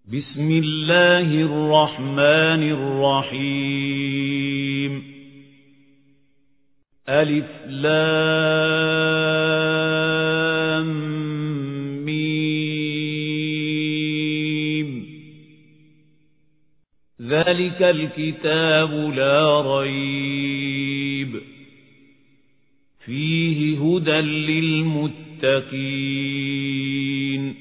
بسم الله الرحمن الرحيم ألف لام ميم ذلك الكتاب لا ريب فيه هدى للمتقين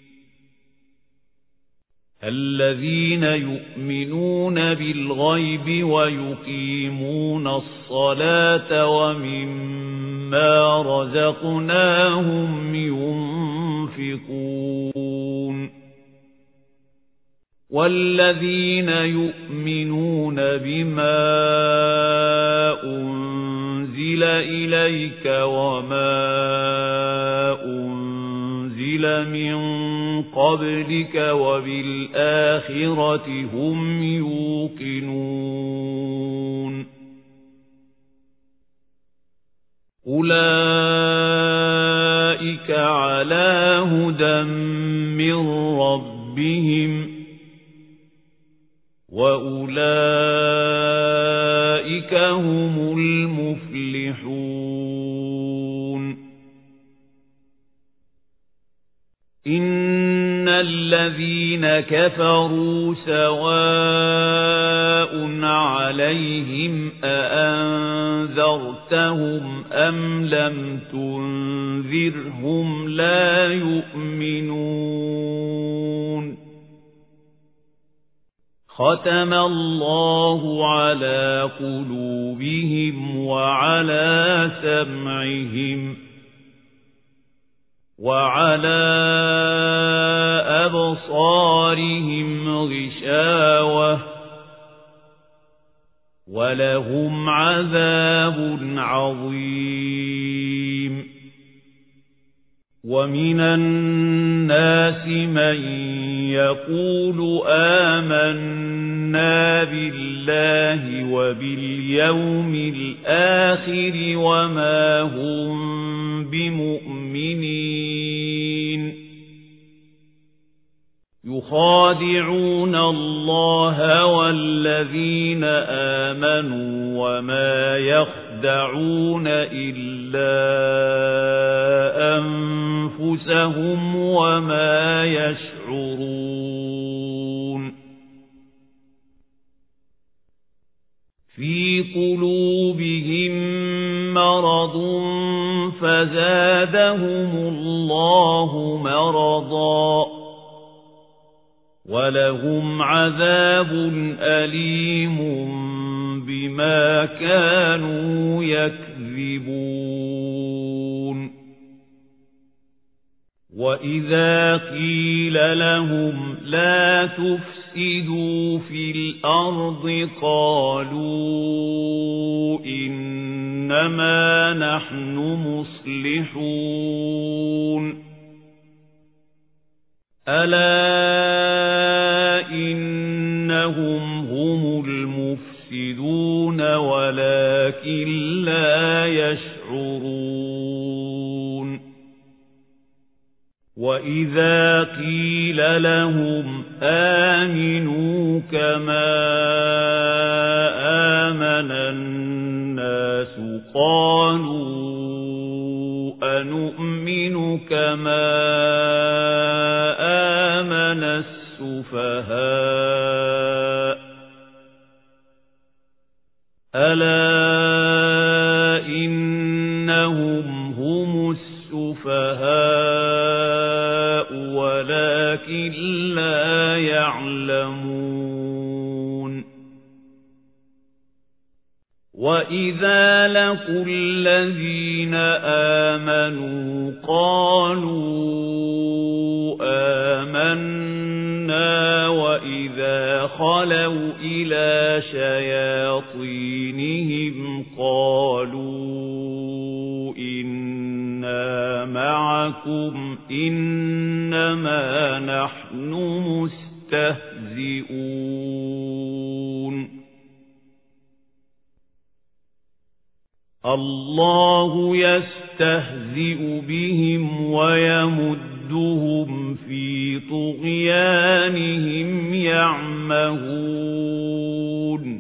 الذين يؤمنون بالغيب ويقيمون الصلاة ومما رزقناهم ينفقون والذين يؤمنون بما أنزل إليك وما أنزل من قبلك وبالآخرة هم يوقنون أولئك على هدى من ربهم وأولئك هم المفلحون إن الذين كفروا سواء عليهم أأنذرتهم أم لم تنذرهم لا يؤمنون ختم الله على قلوبهم وعلى سمعهم وعلى أبصارهم غشاوة ولهم عذاب عظيم ومن الناس من يقول آمنا بالله وباليوم الآخر وما هم بمؤمنين يخادعون الله والذين آمنوا وما يخدعون إلا أنفسهم وما يشعرون في قلوبهم مرض فزادهم الله مرضا ولهم عذاب أليم بما كانوا يكذبون وإذا قيل لهم لا تفسدوا في الأرض قالوا إنما نحن مصلحون ألا إنهم هم المفسدون ولكن لا يشعرون وإذا قيل لهم آمنوا كما آمن الناس قالوا أنؤمن كما آمن السفهاء ألا إنهم هم السفهاء ولكن لا يعلمون وإذا لقوا الذين آمنوا قالوا آمنا وإذا خلوا إلى شياطينهم قالوا إنا معكم إنما نحن مستهزئون الله يستهزئ بهم ويمد تَزُدُّهُمْ فِي طُغْيَانِهِمْ يَعْمَهُونَ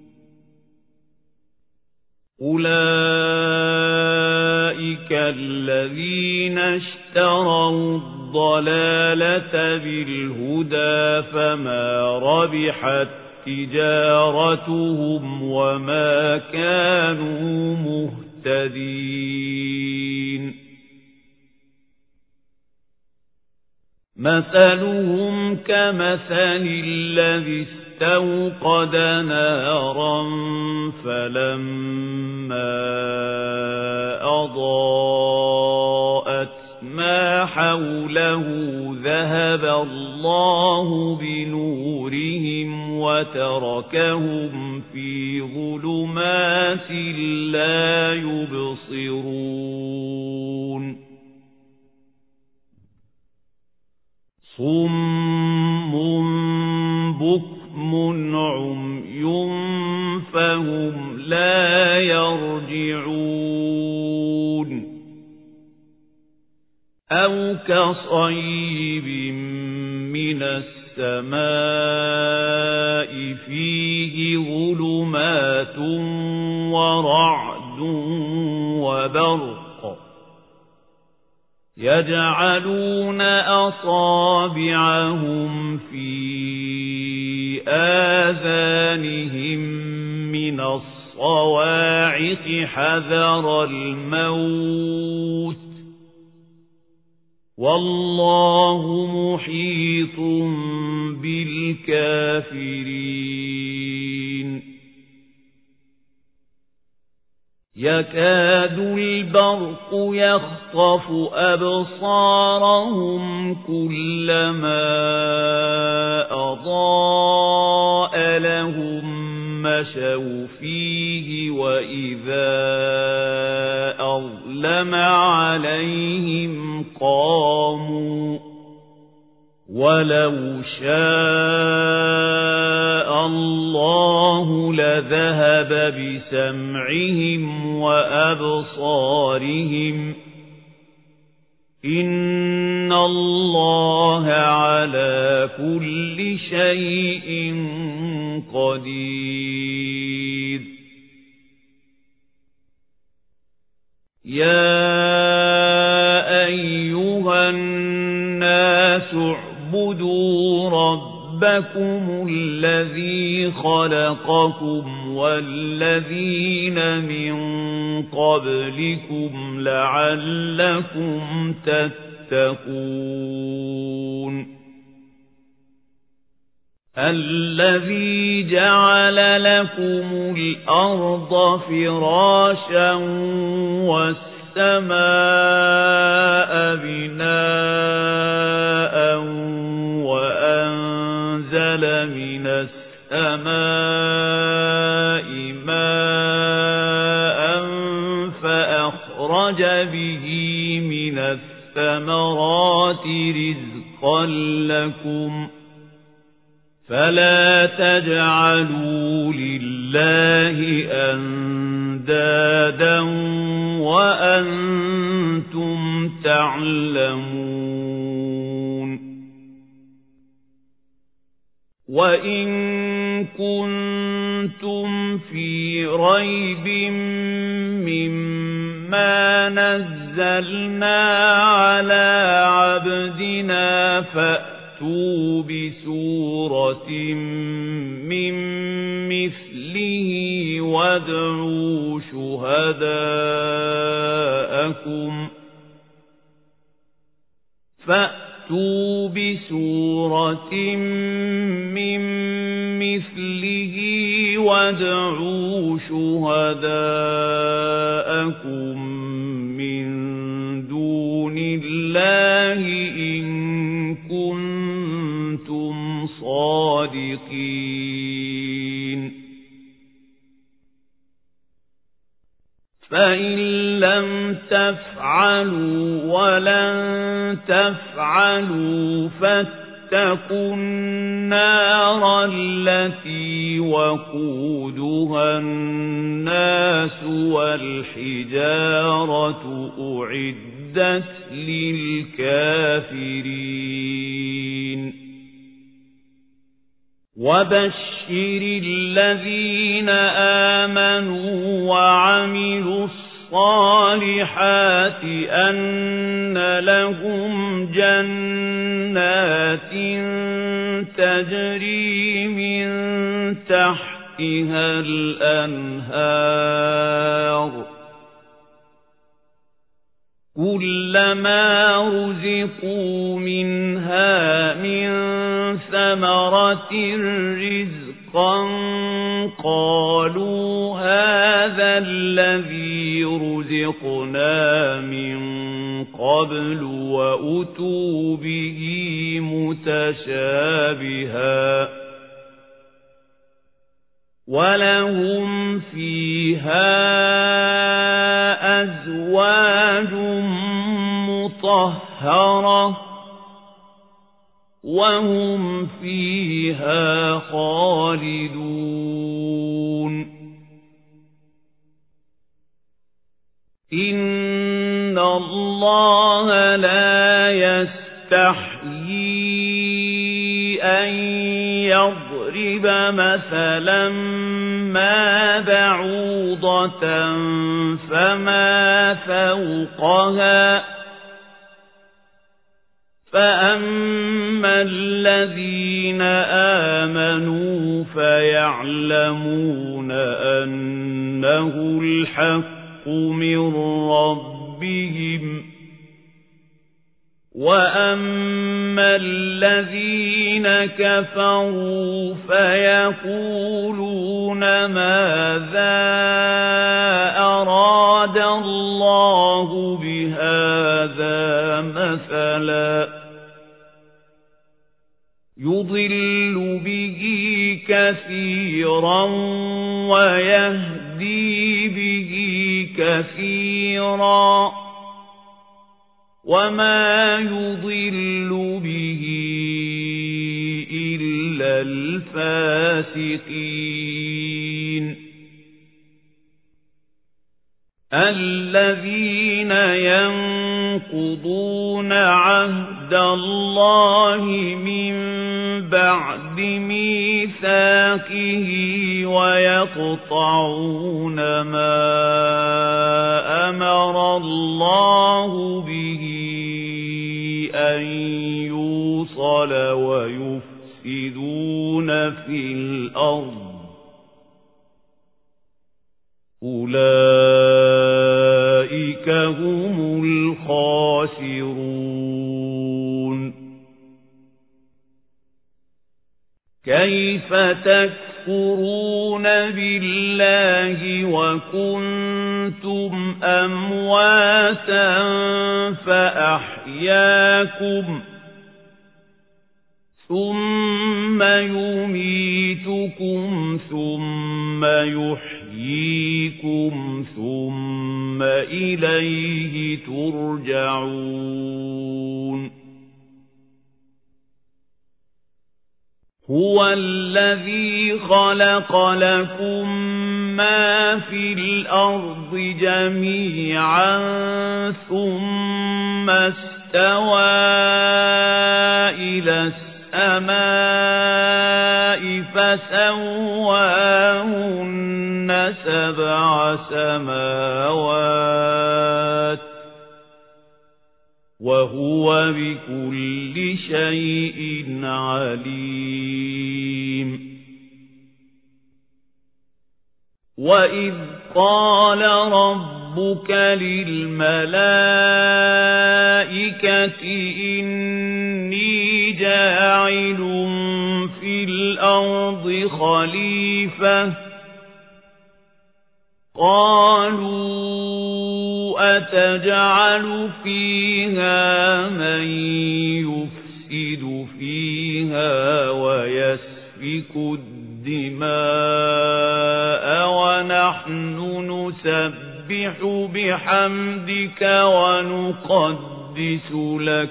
أُولَئِكَ الَّذِينَ اشْتَرَوُا الضَّلَالَةَ بِالْهُدَى فَمَا رَبِحَتْ تِجَارَتُهُمْ وَمَا كَانُوا مُهْتَدِينَ مَثَلُهُمْ كَمَثَلِ الَّذِي اسْتَوْقَدَ نَارًا فَلَمَّا أَضَاءَتْ مَا حَوْلَهُ ذَهَبَ اللَّهُ بِنُورِهِمْ وَتَرَكَهُمْ فِي ظُلُمَاتٍ لَّا يُبْصِرُونَ صُمٌّ بُكْمٌ عُمْيٌ فَهُمْ لَا يَرْجِعُونَ أَوْ كَصَيِّبٍ مِّنَ السَّمَاءِ فِيهِ ظُلُمَاتٌ وَرَعْدٌ وَبَرْقٌ يَجْعَلُونَ أَصَابِعَهُمْ فِي آذَانِهِمْ مِنَ الصَّوَاعِقِ حَذَرَ الْمَوْتِ وَاللَّهُ مُحِيطٌ بِالْكَافِرِينَ يَكَادُ الْبَرْقُ يَخْطَفُ أَبْصَارَهُمْ كُلَّمَا أَضَاءَ لَهُم مَّشَوْا فِيهِ وَإِذَا أَظْلَمَ عَلَيْهِمْ قَامُوا وَلَوْ شَاءَ اللَّهُ لَذَهَبَ بِسَمْعِهِمْ وَأَبْصَارِهِمْ إِنَّ اللَّهَ عَلَى كُلِّ شَيْءٍ قَدِيرٌ يَا أَيُّهَا النَّاسُ اعْبُدُوا رَبَّكُمُ الَّذِي خَلَقَكُمْ وَالَّذِينَ مِنْ قَبْلِكُمْ لَعَلَّكُمْ تَتَّقُونَ الَّذِي جَعَلَ لَكُمُ الْأَرْضَ فِرَاشًا وَالسَّمَاءَ بِنَاءً وَأَنزَلَ مِنَ السَّمَاءِ مَاءً فَأَخْرَجَ بِهِ مِنَ الثَّمَرَاتِ رِزْقًا لَكُمْ فَلَا تَجْعَلُوا لِلَّهِ أَندَادًا وَأَنْتُمْ تَعْلَمُونَ وَإِن كُنتُمْ فِي رَيْبٍ مِّمَّا نَزَّلْنَا عَلَى عَبْدِنَا فَأْتُوا بِسُورَةٍ مِّن مِّثْلِهِ وَادْعُوا شُهَدَاءَكُم مِّن دُونِ اللَّهِ إِن كُنتُمْ صَادِقِينَ فَإِن لَّمْ تَفْعَلُوا وَلَن تَفْعَلُوا فَاتَّقُوا النَّارَ الَّتِي وَقُودُهَا النَّاسُ وَالْحِجَارَةُ أُعِدَّتْ للكافرين وبشر الذين آمنوا وعملوا الصالحات أن لهم جنات تجري من تحتها الأنهار كلما رزقوا منها من ثمرة رزقا قالوا هذا الذي رزقنا من قبل وأتوا به متشابها ولهم فيها أزواج مطهرة وهم فيها خالدون إن الله لا يستحيي أن يضرب مثلا ما بعوضة فما فوقها فأما الذين آمنوا فيعلمون أنه الحق من ربهم وأما الذين كفروا فيقولون ماذا أراد الله بهذا مثلا يضل به كثيرا ويهدي به كثيرا وما يضل به إلا الفاسقين الذين ينقضون عهد الله من بعد ميثاقه ويقطعون ما أمر الله به أن يوصل ويفسدون في الأرض أولئك هم الخاسرون كيف تكفرون بالله وكنتم أمواتا فأحياكم ثم يميتكم ثم يحييكم ثم إليه ترجعون هو الذي خلق لكم ما في الأرض جميعا ثم استوى إلى السماء فسواهن سبع سماوات وهو بكل شيء عليم وإذ قال ربك للملائكة إني جاعل في الأرض خليفة قالوا أتجعل فيها من يفسد فيها ويسفك الدماء ونحن نسبح بحمدك ونقدس لك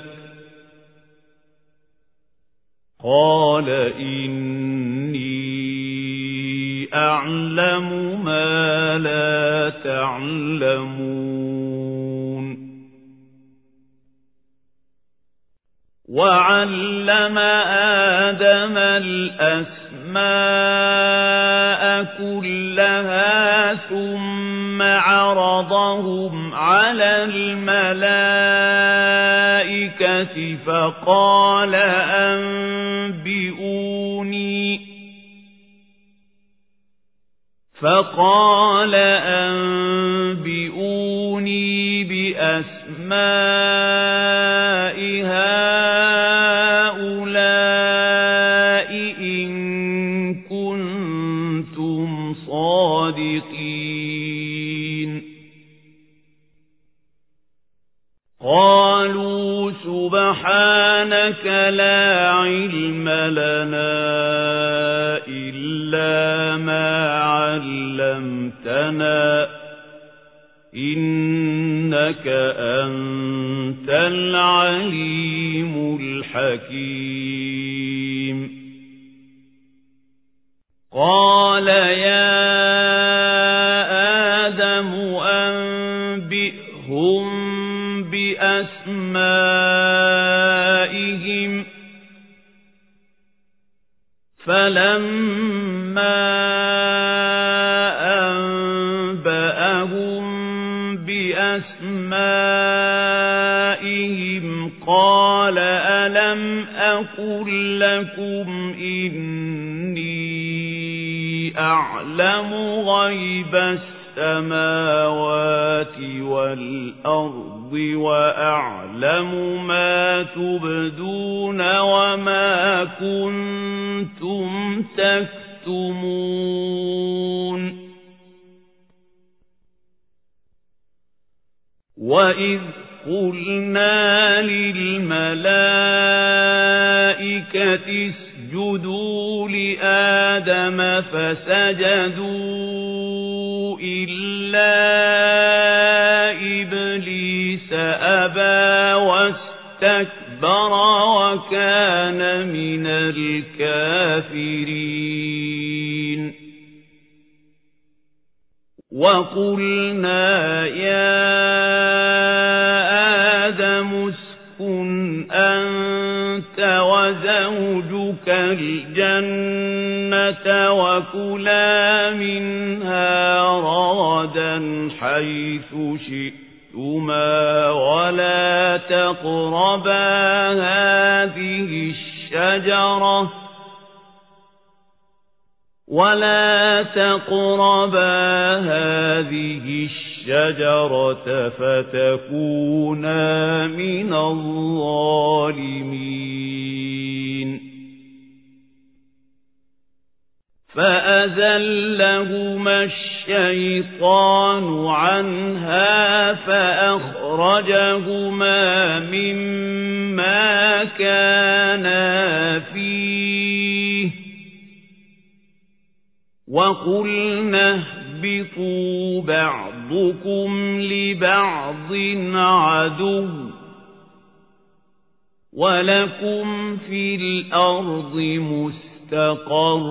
قال إني أعلم ما لا تعلمون وعلم آدم الأسماء كلها ثم عرضهم على الملائكة فقال أنبئوني بأسماء هؤلاء إن كنتم صادقين قالوا سبحانك لا علم لنا إلا ما علمتنا إنك أنت العليم الحكيم قال يا آدم أنبئهم بأسمائهم فلما أنبأهم بأسمائهم قال ألم أقل لكم إني أعلم غيب السماوات والأرض وأعلم ما تبدون وما كنتم تكتمون وإذ قلنا للملائكة اسجدوا لآدم فسجدوا إلا إبليس أبى واستكبر وكان من الكافرين وقلنا يا آدم اسكن أنت وزوجك الجنة وكلا منها رغدا حيث شئتما ولا تقربا هذه الشجرة فتكونا من الظالمين فأزلهما الشيطان عنها فأخرجهما مما كانا فيه وقلنا اهبطوا بعضكم لبعض عدو ولكم في الأرض مستقر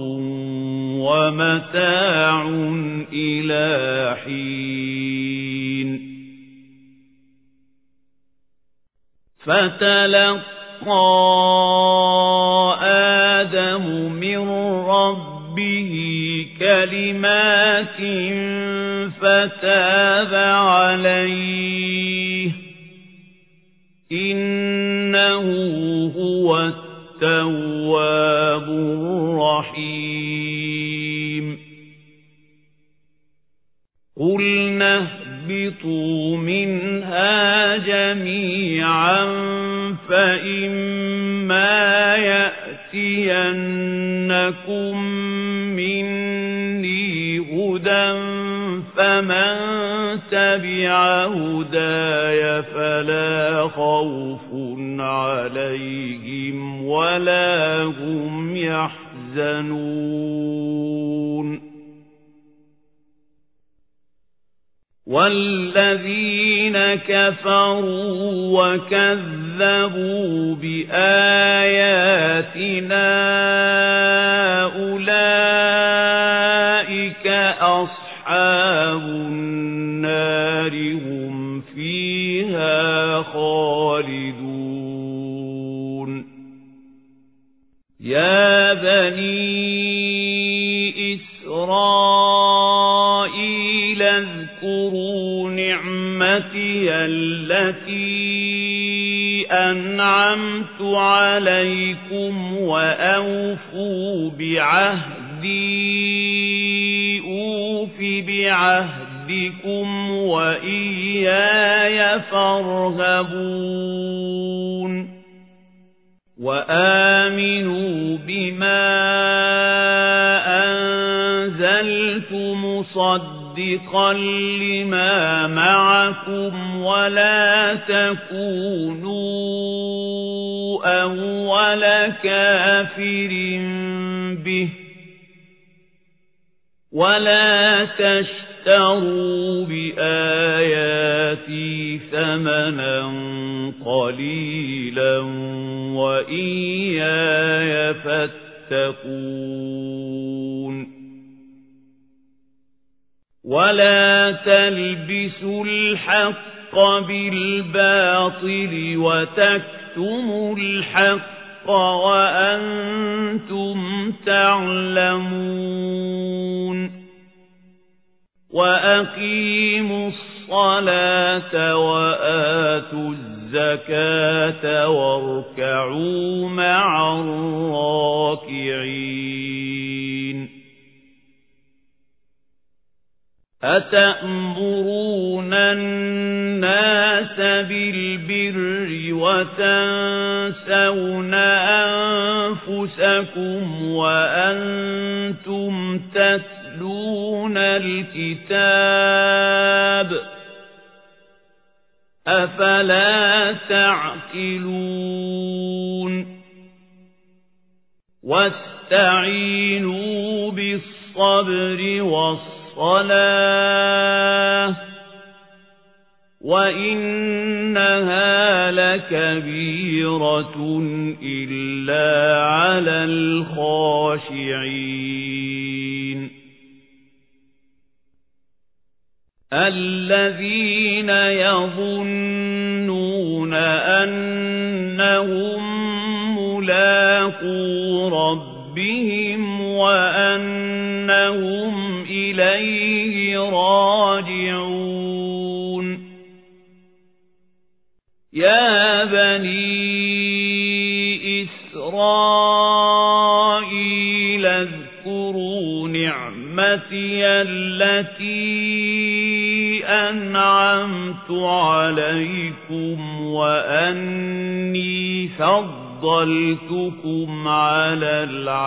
ومتاع إلى حين فتلقى آدم من ربه كلمات فتاب عليه إنه هو التواب الرحيم قلنا اهبطوا منها جميعا فإما يأتينكم مني هدى فمن تبع هداي فلا خوف عليهم ولا هم يحزنون والذين كفروا وكذبوا بآياتنا أولئك أصحاب النار هم فيها خالدون يا بني إسرائيل اذكروا نعمتي التي أنعمت عليكم وأوفوا بعهدي أوف بعهدكم وإياي فارهبون وآمنوا بما أنزلت مصدقا لما معكم ولا تكونوا أول كافر به ولا تشتروا بآياتي ثمنا قليلا وإياي فاتقون ولا تلبسوا الحق بالباطل وتكتموا الحق وأنتم تعلمون وأقيموا الصلاة وآتوا الزكاة واركعوا مع الراكعين أتأمرون الناس بالبر وتنسون أنفسكم وأنتم تتلون الكتاب أفلا تعقلون واستعينوا بالصبر والصلاة وإنها لكبيرة إلا على الخاشعين الذين يظنون أنهم ملاقو ربهم وأنهم إليه راجعون يا بني إسرائيل اذكروا نعمتي التي أنعمت عليكم وأني فضلتكم على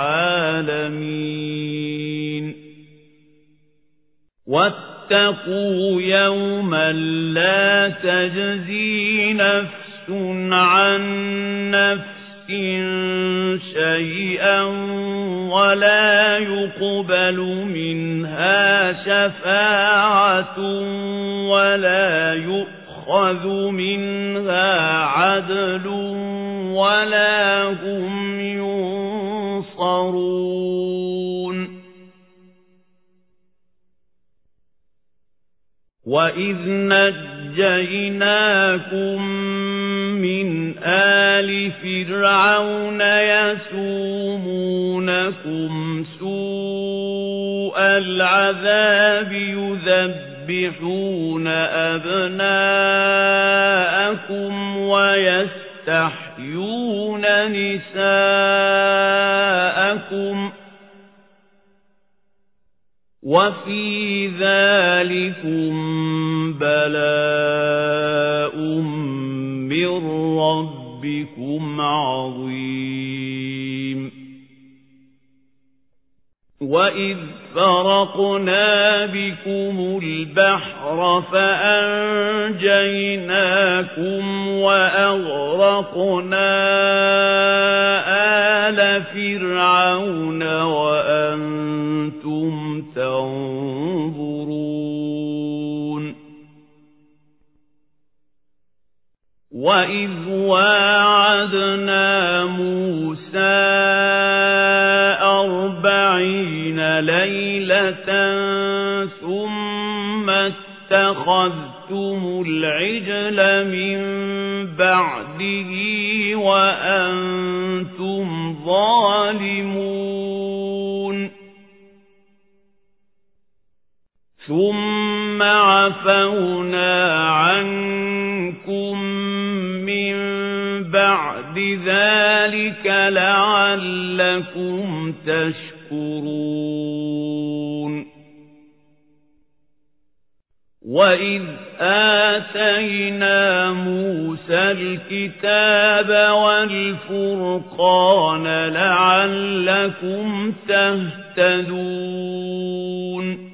العالمين واتقوا يوما لا تجزي نفس عن نفس شيئا ولا يقبل منها شفاعة ولا يؤخذ منها عدل ولا هم ينصرون وإذ نجيناكم من آل فرعون يسومونكم سوء العذاب يذبحون أبناءكم ويستحيون نساءكم وفي ذلكم بلاء من ربكم عظيم وإذ فرقنا بكم البحر فأنجيناكم وأغرقنا آل فرعون وأنتم تنظرون وإذ واعدنا موسى 40 ليلة ثم اتخذتم العجل من بعده وأنتم ظالمون ظَالِمُونَ ثُمَّ عَفَوْنَا عَنكُم مِّن بَعْدِ ذَلِكَ لَعَلَّكُمْ تَشْكُرُونَ وَإِذْ آتَيْنَا مُوسَى الْكِتَابَ وَالْفُرْقَانَ لَعَلَّكُمْ تَهْتَدُونَ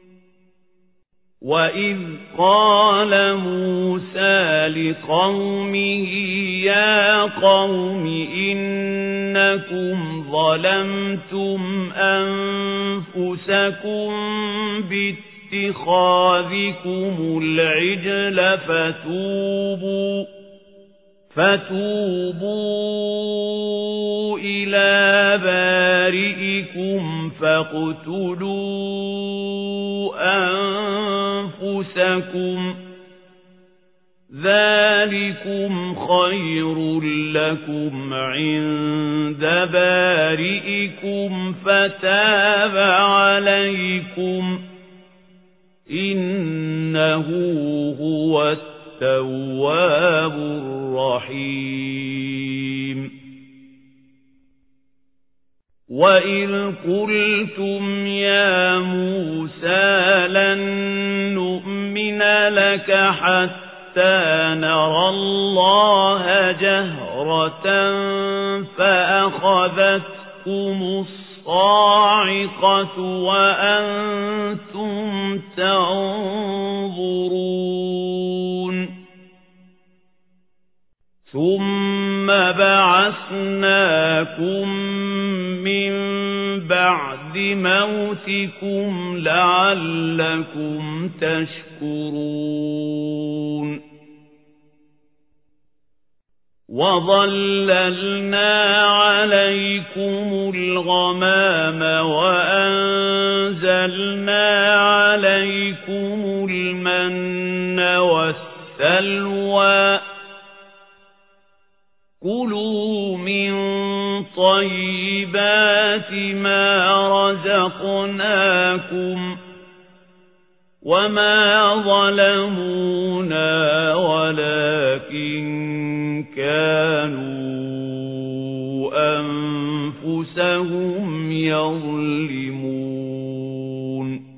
وَإِذْ قَالَ مُوسَى لِقَوْمِهِ يَا قَوْمِ إِنَّكُمْ ظَلَمْتُمْ أَنفُسَكُمْ بِاتِّخَاذِكُمُ الْعِجْلَ فتوبوا إلى بارئكم فاقتلوا أنفسكم ذلكم خير لكم عند بارئكم فتاب عليكم إنه هو التواب الرحيم وَإِذْ قُلْتُمْ يَا مُوسَى لَن نُّؤْمِنَ لَكَ حَتَّى نَرَى اللَّهَ جَهْرَةً فَأَخَذَتْكُمُ الصَّاعِقَةُ وَأَنْتُمْ تَنظُرُونَ ثُمَّ بَعَثْنَاكُمْ مِنْ بَعْدِ مَوْتِكُمْ لَعَلَّكُمْ تَشْكُرُونَ وَظَلَّلْنَا عَلَيْكُمُ الْغَمَامَ وَأَنزَلْنَا عَلَيْكُمُ الْمَنَّ وَالسَّلْوَىٰ كُلُوا مِن طَيِّبَاتِ مَا رَزَقْنَاكُمْ وَمَا ظَلَمُونَا وَلَكِن كَانُوا أَنفُسَهُمْ يَظْلِمُونَ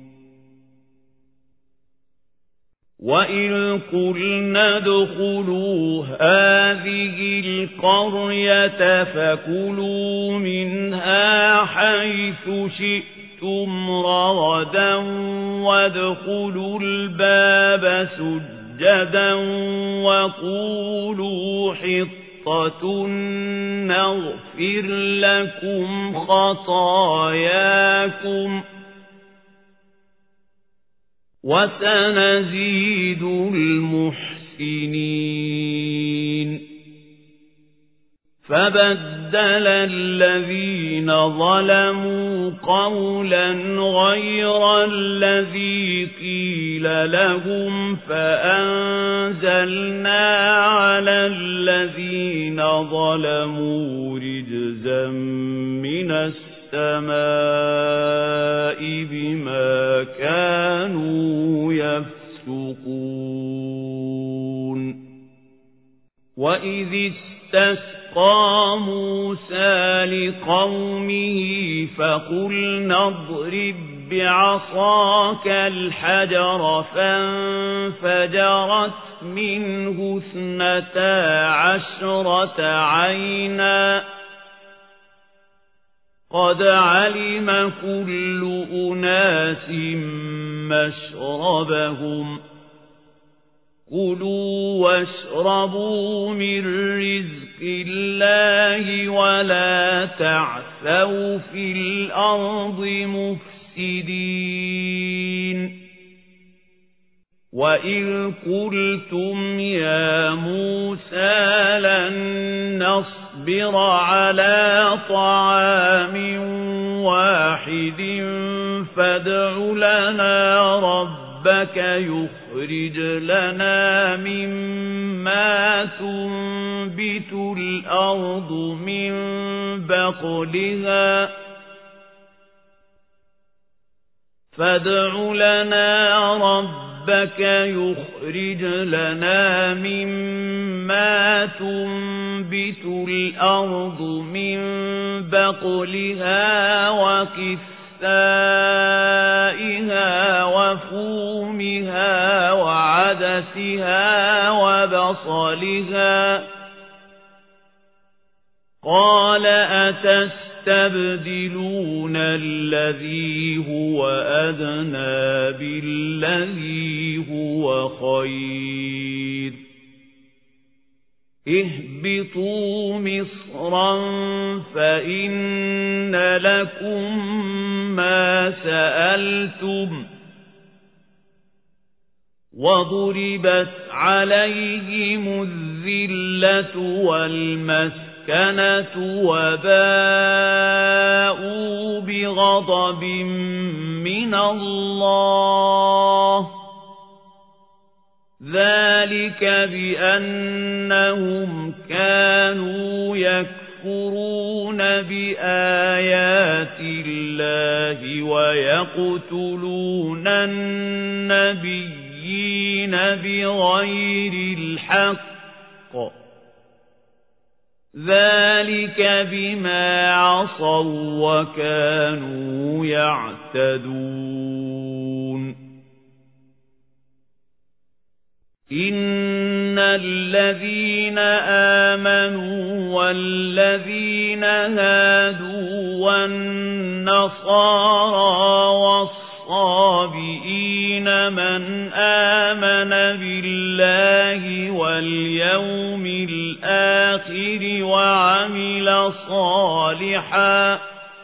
وَإِذْ قُلْنَا ادْخُلُوا هَٰذِهِ الْقَرْيَةَ فَكُلُوا مِنْهَا حَيْثُ شِئْتُمْ رَغَدًا وَادْخُلُوا الْبَابَ سُجَّدًا وَقُولُوا حِطَّةٌ نَّغْفِرْ لَكُمْ خَطَايَاكُمْ وَسَنَزِيدُ الْمُحْسِنِينَ فَبَدَّلَ الَّذِينَ ظَلَمُوا قَوْلًا غَيْرَ الَّذِي قِيلَ لَهُمْ فَأَنزَلْنَا عَلَى الَّذِينَ ظَلَمُوا رِجْزًا مِّنَ السَّمَاءِ بِمَا كَانُوا يَفْسُقُونَ وَإِذِ اسْتَسْقَىٰ مُوسَىٰ لِقَوْمِهِ فَقُلْنَا اضْرِب بِّعَصَاكَ الْحَجَرَ فَانفَجَرَتْ مِنْهُ 12 عَيْنًا قَدْ عَلِمَ كُلُّ أُنَاسٍ مَّشْرَبَهُمْ كُلُوا وَاشْرَبُوا مِن رِّزْقِ اللَّهِ وَلَا تَعْثَوْا فِي الْأَرْضِ مُفْسِدِينَ وَإِذْ قُلْتُمْ يَا مُوسَىٰ لَن نَّصْبِرَ عَلَىٰ طَعَامٍ وَاحِدٍ فَادْعُ لَنَا رَبَّكَ ربك يخرج لنا مما تنبت الأرض من بقلها فادع لنا ربك يخرج لنا مما تنبت الأرض من بقلها وكثائها وفومها وعدسها وبصلها قال أتستبدلون الذي هو أدنى بالذي هو خير اهبطوا مصرا فإن لكم ما سألتم وضربت عليهم الذلة والمسكنة وباءوا بغضب من الله ذلك بأنهم كانوا يكفرون بآيات الله ويقتلون النبيين بغير الحق ذلك بما عصوا وكانوا يعتدون إن الذين آمنوا والذين هادوا والنصارى والصابئين من آمن بالله واليوم الآخر وعمل صالحا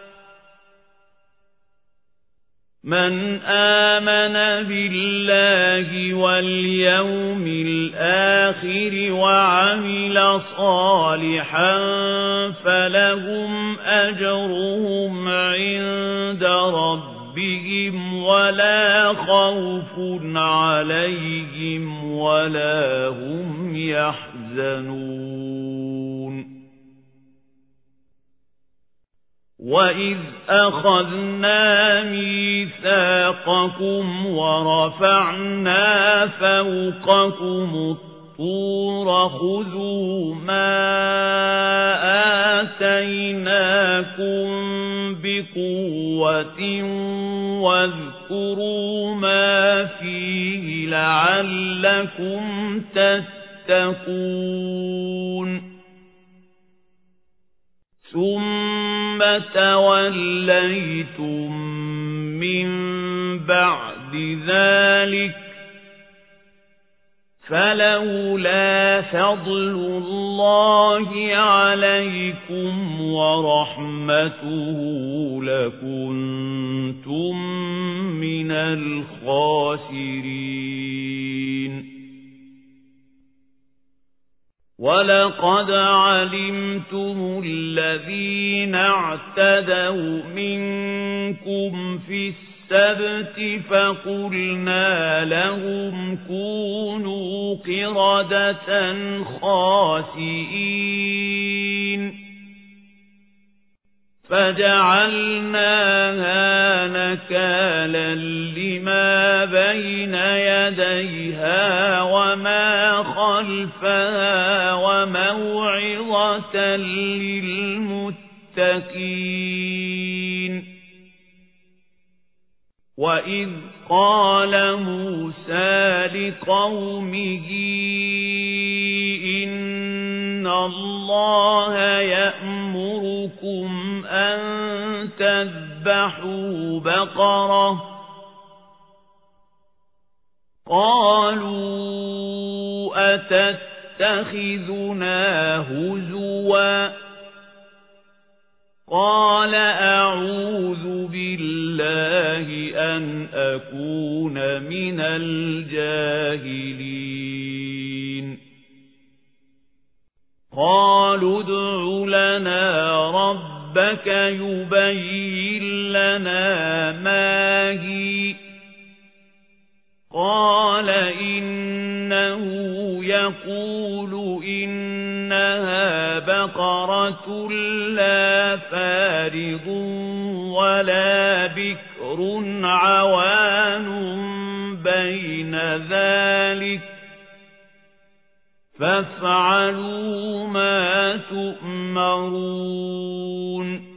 من آمن بالله واليوم الآخر وعمل صالحا فلهم أجرهم عند ربهم ولا خوف عليهم ولا هم يحزنون وَإِذْ أَخَذْنَا مِيثَاقَكُمْ وَرَفَعْنَا فَوْقَكُمُ الطُّورَ خُذُوا مَا آتَيْنَاكُمْ بِقُوَّةٍ وَاذْكُرُوا مَا فِيهِ لَعَلَّكُمْ تَتَّقُونَ ثُمَّ تَوَلَّيْتُمْ مِنْ بَعْدِ ذَلِكَ فَلَوْلَا فَضْلُ اللَّهِ عَلَيْكُمْ وَرَحْمَتُهُ لَكُنْتُمْ مِنَ الْخَاسِرِينَ وَلَقَدْ عَلِمْتُمُ الَّذِينَ اعْتَدَوْا مِنكُمْ فِي السَّبْتِ فَقُلْنَا لَهُمْ كُونُوا قِرَدَةً خَاسِئِينَ فَجَعَلْنَاهَا نَكَالًا لِمَا بَيْنَ يَدَيْهَا وَمَا خَلْفَهَا وَمَوْعِظَةً لِلْمُتَّقِينَ وَإِذْ قَالَ مُوسَى لِقَوْمِهِ إِنَّ اللَّهَ يَأْمُرُكُمْ أَن تَذْبَحُوا بَقَرَةً قَالُوا أَتَتَّخِذُنَا هُزُوًا قَالَ أَعُوذُ بِاللَّهِ أَنْ أَكُونَ مِنَ الْجَاهِلِينَ قَالُوا ادْعُ لَنَا رَبَّكَ يُبَيِّن لَّنَا مَا هِيَ قال إنه يقول إنها بقرة لا فارض ولا بكر عوان بين ذلك فافعلوا ما تؤمرون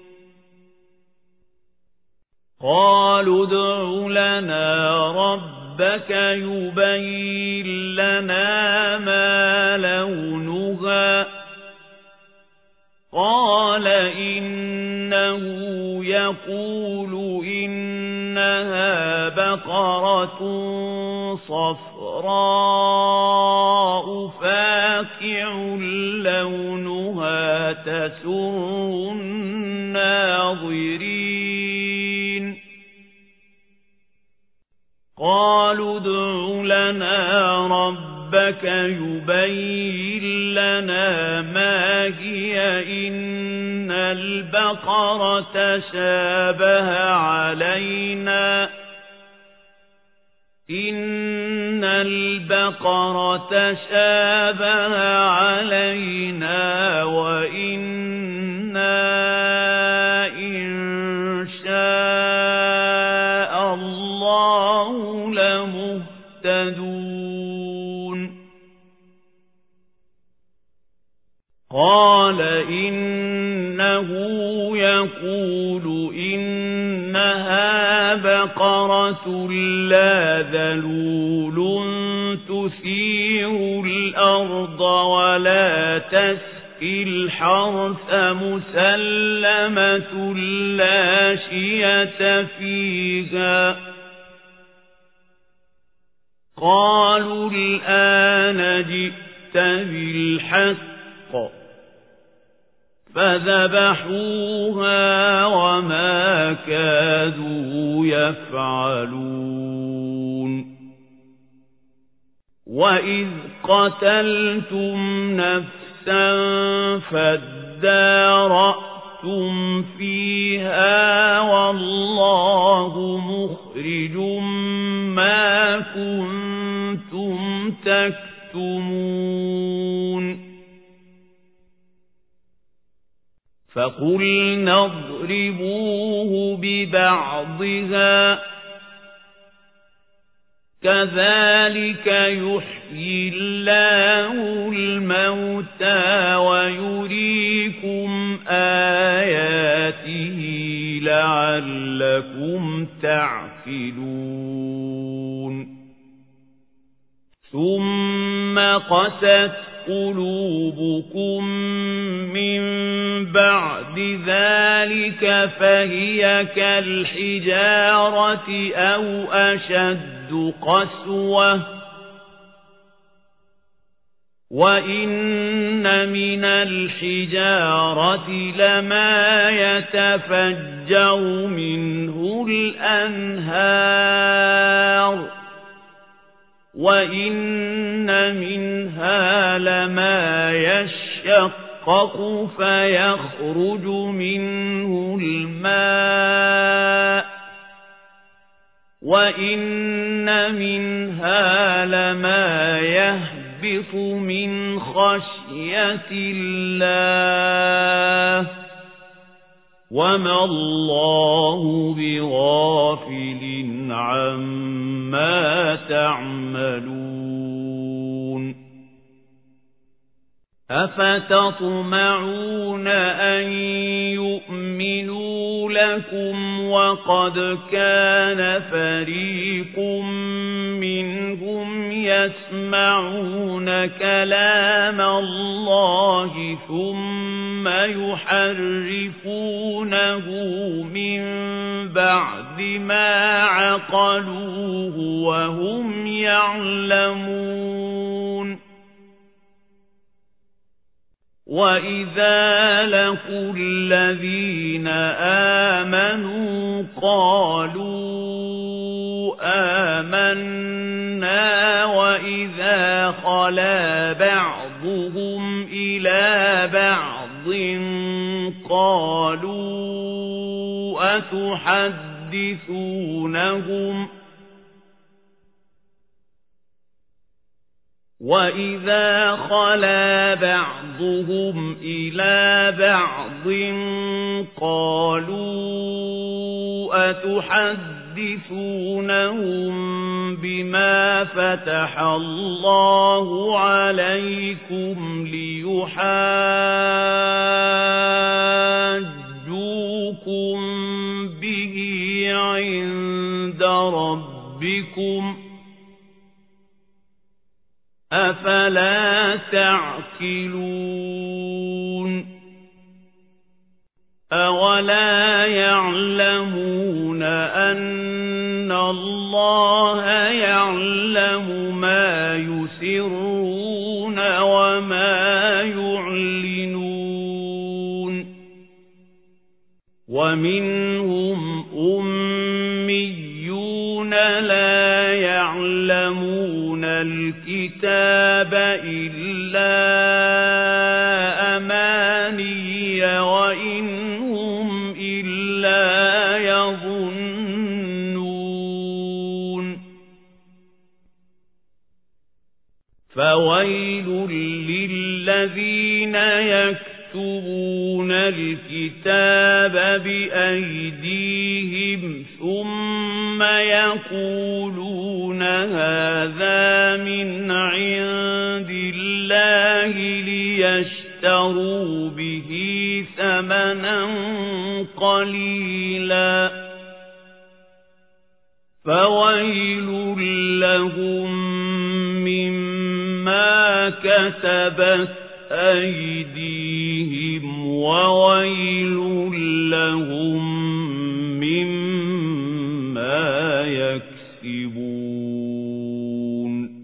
قالوا ادع لنا ربك يبين لنا ما لونها قال إنه يقول إنها بقرة صفراء فاقع لونها تسر الناظرين قالوا ادع لنا ربك يبين لنا ما هي إن البقرة شابه علينا وإنا إن شاء الله لمهتدون قال إنه يقول إنها بقرة لا ذلول تثير الأرض ولا تسقي الحرث مسلمة لا شية فيها قالوا الآن جئت بالحق فذبحوها وما كادوا يفعلون وإذ قتلتم نفسا فادارأتم فيها والله مخرج ما كنتم تكتمون فقلنا اضربوه ببعضها كذلك يحيي الله الموتى ويريكم آياته لعلكم تعقلون ثم قست قلوبكم من بعد ذلك فهي كالحجارة أو أشد قسوة وإن من الحجارة لما يتفجر منه الأنهار وإن منها لما يشقق فيخرج منه الماء وإن منها لما يهبط من خشية الله وما الله بغافل عما تعملون أفتطمعون أن يؤمنوا لكم وقد كان فريق منهم يسمعون كلام الله ثم يحرفونه من بعد ما عقلوه وهم يعلمون وَإِذَا لَقُوا الَّذِينَ آمَنُوا قَالُوا آمَنَّا وَإِذَا خَلَا بَعْضُهُمْ إِلَى بَعْضٍ قَالُوا وَإِذَا خَلَا بَعْضُهُمْ إِلَى بَعْضٍ قَالُوا أَتُحَدِّثُونَهُم بِمَا فَتَحَ اللَّهُ عَلَيْكُمْ لِيُحَاجُّوكُم بِهِ عِندَ رَبِّكُمْ ۚ أَفَلَا تَعْقِلُونَ أَوَلَا يَعْلَمُونَ أَنَّ اللَّهَ يَعْلَمُ مَا يُسِرُّونَ وَمَا يُعْلِنُونَ وَمِنْهُمْ أُمِّيُّونَ لَا يَعْلَمُونَ الْكِتَابَ إِلَّا أَمَانِيَّ وَإِنْ هُمْ إِلَّا يَظُنُّونَ فَوَيْلٌ لِّلَّذِينَ يَكْتُبُونَ الْكِتَابَ بِأَيْدِيهِمْ ثُمَّ يَقُولُونَ هَذَا مِنْ عِندِ اللَّهِ لِيَشْتَرُوا بِهِ ثَمَنًا قَلِيلًا فَوَيْلٌ لَّهُم مِّمَّا كَسَبَتْ أَيْدِيهِمْ وَوَيْلٌ لَّهُم مِّمَّا يَكْسِبُونَ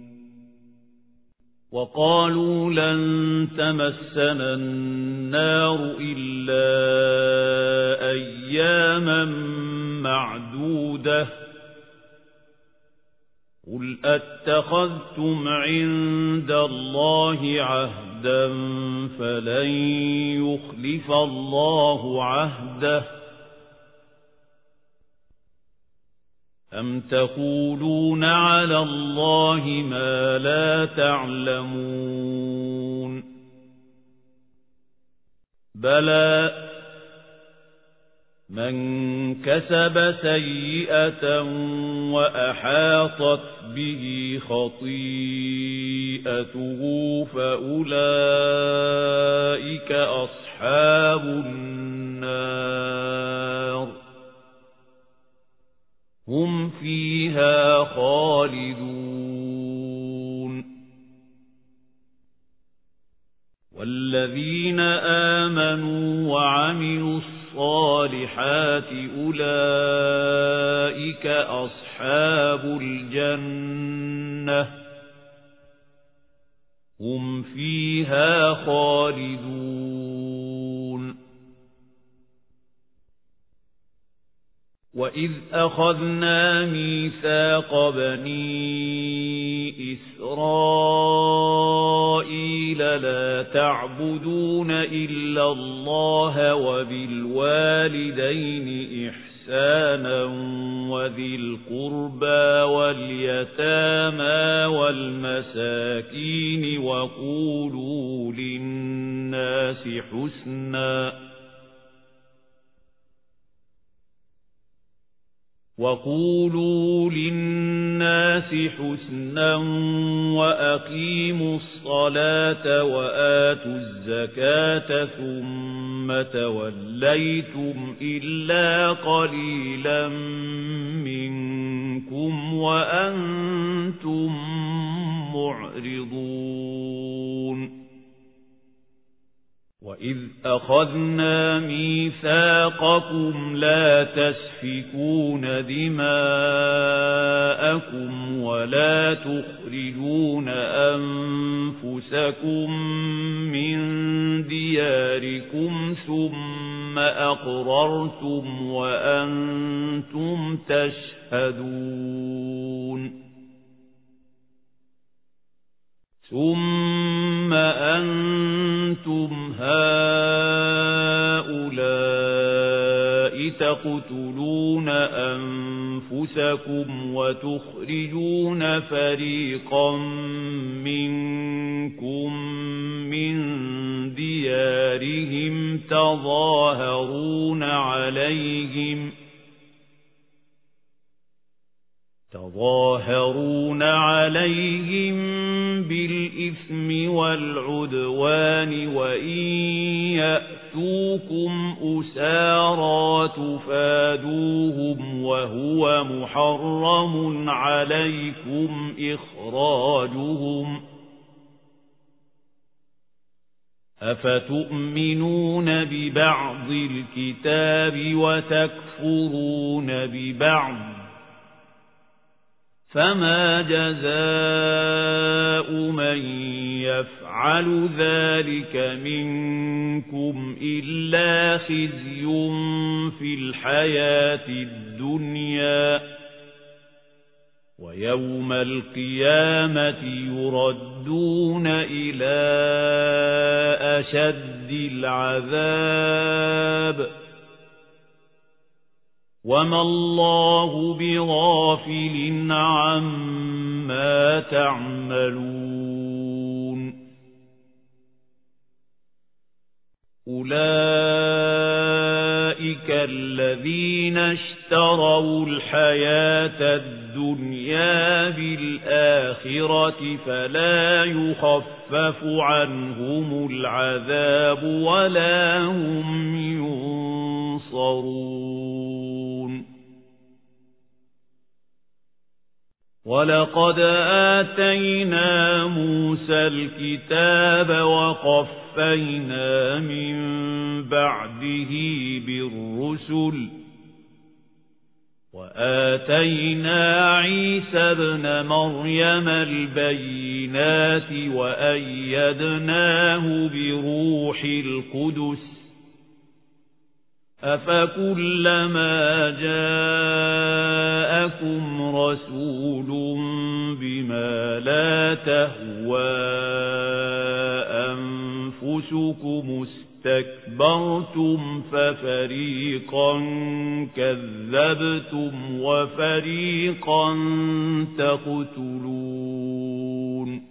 وَقَالُوا لَن تَمَسَّنَا النَّارُ إِلَّا أَيَّامًا مَّعْدُودَةً قُلْ أَتَّخَذْتُمْ عِندَ اللَّهِ عَهْدًا فَلَن يُخْلِفَ اللَّهُ عَهْدَهُ أَمْ تَقُولُونَ عَلَى اللَّهِ مَا لَا تَعْلَمُونَ بَلَى مَنْ كَسَبَ سَيِّئَةً وَأَحَاطَتْ بِهِ خَطِيئَتُهُ فَأُولَئِكَ أَصْحَابُ النَّارِ هُمْ فِيهَا خَالِدُونَ وَالَّذِينَ آمَنُوا وَعَمِلُوا الصالحات أولئك أصحاب الجنة هم فيها خالدون وإذ أخذنا ميثاق بني إسرائيل لا تعبدون إلا الله وبالوالدين إحسانا وذي القربى واليتامى والمساكين وقولوا للناس حسنا وأقيموا الصلاة وآتوا الزكاة ثم توليتم إلا قليلا منكم وأنتم معرضون وَإِذْ أَخَذْنَا مِيثَاقَكُمْ لَا تَسْفِكُونَ دِمَاءَكُمْ وَلَا تُخْرِجُونَ أَنفُسَكُمْ مِنْ دِيَارِكُمْ ثُمَّ أَقْرَرْتُمْ وَأَنْتُمْ تَشْهَدُونَ ثُمَّ أَنْتُمْ هَؤُلَاءِ تقتلون أنفسكم وتخرجون فريقا منكم من ديارهم تظاهرون عليهم بالإثم والعدوان وإن يأتوكم أسارى تفادوهم وهو محرم عليكم إخراجهم أفتؤمنون ببعض الكتاب وتكفرون ببعض فما جزاء من يفعل ذلك منكم إلا خزي في الحياة الدنيا ويوم القيامة يردون إلى أشد العذاب وما الله بغافل عما تعملون أولئك الذين اشتروا الحياة الدنيا بالآخرة فلا يخفف عنهم العذاب ولا هم ينصرون ولقد آتينا موسى الكتاب وقفينا من بعده بالرسل وآتينا عيسى ابن مريم البينات وأيدناه بروح القدس أفكلما جاءكم رسول بما لا تهوى أنفسكم استكبرتم ففريقا كذبتم وفريقا تقتلون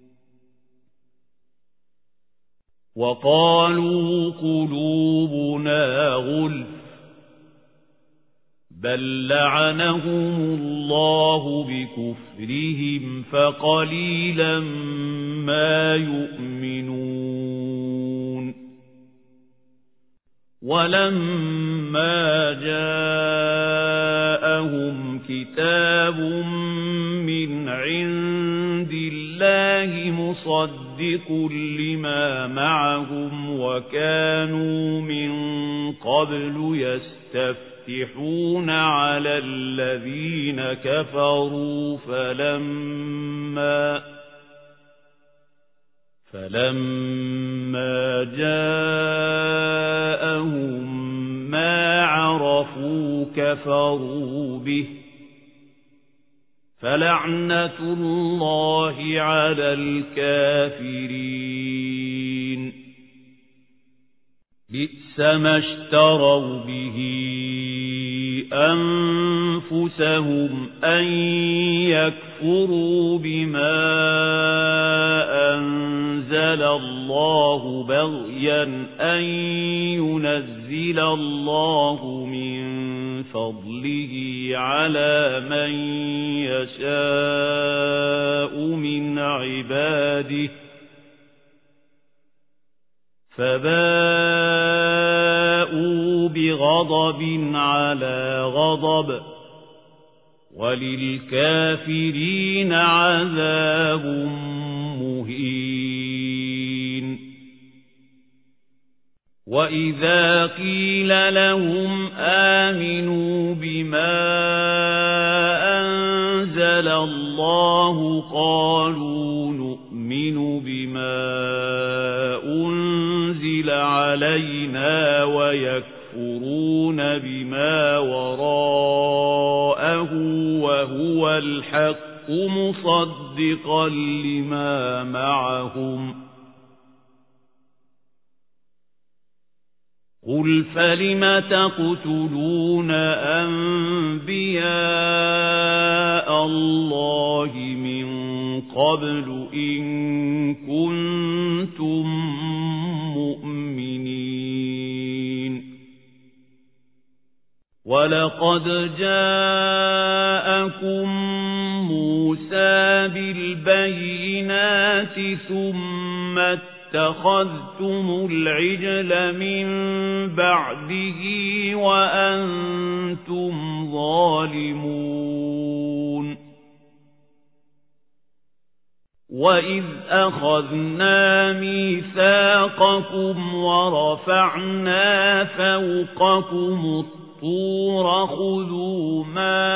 وقالوا قلوبنا غلف بل لعنهم الله بكفرهم فقليلا ما يؤمنون ولما جاءهم كتاب من عند الله مصدق لما معهم وكانوا من قبل يستفتحون على الذين كفروا فلما جاءهم ما عرفوا كفروا به فلعنة الله على الكافرين بئس ما اشتروا به أنفسهم أن يكفروا بما أنزل الله بغيا أن ينزل الله من فضله على من يشاء من عباده فباءوا بغضب على غضب وللكافرين عذاب مهين وإذا قيل لهم آمنوا بما أنزل الله قالوا نؤمن بما أنزل علينا ويكفرون بما وراءه وهو الحق مصدقا لما معهم قُلْ فَلِمَ تَقْتُلُونَ أَنبِيَاءَ اللَّهِ مِنْ قَبْلُ إِنْ كُنْتُمْ مُؤْمِنِينَ وَلَقَدْ جَاءَكُمْ مُوسَى بِالْبَيِّنَاتِ ثُمَّ اتَّخَذْتُمُ الْعِجْلَ مِنْ بَعْدِهِ وَأَنْتُمْ ظَالِمُونَ وَإِذْ أَخَذْنَا مِيثَاقَكُمْ وَرَفَعْنَا فَوْقَكُمُ الطُّورَ خُذُوا مَا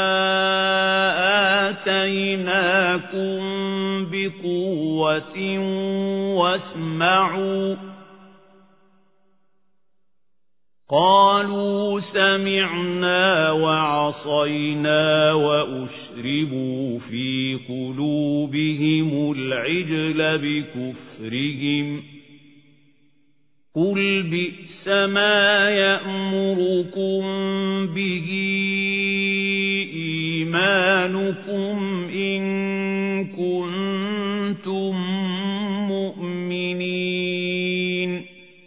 آتَيْنَاكُمْ بِقُوَّةٍ وَاسْمَعُوا قَالُوا سَمِعْنَا وَعَصَيْنَا وَأُشْرِبُوا فِي قُلُوبِهِمُ الْعِجْلَ بِكُفْرِهِمْ قُلْ بِئْسَ مَا يَأْمُرُكُم بِهِ إِيمَانُكُمْ إِن كُنتُم مُّؤْمِنِينَ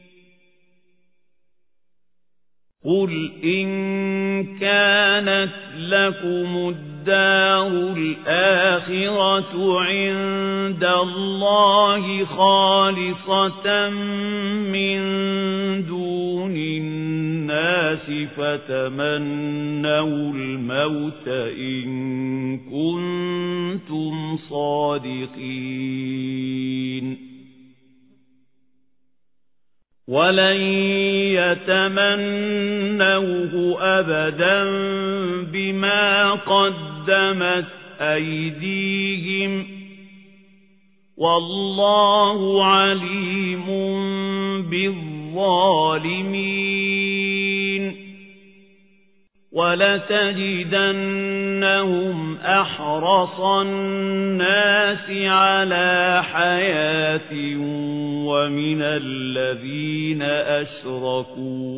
قُلْ إِن كَانَتْ لَكُمُ الدَّارُ الْآخِرَةُ عِندَ اللَّهِ خَالِصَةً مِّن دُونِ النَّاسِ فَتَمَنَّوُا الْمَوْتَ إِن كُنتُمْ صَادِقِينَ وَلَن يَتَمَنَّوْهُ أَبَدًا بِمَا قَدَّمَتْ أَيْدِيهِمْ وَاللَّهُ عَلِيمٌ بِالظَّالِمِينَ وَلَتَجِدَنَّهُمْ أَحْرَصَ النَّاسِ عَلَى حَيَاةٍ وَمِنَ الَّذِينَ أَشْرَكُوا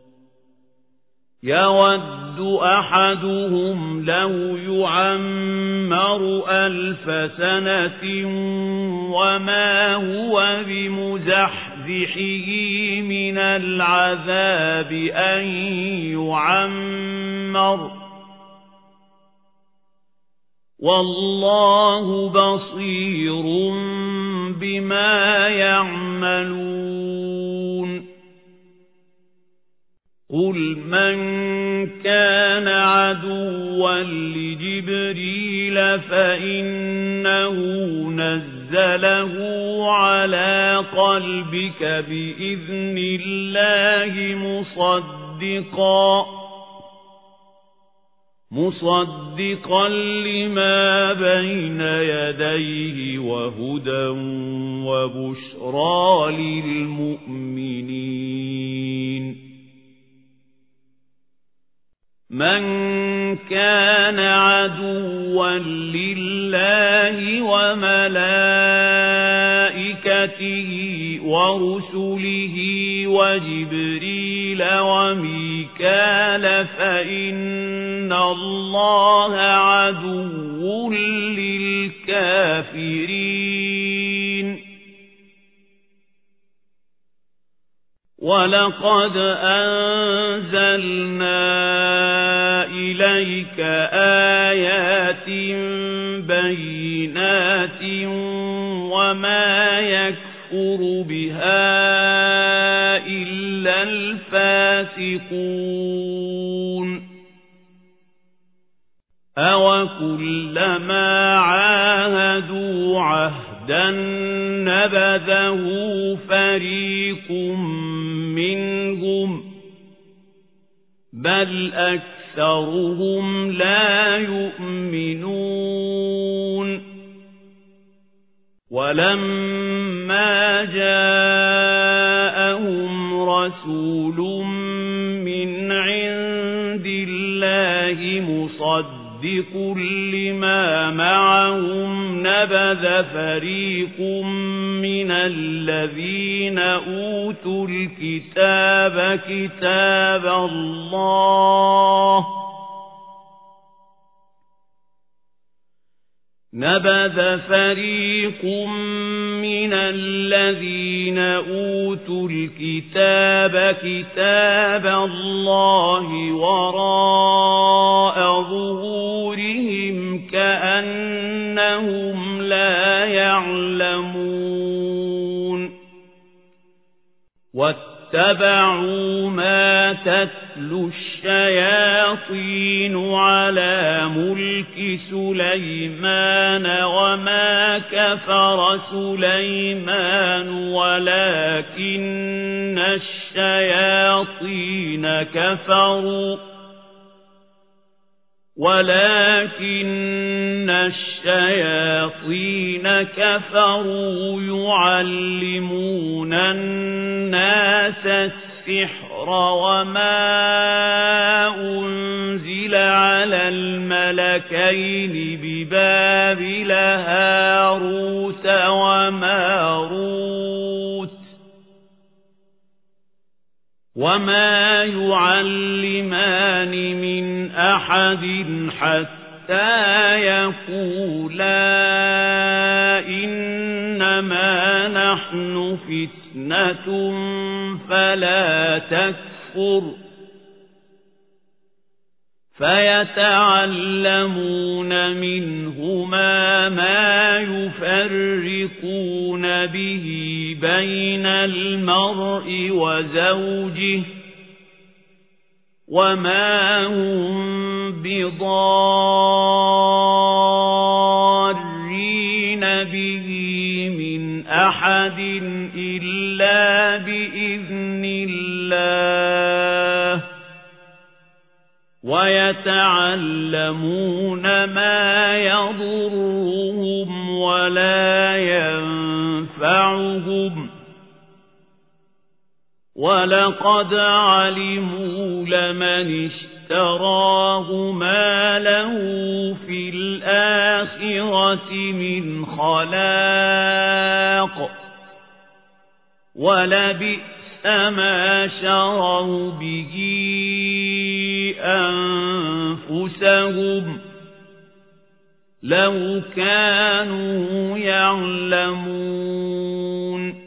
يَوَدُّ أَحَدُهُمْ لَوْ يُعَمَّرُ 1000 سَنَةٍ وَمَا هُوَ بِمُزَحْزِحِهِ مِنَ الْعَذَابِ أَن يُعَمَّرَ وَاللَّهُ بَصِيرٌ بِمَا يَعْمَلُونَ قُلْ مَنْ كَانَ عَدُوًّا لِجِبْرِيلَ فَإِنَّهُ نَزَّلَهُ عَلَى قَلْبِكَ بِإِذْنِ اللَّهِ مُصَدِّقًا لِمَا بَيْنَ يَدَيْهِ وَهُدًى وَبُشْرَى لِلْمُؤْمِنِينَ مَنْ كَانَ عَدُوًّا لِلَّهِ وَمَلَائِكَتِهِ وَرُسُلِهِ وَجِبْرِيلَ وَمِيكَالَ فَإِنَّ اللَّهَ عَدُوٌّ لِلْكَافِرِينَ وَلَقَدْ أَنزَلْنَا إِلَيْكَ آيَاتٍ بَيِّنَاتٍ وَمَا يَكْفُرُ بِهَا إِلَّا الْفَاسِقُونَ أَوَكُلَّمَا عَاهَدُوا عَهْدًا نَبَذَهُ فَرِيقٌ مِّنْهُمْ بَلْ أَكْثَرُهُمْ لَا يُؤْمِنُونَ وَلَمَّا جَاءَهُمْ رَسُولٌ مِّنْ عِندِ اللَّهِ مُصَدِّقٌ كل ما معهم نبذ فريق من الذين أوتوا الكتاب كتاب الله نبذ فريق من الذين أوتوا الكتاب كتاب الله وراء ظهورهم كأنهم لا يعلمون واتبعوا ما تتلو الشياطين على ملك سليمان وما كفر سليمان ولكن الشياطين كفروا يعلمون الناس السحر وما أنزل على الملكين ببابل هاروت وماروت وما يعلمان من أحد حتى يقولا إنما نحن فتنة فلا تكفر فيتعلمون منهما ما يفرقون به بين المرء وزوجه وما هم بضارين به من أحد إلا بإذن الله ويتعلمون ما يضرهم ولا ينفعهم ولقد علموا لمن اشتراه ما له في الآخرة من خلاق ولبئس ما شروا به أنفسهم لو كانوا يعلمون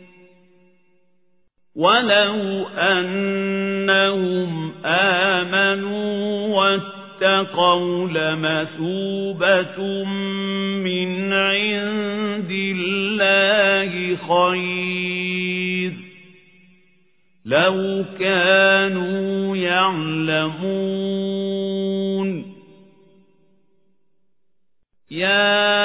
ولو أنهم آمنوا واتقوا لمثوبة من عند الله خير لو كانوا يعلمون يا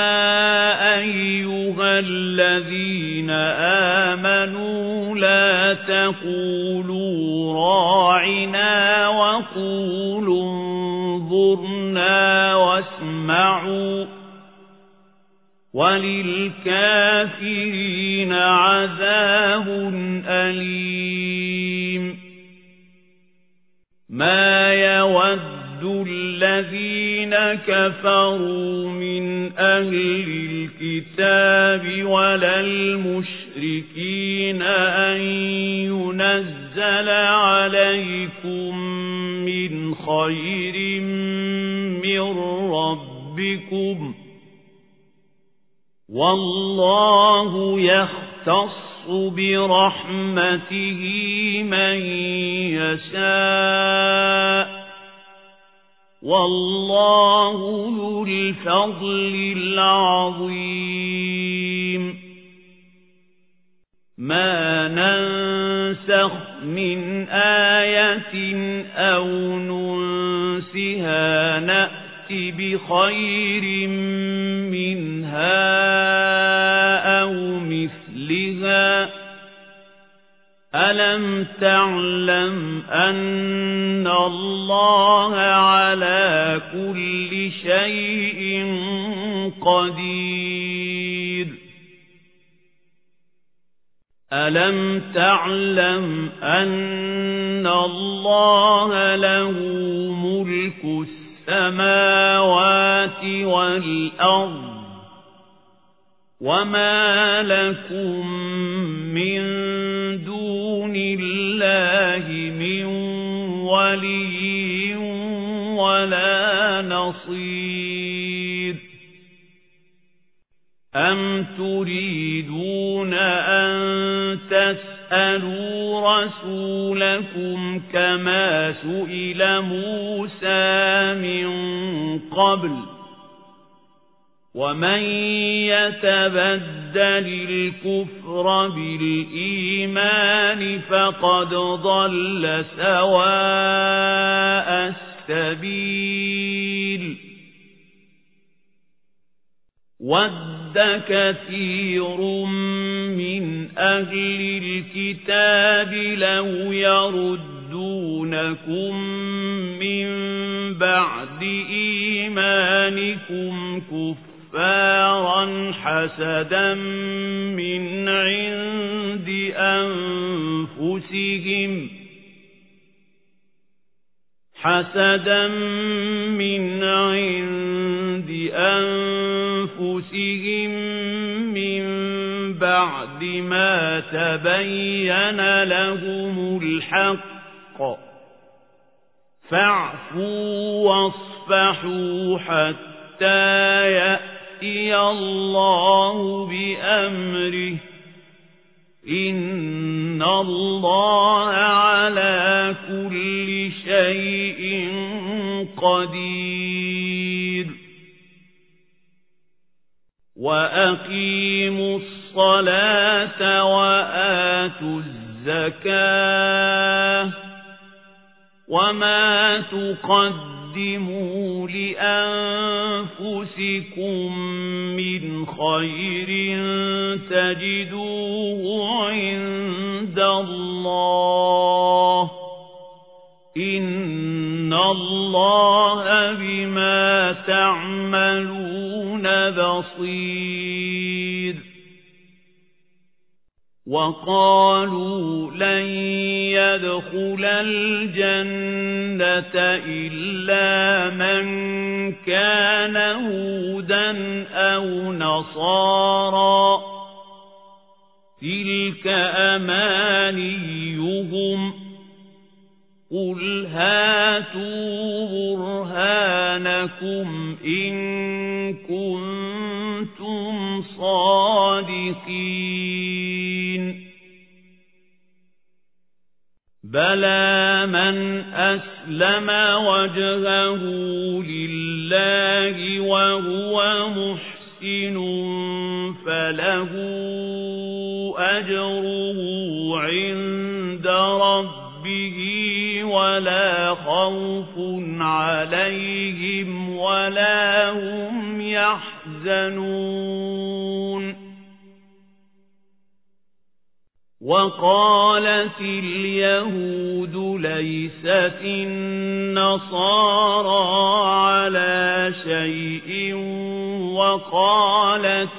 أيها الذين آمنوا لا تقولوا راعنا وقولوا انظرنا واسمعوا وللكافرين عذاب أليم ما يود الذين كفروا من أهل الكتاب ولا المشركين أن ينزل عليكم من خير من ربكم والله يختص برحمته من يشاء والله ذو الفضل العظيم ما ننسخ من آية أو ننسها نأتي بخير منها أو مثلها ألم تعلم أن الله على كل شيء قدير ألم تعلم أن الله له ملك السماوات وَالْأَرْضِ وَمَا لَكُمْ مِنْ دُونِ اللَّهِ مِنْ وَلِيٍّ وَلَا نَصِيرٍ أَمْ تُرِيدُونَ أَنْ تَسْأَلُوا رَسُولَكُمْ كَمَا سُئِلَ مُوسَى مِنْ قَبْلُ وَمَنْ يَتَبَدَّلِ الْكُفْرَ بِالْإِيمَانِ فَقَدْ ضَلَّ سَوَاءَ السَّبِيلِ وَدَّ كَثِيرٌ مِنْ أَهْلِ الْكِتَابِ لَوْ يَرُدُّونَكُمْ مِنْ بَعْدِ إِيمَانِكُمْ كُفَّارًا حَسَدًا مِنْ عِنْدِ أنفسهم من بعد ما تبين لهم الحق فاعفوا واصفحوا حتى يأتي الله بأمره إن الله على كل شيء قدير وأقيموا الصلاة وآتوا الزكاة وما تقدموا لأنفسكم من خير تجدوه عند الله إن الله بما تعملون بصير وقالوا لن يدخل الجنة إلا من كان هودا أو نصارى تلك أمانيهم قل هاتوا برهانكم إن كنتم صادقين بلى من أسلم وجهه لله وهو محسن فله أجره عند ربه ولا خوف عليهم ولا هم يحزنون وقالت اليهود ليست النصارى على شيء وقالت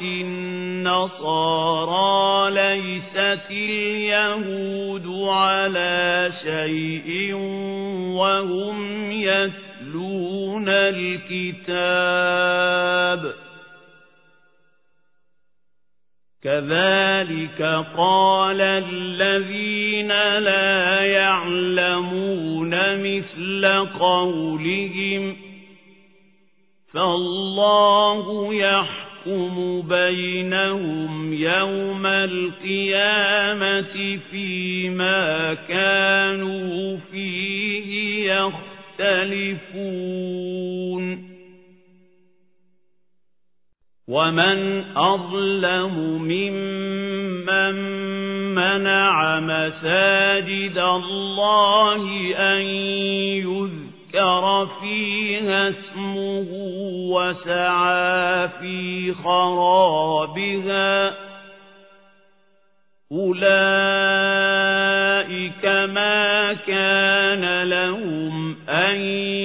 النصارى ليست اليهود على شيء وهم يتلون الكتاب كذلك قال الذين لا يعلمون مثل قولهم فالله يحكم بينهم يوم القيامة فيما كانوا فيه يختلفون ومن أظلم ممن منع مساجد الله أن يذكر فيها اسمه وسعى في خرابها أولئك ما كان لهم أن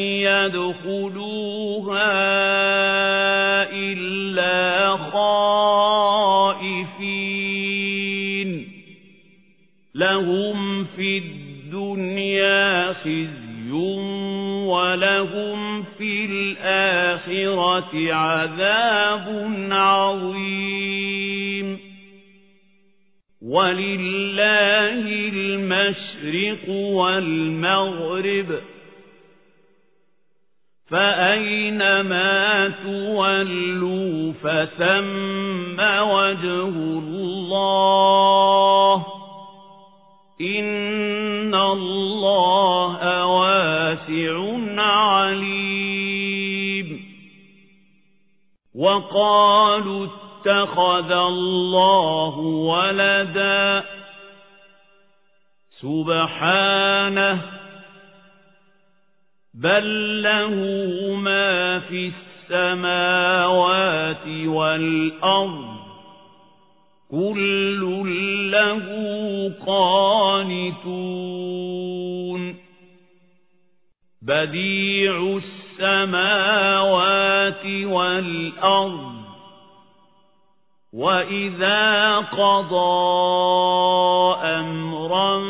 يدخلوها إلا خائفين لهم في الدنيا خزي وله ولهم في الآخرة عذاب عظيم ولله المشرق والمغرب فأينما تولوا فثم وجه الله إن الله واسع عليم وقالوا اتخذ الله ولدا سبحانه بل له ما في السماوات والأرض كل له قانتون بديع السماوات والأرض وإذا قضى أمرا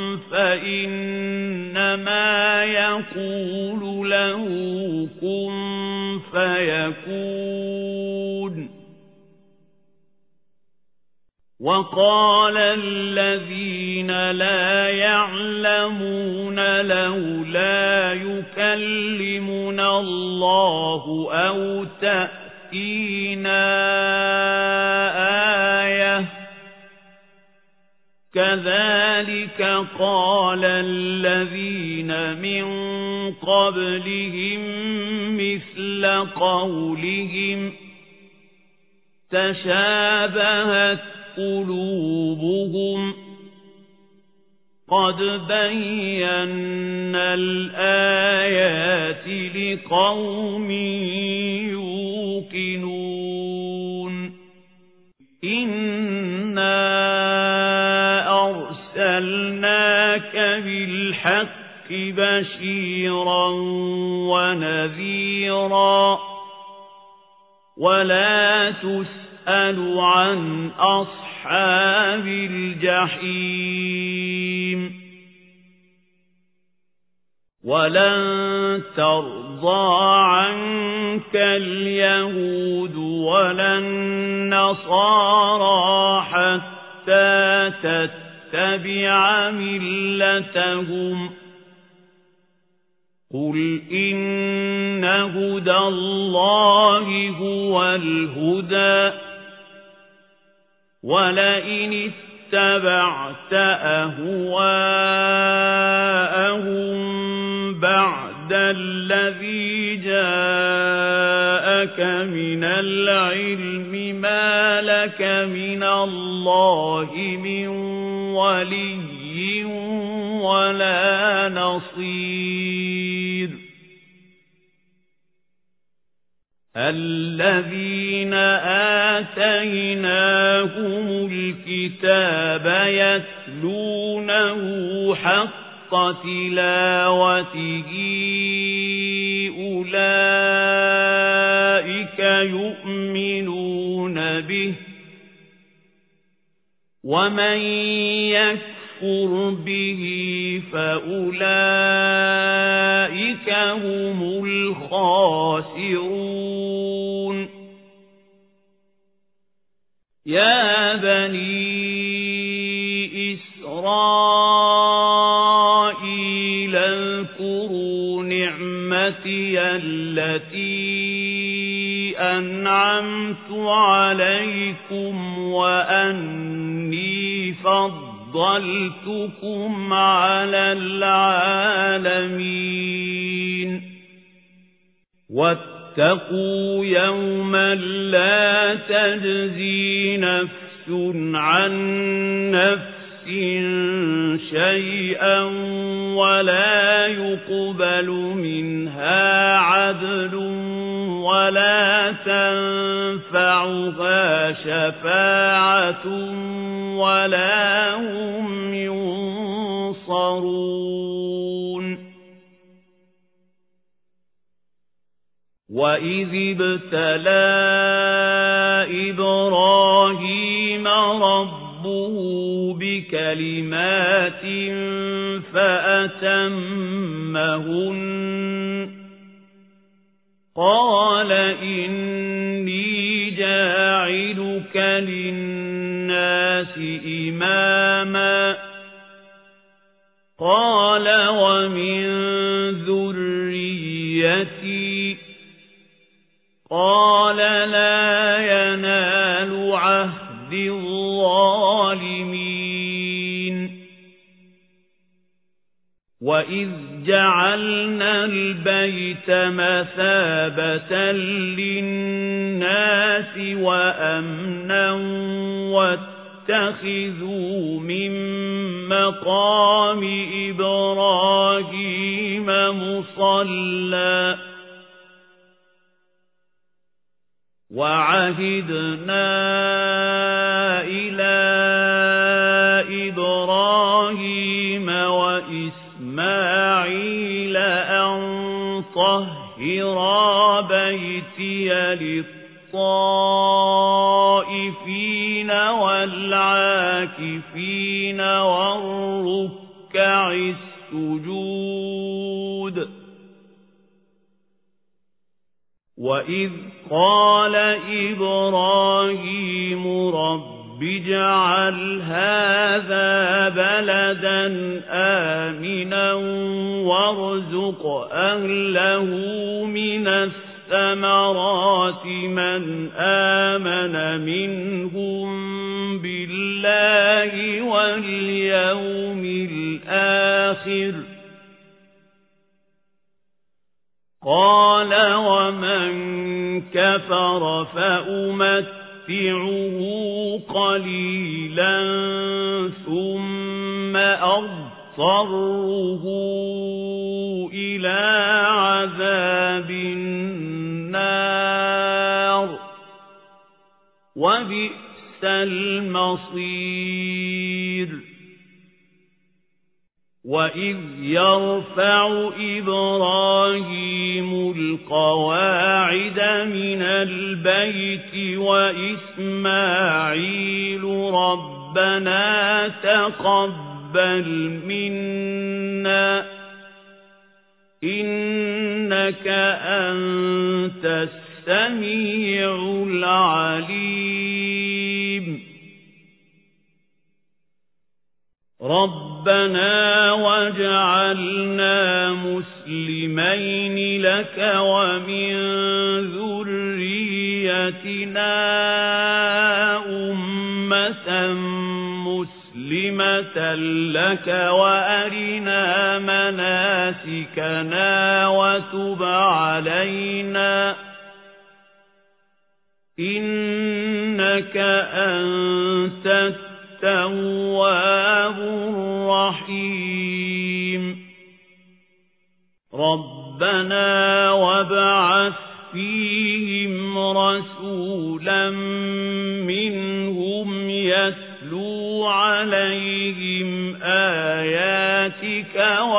فإنما يقول له كن فيكون وقال الذين لا يعلمون لولا يكلمنا الله أو تأتينا آية كذلك قال الذين من قبلهم مثل قولهم تشابهت قلوبهم قد بينا الآيات لقوم يوقنون إنا أرسلناك بالحق بشيرا ونذيرا ولا تسأل عن أصحاب الجحيم ولن ترضى عنك اليهود ولا النصارى حتى تتبع ملتهم قل إن هدى الله هو الهدى ولئن اتبعت أهواءهم بعد الذي جاءك من العلم ما لك من الله من ولي ولا نصير الذين آتيناهم الكتاب يتلونه حق تلاوته أولئك يؤمنون به ومن يكفر به فأولئك هم الخاسرون يا بني إسرائيل اذكروا نعمتي التي أنعمت عليكم وأني فضلتكم على العالمين واتقوا يوما لا تجزي نفس عن نفس شيئا ولا يقبل منها عدل ولا تنفعها شفاعة ولا هم ينصرون وإذ ابتلى إبراهيم ربه بكلمات فأتمهن قال إني جاعلك للناس إماما قال ومن ذريتي قال لا ينال عهد الظالمين وإذ جعلنا البيت مثابة للناس وأمنا واتخذوا من مقام إبراهيم مصلى وعهدنا إلى إبراهيم وإسماعيل أن طهرا بيتي للطائفين والعاكفين والركع السجود وإذ قال إبراهيم رب اجعل هذا بلدا آمنا وارزق أهله من الثمرات من آمن منهم بالله واليوم الآخر قال ومن كفر فأمتعه قليلا ثم أضطره إلى عذاب النار وبئس المصير وإذ يرفع إبراهيم القواعد من البيت وإسماعيل ربنا تقبل منا إنك أنت السميع العليم ربنا واجعلنا مسلمين لك ومن ذريتنا أمة مسلمة لك وأرنا مناسكنا وتب علينا إنك أنت التواب الرحيم ربنا وابعث فيهم رسولا منهم يتلو عليهم آياتك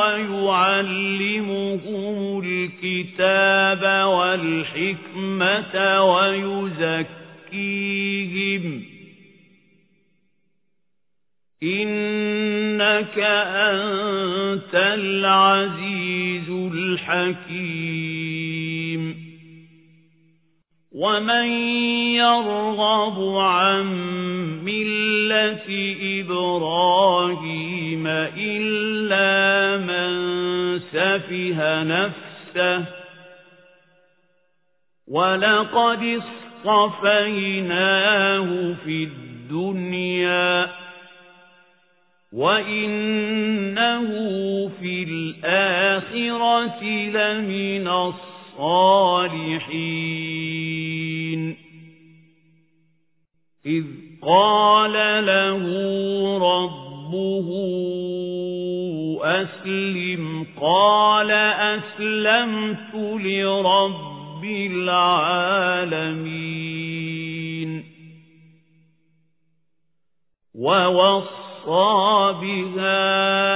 ويعلمهم الكتاب والحكمة ويزكيهم إنك أنت العزيز الحكيم ومن يرغب عن ملة إبراهيم إلا من سفه نفسه ولقد اصطفيناه في الدنيا وإنه في الآخرة لمن الصالحين إذ قال له ربه أسلم قال أسلمت لرب العالمين ووصى بها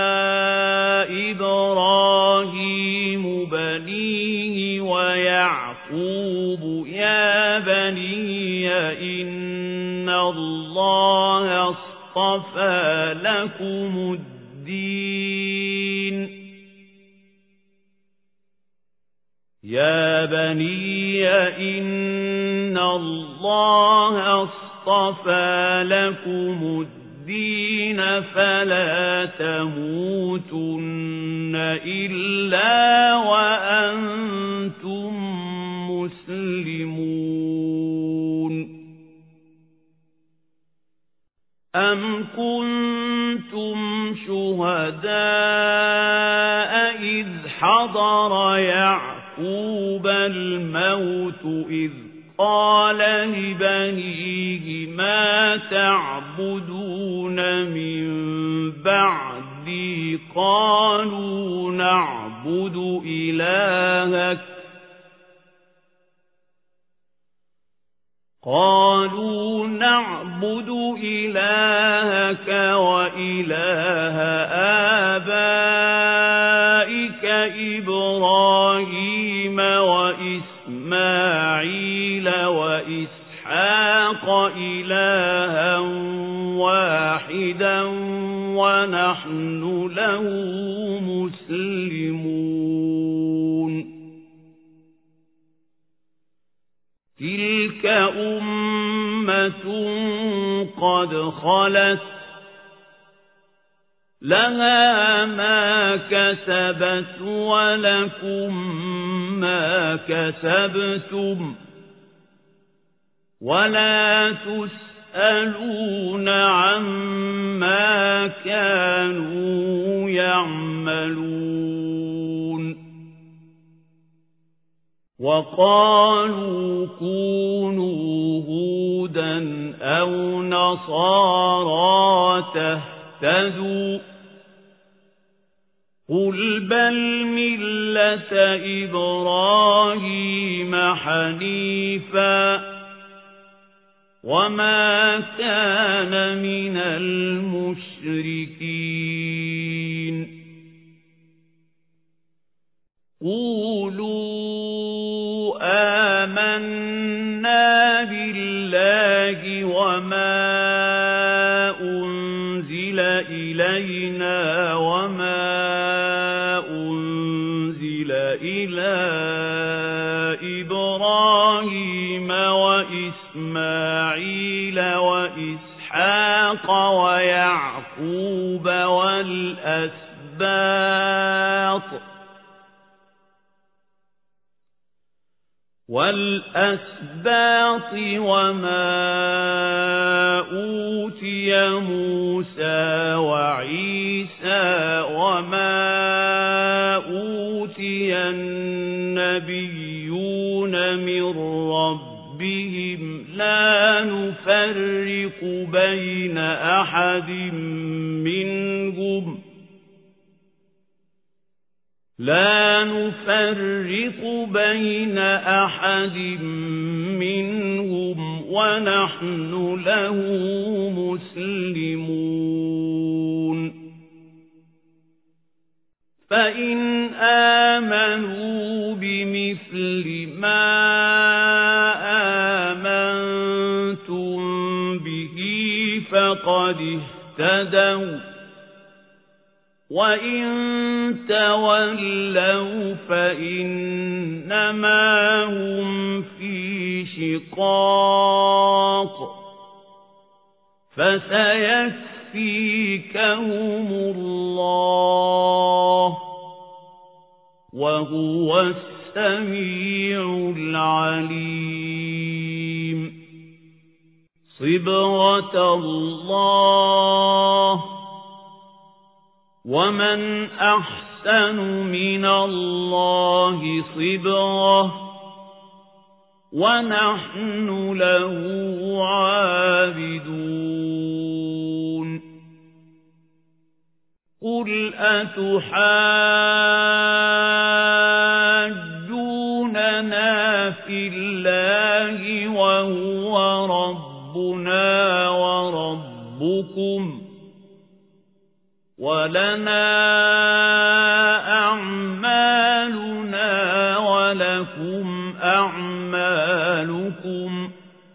إبراهيم بنيه ويعقوب يا بني إن الله اصطفى لكم الدين يا بني إن الله اصطفى لكم الدين فلا تموتن إلا وأنتم مسلمون أم كنتم شهداء إذ حضر يعقوب الموت إذ قال لبنيه ما تعبدون من بعدي قالوا نعبد إلهك وإله آبائك إبراهيم وإسماعيل وإسحاق إلها واحدا ونحن له مسلمون تلك أمة قد خلت لها ما كسبت ولكم ما كسبتم ولا تسألون عما كانوا يعملون وقالوا كونوا هودا أو نصارى تهتدوا قل بل ملة إبراهيم حنيفا وما كان من المشركين قولوا آمنا بالله وما أنزل إلينا وما أنزل إلى إبراهيم وإسماعيل وإسحاق ويعقوب والأسباط وما أوتي موسى وعيسى وما أوتي النبيون من ربهم لا نفرق بين أحد منهم ونحن له مسلمون فإن آمنوا بمثل ما آمنتم به فقد اهتدوا وإن تولوا فإنما هم في شقاق فسيكفيكهم الله وهو السميع العليم صبغة الله ومن أحسن من الله صبغة ونحن له عابدون قل أتحاجوننا في الله وهو ربنا وربكم ولنا أعمالنا ولكم أعمالكم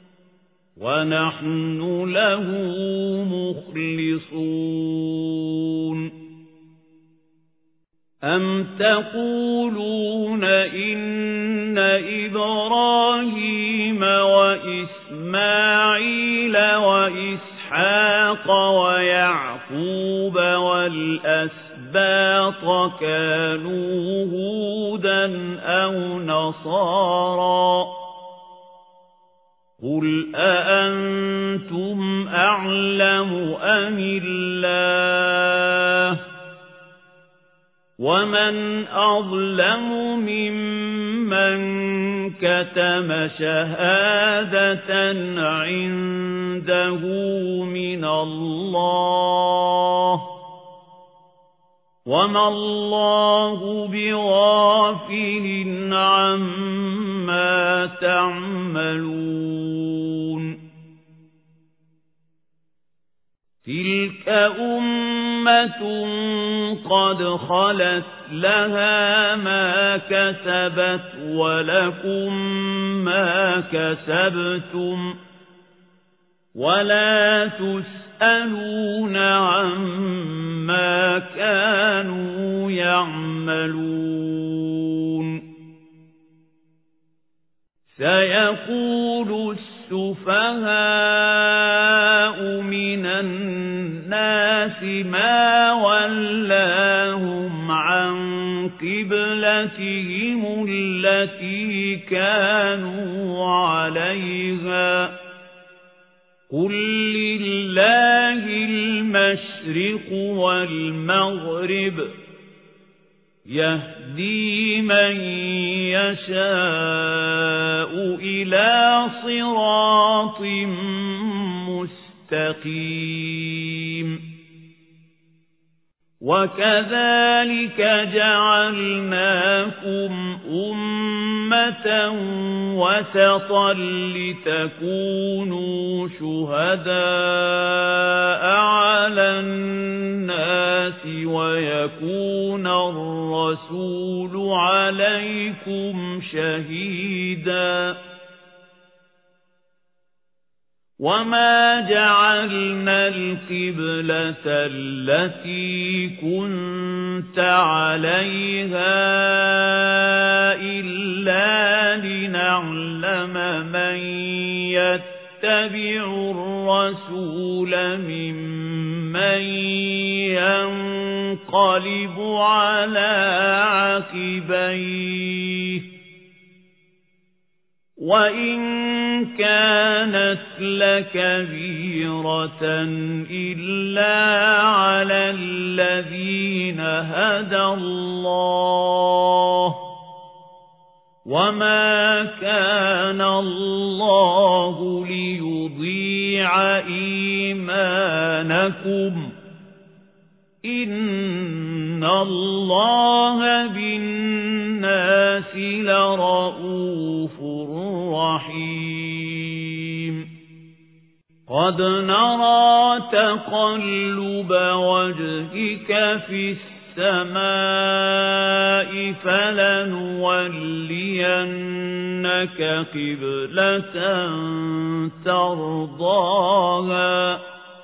ونحن له مخلصون أَمْ تَقُولُونَ إِنَّ إِبْرَاهِيمَ وَإِسْمَاعِيلَ وَإِسْحَاقَ وَيَعْقُوبَ وَالْأَسْبَاطَ كَانُوا هُودًا أَوْ نَصَارَى قُلْ أَأَنْتُمْ أَعْلَمُ أَمِ اللَّهُ وَمَنْ أَظْلَمُ مِمَّنْ كَتَمَ شَهَادَةً عِندَهُ مِنَ اللَّهِ وَمَا اللَّهُ بِغَافِلٍ عَمَّا تَعْمَلُونَ تِلْكَ أُمَّةٌ قَدْ خَلَتْ لَهَا مَا كَسَبَتْ وَلَكُمْ مَا كَسَبْتُمْ وَلَا تُسْأَلُونَ عَمَّا كَانُوا يَعْمَلُونَ سَيَقُولُ السُّفَهَاءُ مِنَ النَّاسِ مَا وَلَّاهُمْ عَنْ قِبْلَتِهِمُ الَّتِي كَانُوا عَلَيْهَا قُلْ لِلَّهِ الْمَشْرِقُ وَالْمَغْرِبُ يَهْدِي مَن يَشَاءُ إِلَى صِرَاطٍ مُسْتَقِيمٍ وَكَذَلِكَ جَعَلْنَاكُمْ أُمَّةً وَسَطًا لِتَكُونُوا شُهَدَاءَ عَلَى النَّاسِ وَيَكُونَ الرَّسُولُ عَلَيْكُمْ شَهِيدًا وَمَا جَعَلْنَا الْقِبْلَةَ الَّتِي كُنتَ عَلَيْهَا إِلَّا لِنَعْلَمَ مَن يَتَّبِعُ الرَّسُولَ مِمَّن يَنقَلِبُ عَلَى عَقِبَيْهِ وَإِن كَانَتْ لَكَبِيرَةً إِلَّا عَلَى الَّذِينَ هَدَى اللَّهُ وَمَا كَانَ اللَّهُ لِيُضِيعَ إِيمَانَكُمْ إِنَّ اللَّهَ بِالنَّاسِ لَرَءُوفٌ رحيم قد نرى تقلب وجهك في السماء فلنولينك قبلة ترضاها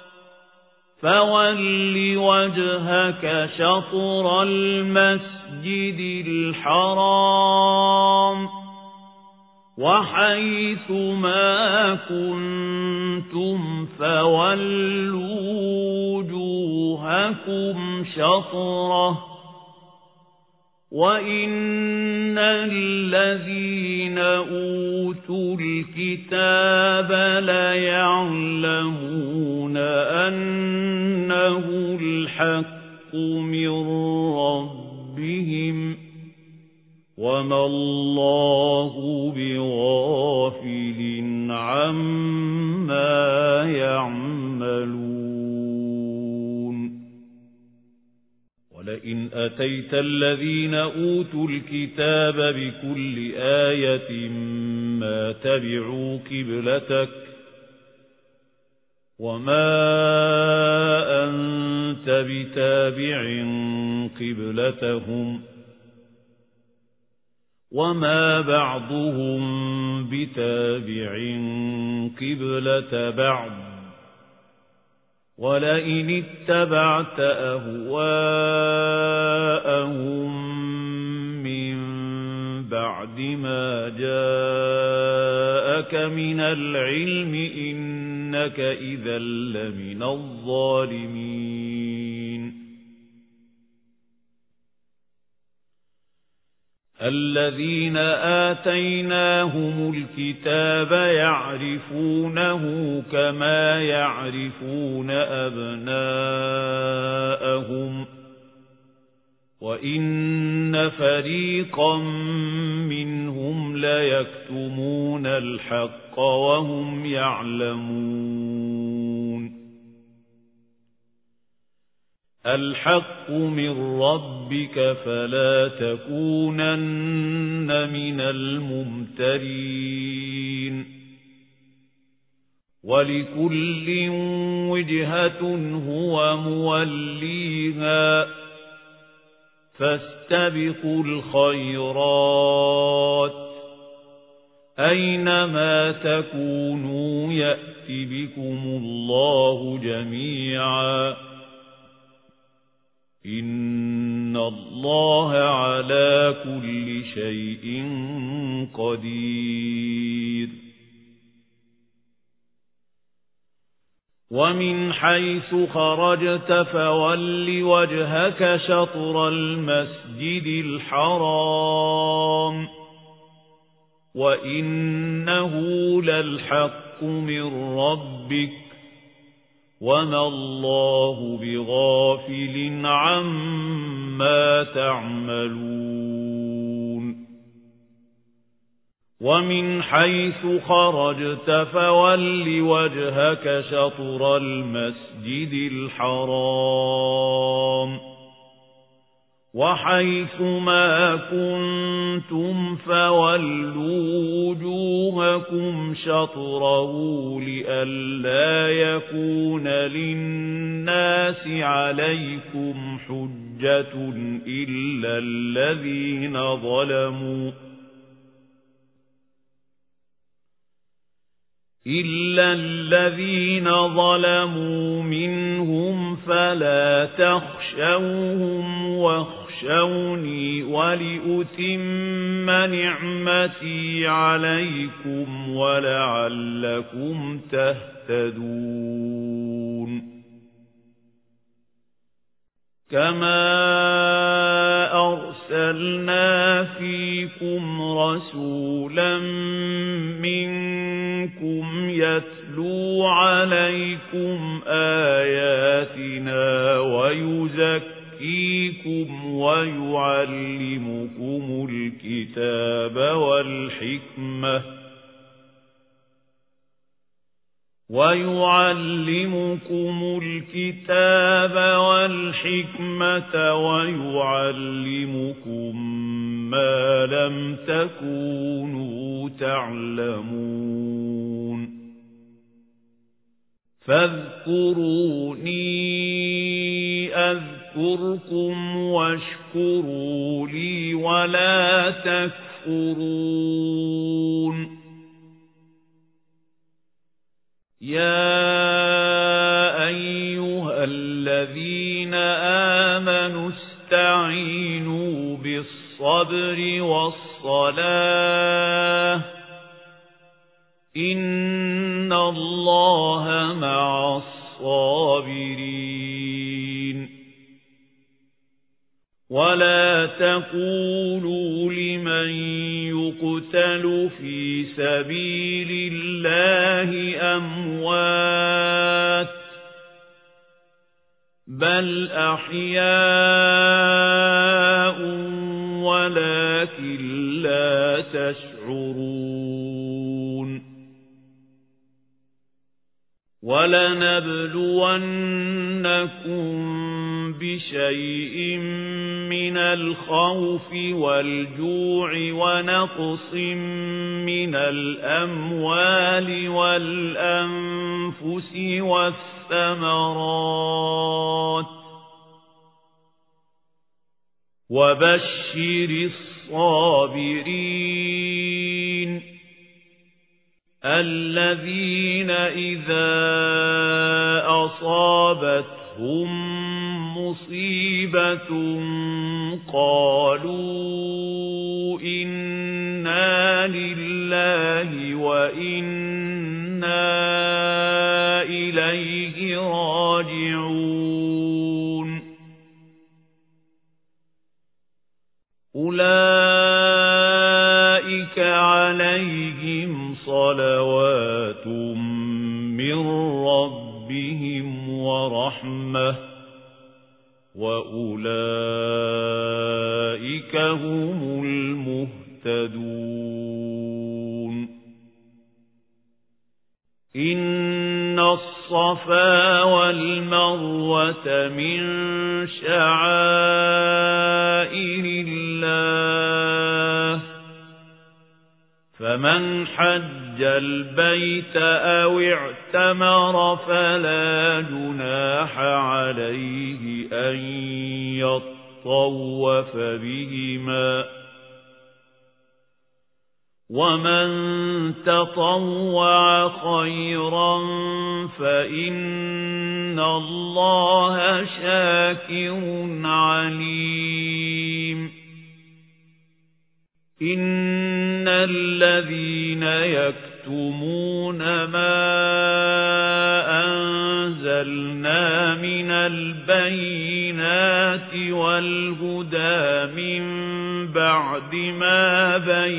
فول وجهك شطر المسجد الحرام وحيث ما كنتم فولوا وجوهكم شطره وَإِنَّ الَّذِينَ أُوتُوا الْكِتَابَ لَيَعْلَمُونَ أَنَّهُ الْحَقُّ مِنْ رَبِّهِمْ وَمَا اللَّهُ بِغَافِلٍ عَمَّا يَعْمَلُونَ وَلَئِنْ أَتَيْتَ الَّذِينَ أُوتُوا الْكِتَابَ بِكُلِّ آيَةٍ مَا تَبِعُوا قِبْلَتَكَ وَمَا أَنْتَ بِتَابِعٍ قِبْلَتَهُمْ وَمَا بَعْضُهُمْ بِتَابِعٍ قِبْلَةَ بَعْضٍ ولئن اتبعت أهواءهم من بعد ما جاءك من العلم إنك إذا لمن الظالمين الذين آتيناهم الكتاب يعرفونه كما يعرفون أبناءهم وإن فريقا منهم ليكتمون الحق وهم يعلمون الحق من ربك فلا تكونن من الممترين ولكل وجهة هو موليها فاستبقوا الخيرات أينما تكونوا يأت بكم الله جميعا إن الله على كل شيء قدير ومن حيث خرجت فول وجهك شطر المسجد الحرام وإنه للحق من ربك وما الله بغافل عما تعملون ومن حيث خرجت فول وجهك شطر المسجد الحرام وحيث ما كنتم فولوا وجوهكم شطره لئلا يكون للناس عليكم حجة إلا الذين ظلموا منهم فلا تخشوهم واخشوني ولأتم نعمتي عليكم ولعلكم تهتدون كما أرسلنا فيكم رسولا منكم يتلو عليكم آياتنا ويزكيكم ويعلمكم الكتاب والحكمة ويعلمكم ما لم تكونوا تعلمون فاذكروني أذكركم واشكروا لي ولا تكفرون يا أيها الذين آمنوا استعينوا بالصبر والصلاة إن الله مع الصابرين ولا تقولوا لمن يقتل في سبيل الله أموات بل أحياء ولكن لا تشعرون ولنبلونكم بشيء من الخوف والجوع ونقص من الأموال والأنفس والثمرات وبشر الصابرين الذين إذا أصابتهم مصيبة قالوا إنا لله وإنا إليه راجعون أولئك عليهم صلوات من ربهم ورحمة وأولئك هم المهتدون إن الصفا والمروة من شعائر الله فمن حج البيت أو اعتمر فلا جناح عليه أن يطوف بهما ومن تطوع خيرا فإن الله شاكر عليم إن الذين يكتمون ما أنزلنا من البينات والهدى من بعد ما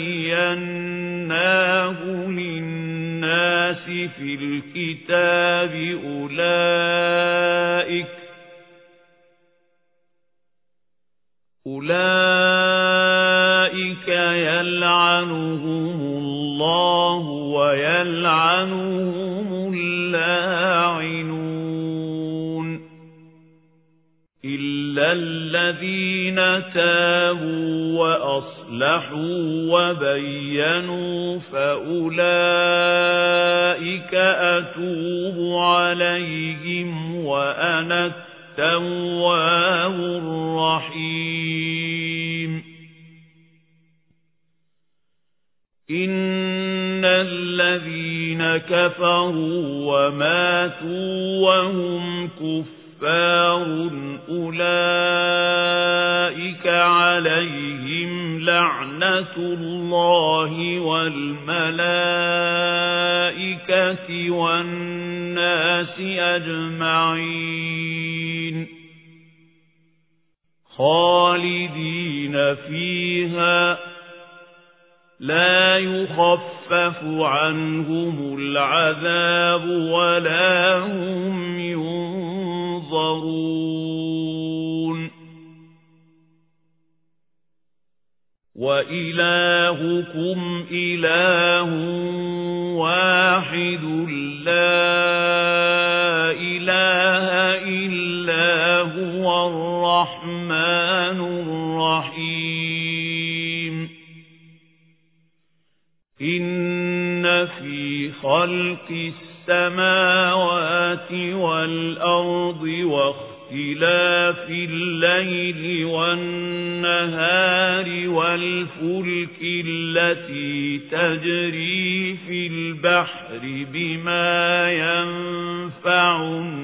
بيناه للناس في الكتاب أولئك يلعنهم الله ويلعنهم اللاعنون إلا الذين تابوا وأصلحوا وبينوا فأولئك أتوب عليهم وأنا التواب الرحيم إن الذين كفروا وماتوا وهم كفار أولئك عليهم لعنة الله والملائكة والناس أجمعين خالدين فيها لا يخفف عنهم العذاب ولا هم ينظرون وإلهكم إله واحد لا إله إلا هو الرحمن الرحيم إن في خلق السماوات والأرض واختلاف الليل والنهار والفلك التي تجري في البحر بما ينفع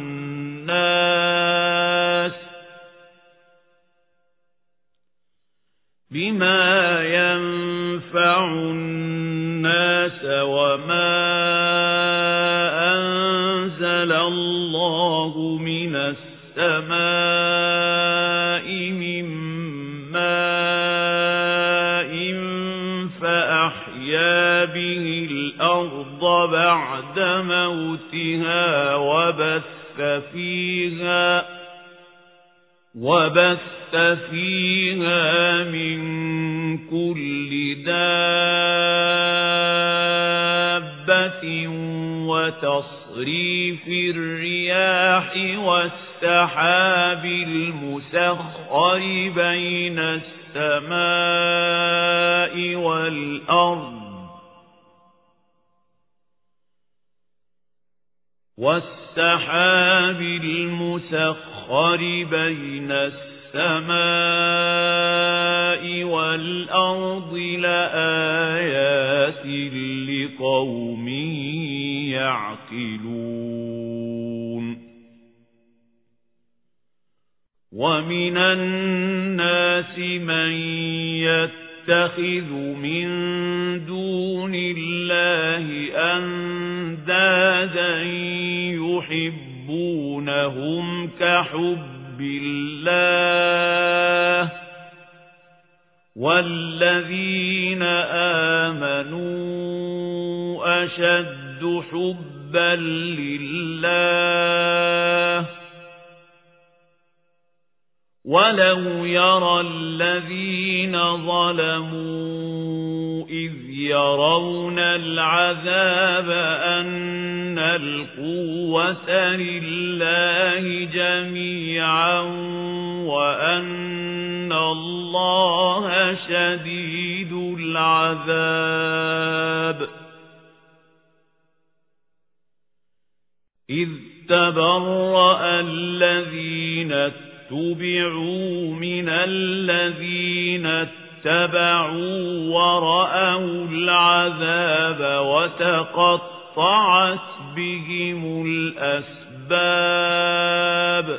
الناس وما أنزل الله من السماء من ماء فأحيا به الأرض بعد موتها وبث فيها من كل دابة وتصريف الرياح والسحاب المسخر بين السماء والأرض لآيات لقوم يعقلون ومن الناس من يتخذ من دون الله أندادا يحبونهم كحب الله والذين آمنوا أشد حبا لله ولو يرى الذين ظلموا إذ يرون العذاب أن القوة لله جميعا وأن الله شديد العذاب إذ تبرأ الذين اتبعوا من الذين اتبعوا ورأوا العذاب وتقطعت بهم الأسباب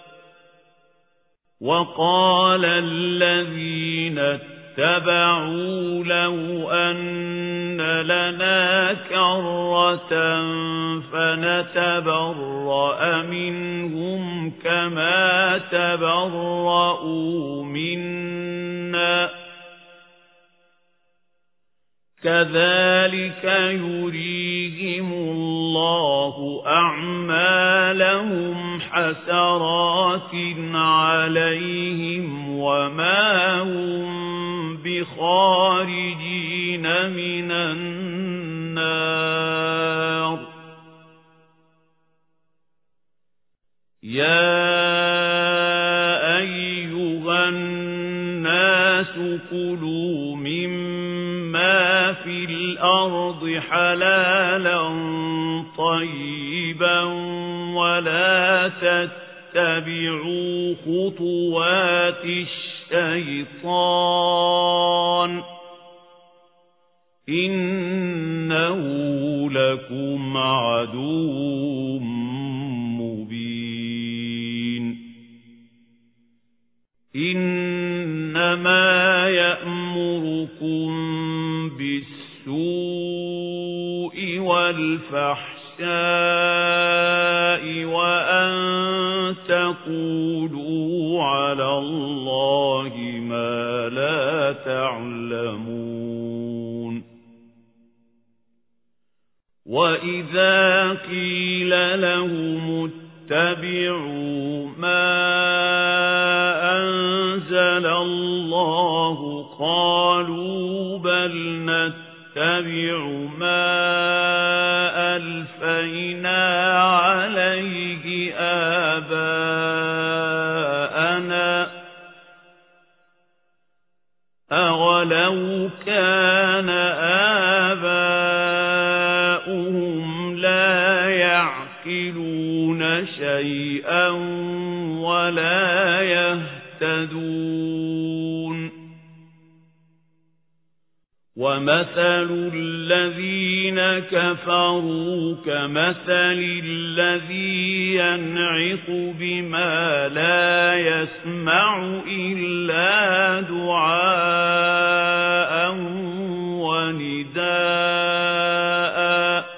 وقال الذين اتبعوا لو أن لنا كرة فنتبرأ منهم كما تبرؤوا منا كذلك يريهم الله أعمالهم حسرات عليهم وما هم بخارجين من النار يا أيها الناس كلوا مما في الأرض حلالا طيبا ولا تتبعوا خطوات الشيطان إنه لكم عدو مبين إنما يأمركم بالسوء والفحشاء وأن تقولوا على الله ما لا تعلمون وإذا قيل لهم اتبعوا ما أنزل الله قالوا بل نتبع ما ألفينا عليه آباءنا أولو كان آباؤهم لا يعقلون شيئا ولا يهتدون ومثل الذين كفروا كمثل الذي ينعق بما لا يسمع إلا دعاء ونداء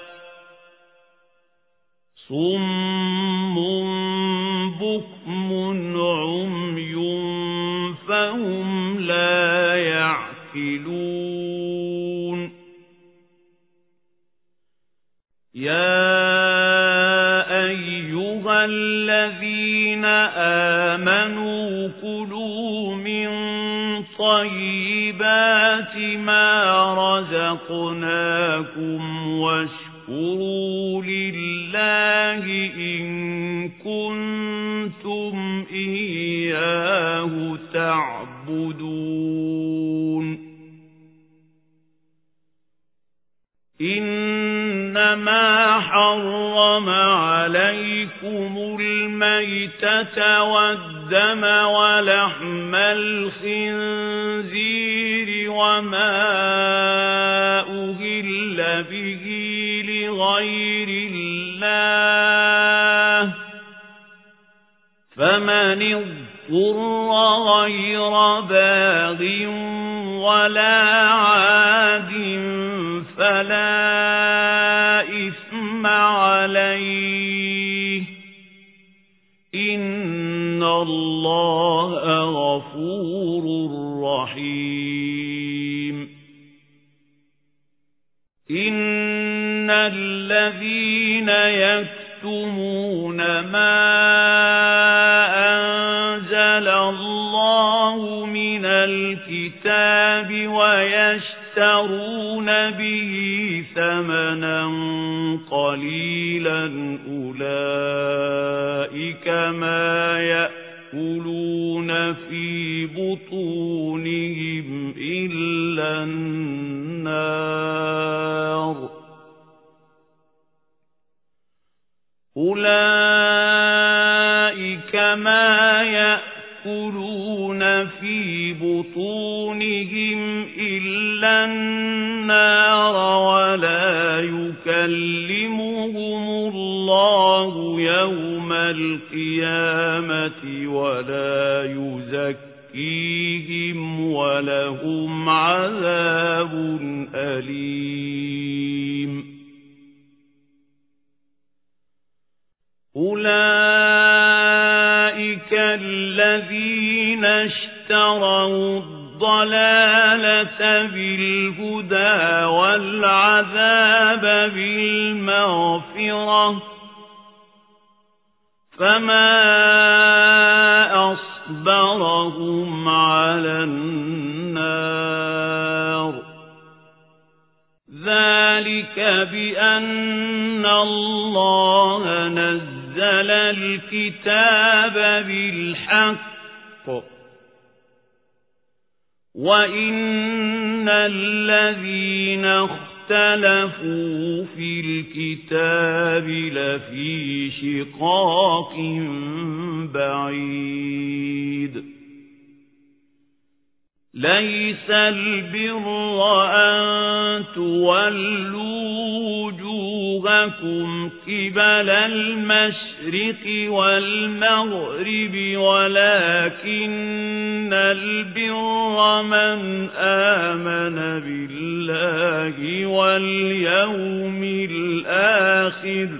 صم بكم عمي فهم لا يعقلون يا أيها الذين آمنوا كلوا من طيبات ما رزقناكم واشكروا لله إن كنتم إياه تعبدون إنما حرم عليكم الميتة والدم ولحم الخنزير وما أهل به لغير الله فمن اضطر غير باغ ولا عاد فلا إثم عليه إن الله غفور رحيم إن الذين يكتمون ما أنزل الله من الكتاب ويشترون به ثمنا قليلا أولئك ما يأكلون في بطونهم إلا النار أولئك ما يأكلون في بطونهم إلا النار ولا يكلمهم الله يوم القيامة ولا يزكيهم ولهم عذاب أليم أولئك الذين اشتروا الضلالة بالهدى والعذاب بالمغفرة فما أصبرهم على النار ذلك بأن الله نزل الكتاب بالحق وإن الذين اختلفوا في الكتاب لفي شقاق بعيد ليس البر أن تولوا وجوهكم قبل المشرق والمغرب ولكن البر من آمن بالله واليوم الآخر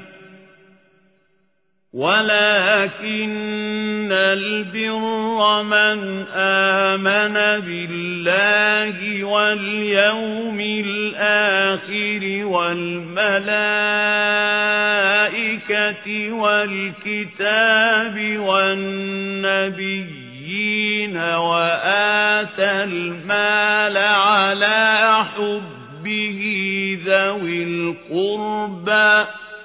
ولكن البر من آمن بالله واليوم الآخر والملائكة والكتاب والنبيين وآتى المال على حبه ذوي القربى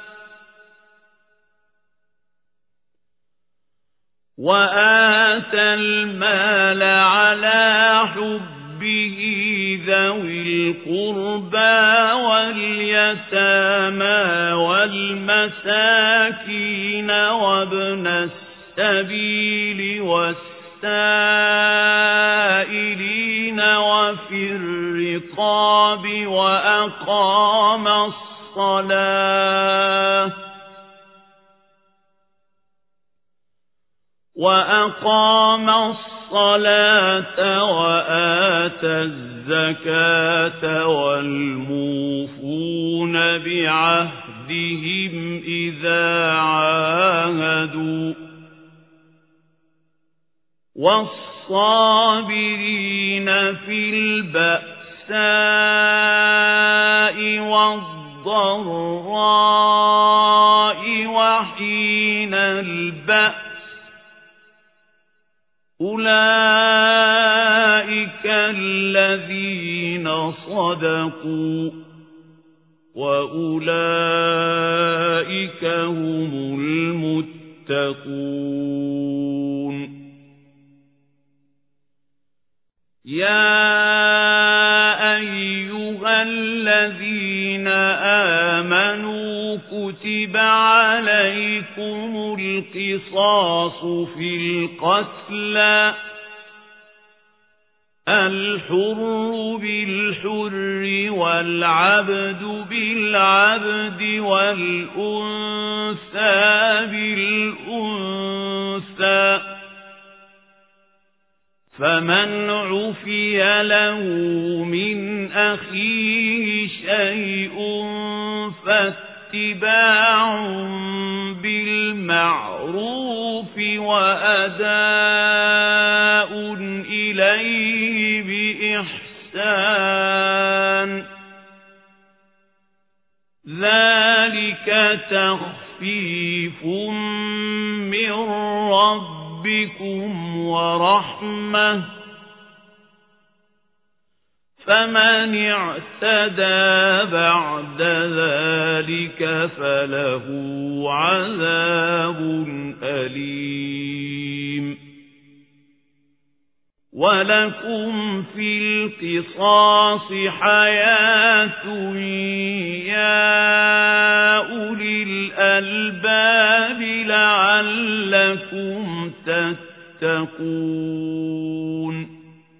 وآتى المال على حبه ذوي القربى واليتامى والمساكين وابن السبيل والسائلين وفي الرقاب وأقام الصلاة وآتى الزكاة والموفون بعهدهم إذا عاهدوا والصابرين في البأساء والضراء وحين البأس أولئك الذين صدقوا وأولئك هم المتقون يا أيها الذين آمنوا كتب عليكم القصاص في القتلى الحر بالحر والعبد بالعبد والأنثى بالأنثى فمن عفي له من أخيه شيء فاتباع بالمعروف وأداء إليه بإحسان ذلك تخفيف من ربكم ورحمة فمن اعتدى بعد ذلك فله عذاب أليم ولكم في القصاص حياة يا أولي الألباب لعلكم تتقون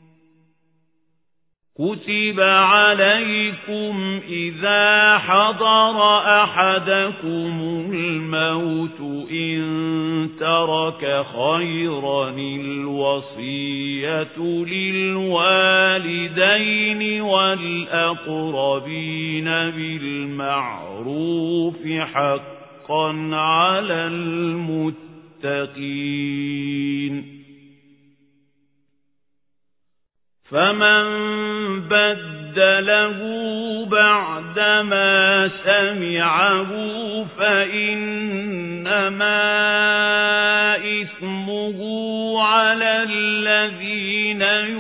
كتب عليكم إذا حضر أحدكم الموت إن ترك خيرا الوصية للوالدين والأقربين بالمعروف حقا على المتقين فمن بدله بعدما سمعه فإنما إثمه على الذين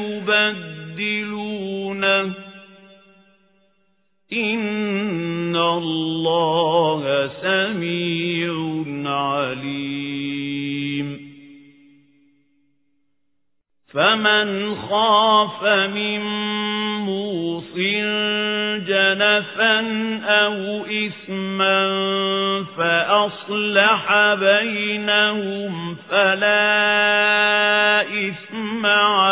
يبدلونه إن الله سميع عليم فمن خاف من موصٍ جنفا أو إثما فأصلح بينهم فلا إثم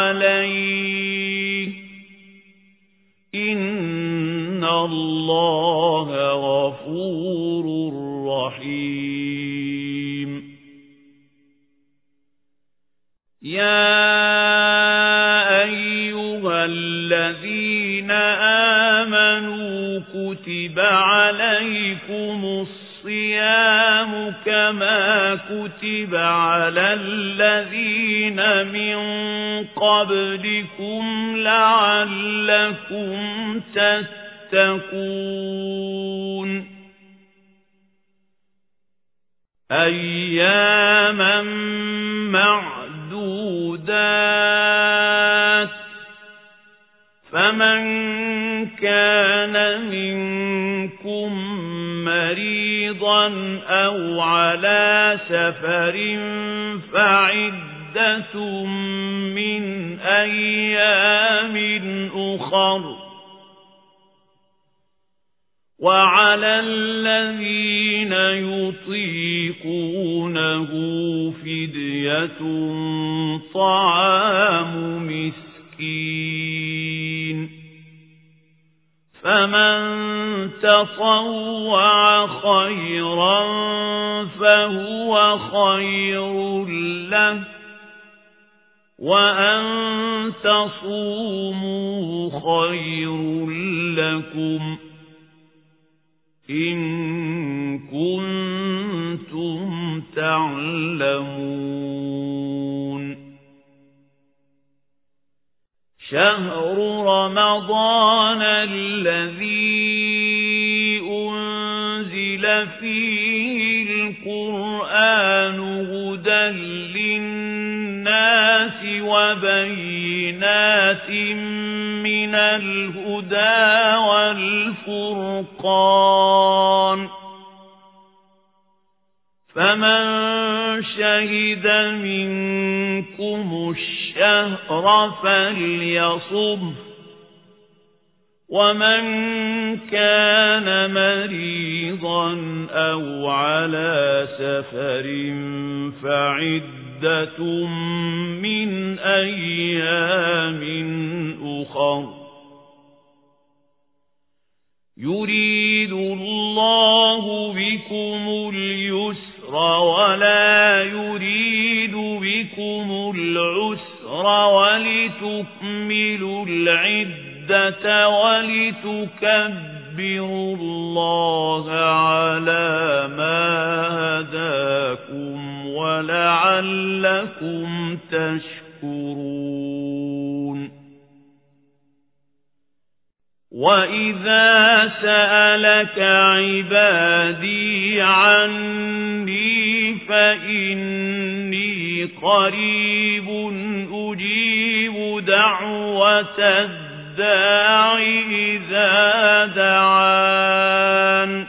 عليه إن الله غفور رحيم يا أيها الذين آمنوا كتب عليكم الصيام كما كتب على الذين من قبلكم لعلكم تتقون أياما معدودات فمن كان منكم مريضا أو على سفر فعدة من أيام أخر وعلى الذين يطيقونه فدية طعام مسكين فمن تطوع خيرا فهو خير له وأن تصوموا خير لكم إن كنتم تعلمون شهر رمضان الذي أنزل فيه القرآن هدى للناس وبينات من الهدى والفرقان فمن شهد منكم الشهر فليصم ومن كان مريضا أو على سفر فعدة عدة من أيام أخر يريد الله بكم اليسر ولا يريد بكم العسر ولتكملوا العدة ولتكبروا الله على ما هداكم ولعلكم تشكرون وَإِذَا سَأَلَكَ عِبَادِي عَنِّي فَإِنِّي قَرِيبٌ أُجِيبُ دَعْوَةَ الدَّاعِ إِذَا دَعَانِ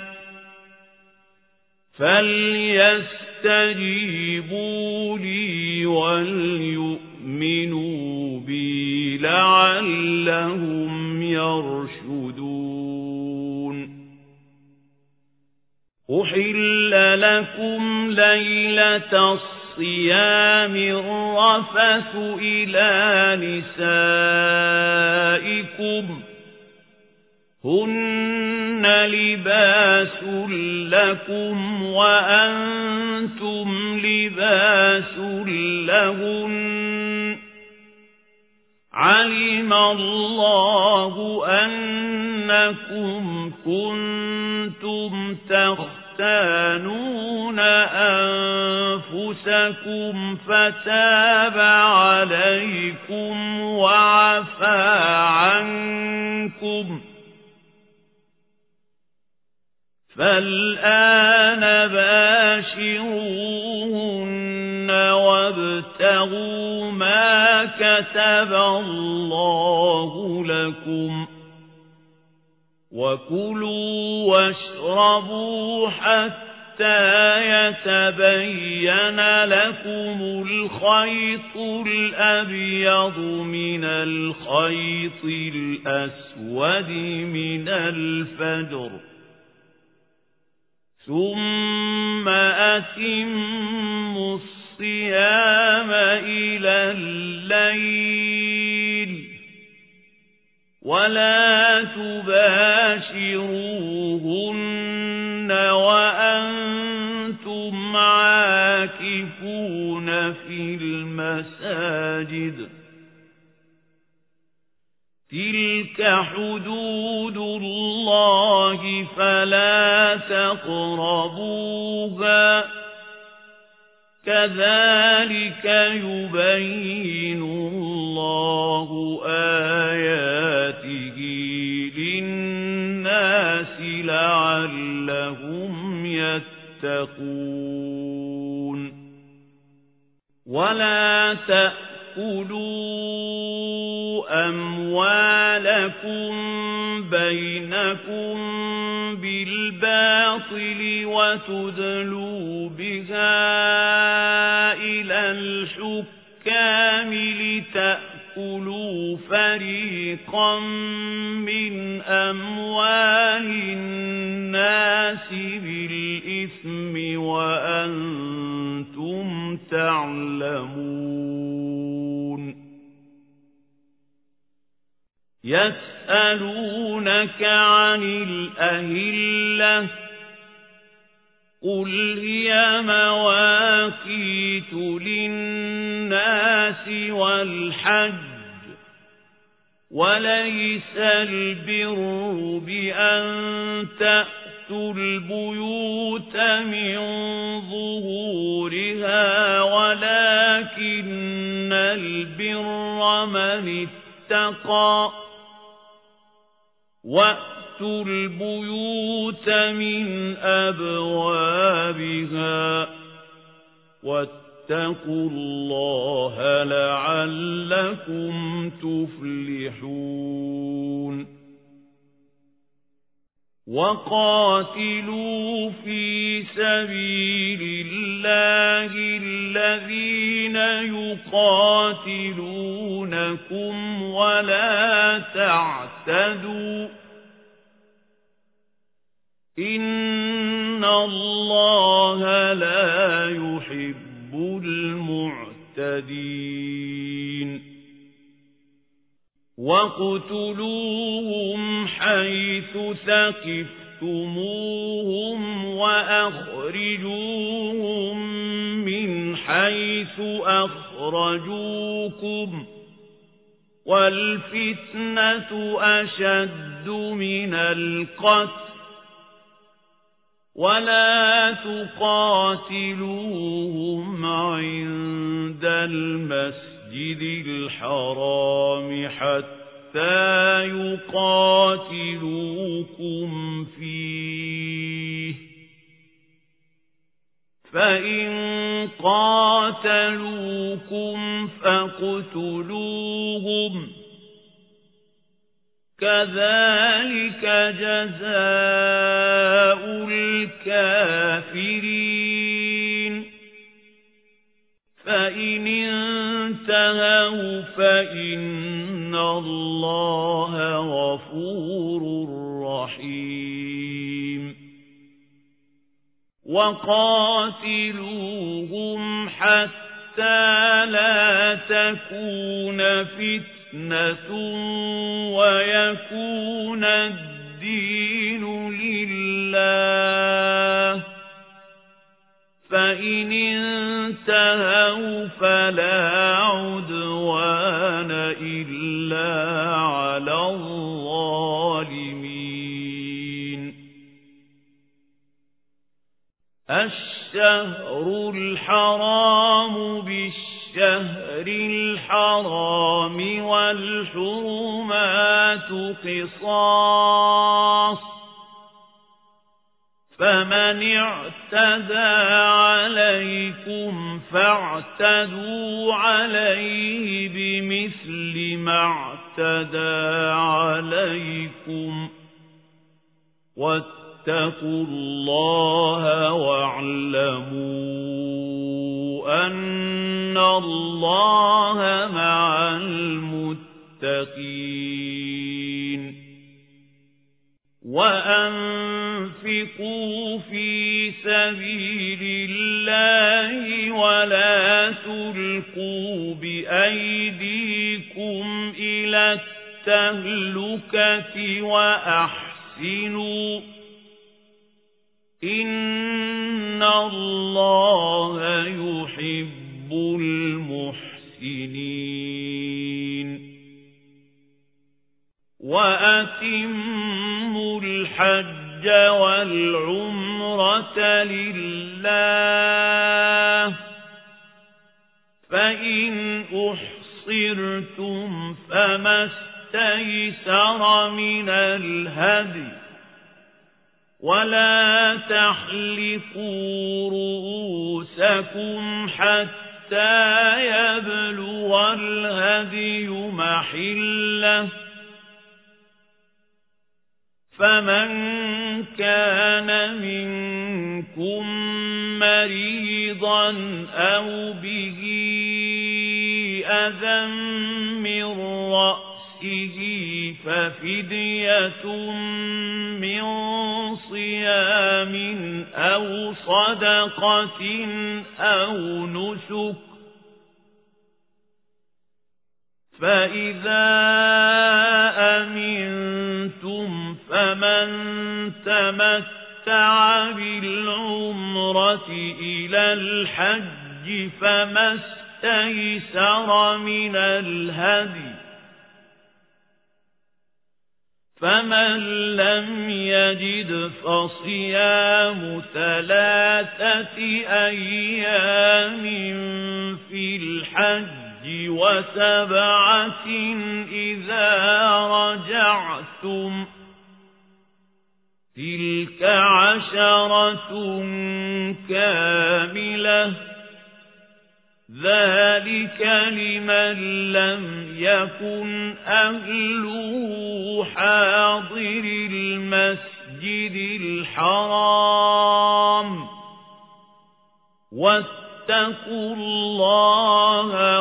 فَلْيَسْتَجِيبُوا لِي وَلْيُؤْمِنُوا بِي لَعَلَّهُمْ يرشدون أحل لكم ليلة الصيام الرفث إلى نسائكم هن لباس لكم وأنتم لباس لهن علم الله أنكم كنتم تختانون أنفسكم فتاب عليكم وعفى عنكم فالآن باشروهن وابتغوا ما كتب الله لكم وكلوا واشربوا حتى يتبين لكم الخيط الأبيض من الخيط الأسود من الفجر ثم أتموا الصيام إلى الليل ولا تباشروهن وأنتم عاكفون في المساجد تلك حدود الله فلا تقربوها كذلك يبين الله آياته للناس لعلهم يتقون ولا تأكلوا أموالكم بينكم بالباطل وتدلوا بها إلى الحكام لتأكلوا فريقا من أموال الناس بالإثم وأنتم تعلمون يسألونك عن الأهلة قل هي مواقيت للناس والحج وليس البر بأن تأتوا البيوت من ظهورها ولكن البر من اتقى وأتوا البيوت من أبوابها واتقوا الله لعلكم تفلحون وقاتلوا في سبيل الله الذين يقاتلونكم ولا تعتدوا إن الله لا يحب المعتدين مهتدين واقتلوهم حيث ثقفتموهم وأخرجوهم من حيث أخرجوكم والفتنة أشد من القتل ولا تقاتلوهم عند المسجد الحرام حتى يقاتلوكم فيه فإن قاتلوكم فاقتلوهم كذلك جزاء الكافرين فإن انتهوا فإن الله غفور رحيم وقاتلوهم حتى لا تكون فتنة ويكون الدين لله فإن انتهوا فلا عدوان إلا على الظالمين الشهر الحرام بالشهر الحرام والحرمات قصاص فمن اعتدى عليكم فاعتدوا عليه بمثل ما اعتدى عليكم واتقوا الله واعلموا أن الله مع المتقين وأنفقوا في سبيل الله ولا تلقوا بأيديكم إلى التهلكة وأحسنوا إن الله يحب المحسنين وأتموا الحج والعمرة لله فإن أحصرتم فما استيسر من الهدي ولا تحلقوا رؤوسكم حتى يبلغ الهدي محله فمن كان منكم مريضا أو به أذى من رأسه ففدية من صيام أو صدقة أو نسك فإذا أمنتم فمن تمتع بالعمرة إلى الحج فما استيسر من الهدي فمن لم يجد فصيام 3 أيام في الحج و7 إذا رجعتم تلك 10 كاملة ذلك لمن لم يكن أهله حاضر المسجد الحرام واتقوا الله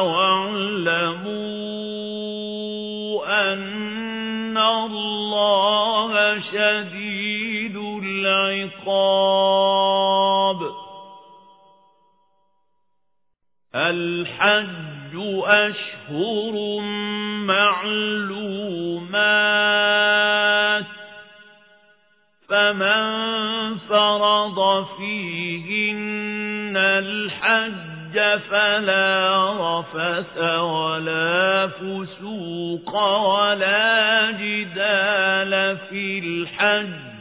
واعلموا أن الله شديد العقاب الحج أشهر معلومات فمن فرض فيهن الحج فلا رفث ولا فسوق ولا جدال في الحج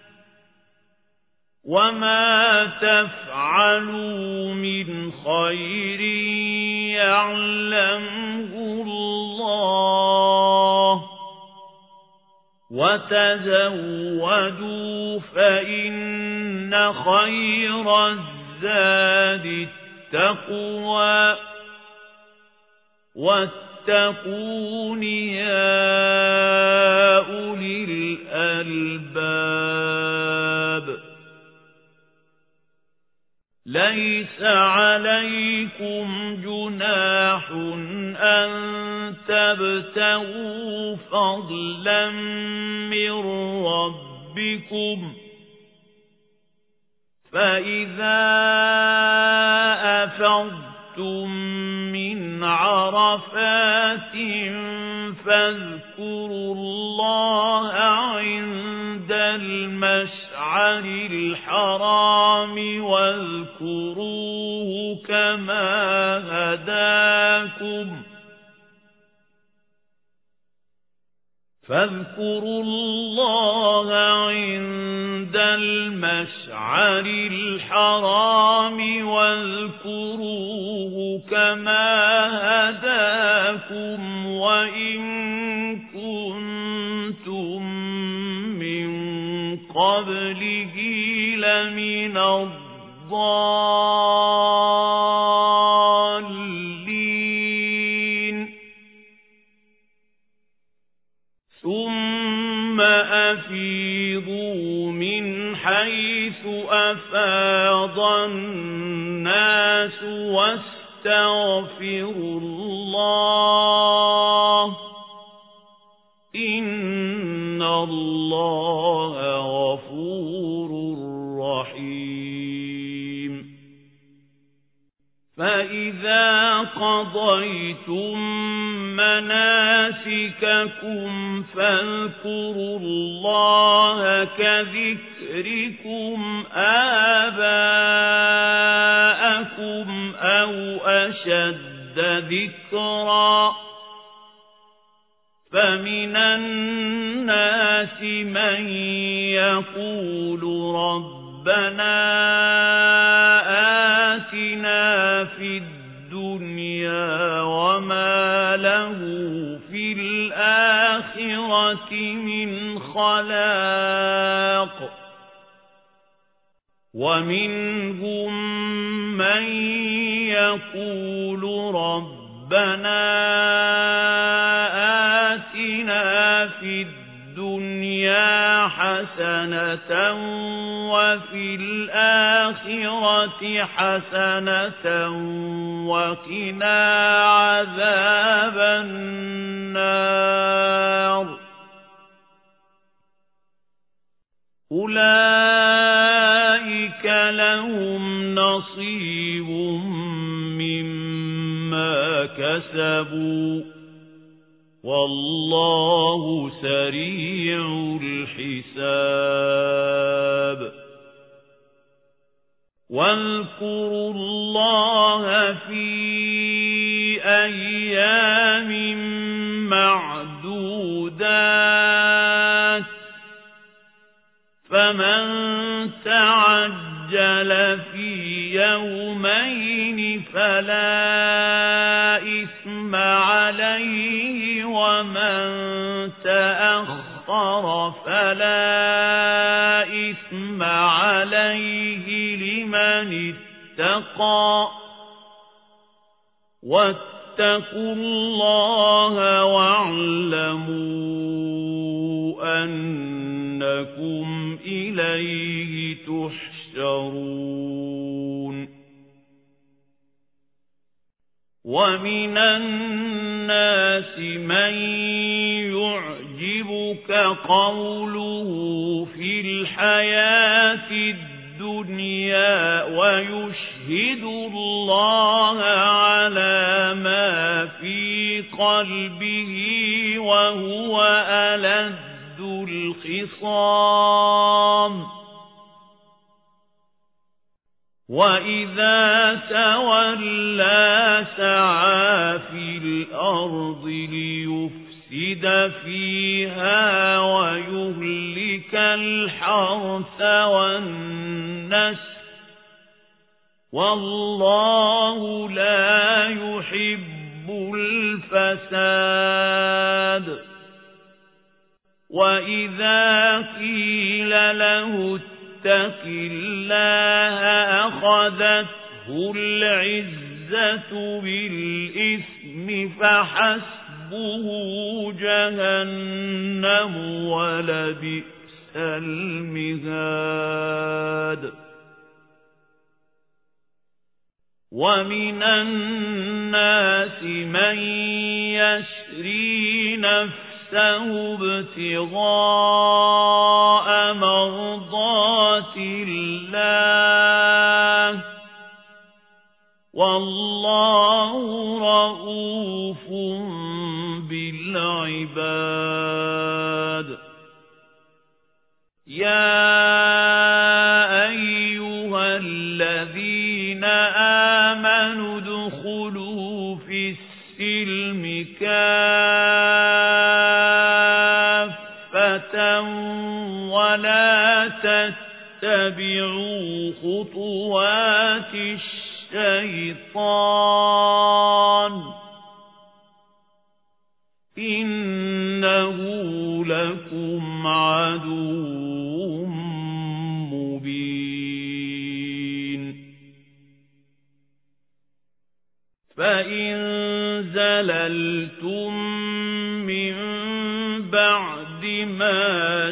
وما تفعلوا من خير يعلمه الله وتزودوا فإن خير الزاد التقوى واتقون يا أولي الألباب ليس عليكم جناح أن تبتغوا فضلا من ربكم فإذا أفضتم من عرفات فاذكروا الله عند المشعر الحرام واذكروه كما هداكم فاذكروا الله عند المشعر الحرام واذكروه كما هداكم وإن كنتم من قبله لمن الضالين ثم أفيضوا من حيث أفاض الناس واستغفروا الله إن الله غفور رحيم فإذا قضيتم مناسككم فاذكروا الله كذكركم آباءكم أو أشد ذكرا فمن الناس من يقول ربنا آتنا في الدنيا وما له في الآخرة من خلاق ومنهم من يقول ربنا آتنا في الدنيا حسنة وفي الآخرة حسنة وقنا عذاب النار أولئك لهم نصيب مما كسبوا والله سريع الحساب واذكروا الله في أيام معدودات فمن تعجل في يومين فلا إثم عليه ومن تأخر فلا إثم عليه لمن اتقى واتقوا الله واعلموا أنكم إليه تحشرون ومن الناس من يعجبك قوله في الحياة الدنيا ويشهد الله قلبه وهو ألد الخصام وإذا تولى سعى في الأرض ليفسد فيها ويهلك الحرث والنسل والله لا يحب الفساد وإذا قيل له اتق الله أخذته العزة بالإثم فحسبه جهنم ولبئس المهاد ومن الناس من يشري نفسه ابتغاء مرضات الله والله رؤوف بالعباد يا أيها الذين آمنوا ادخلوا في السلم كافة ولا تتبعوا خطوات الشيطان إنه لكم عدو مبين فإن زللتم من بعد ما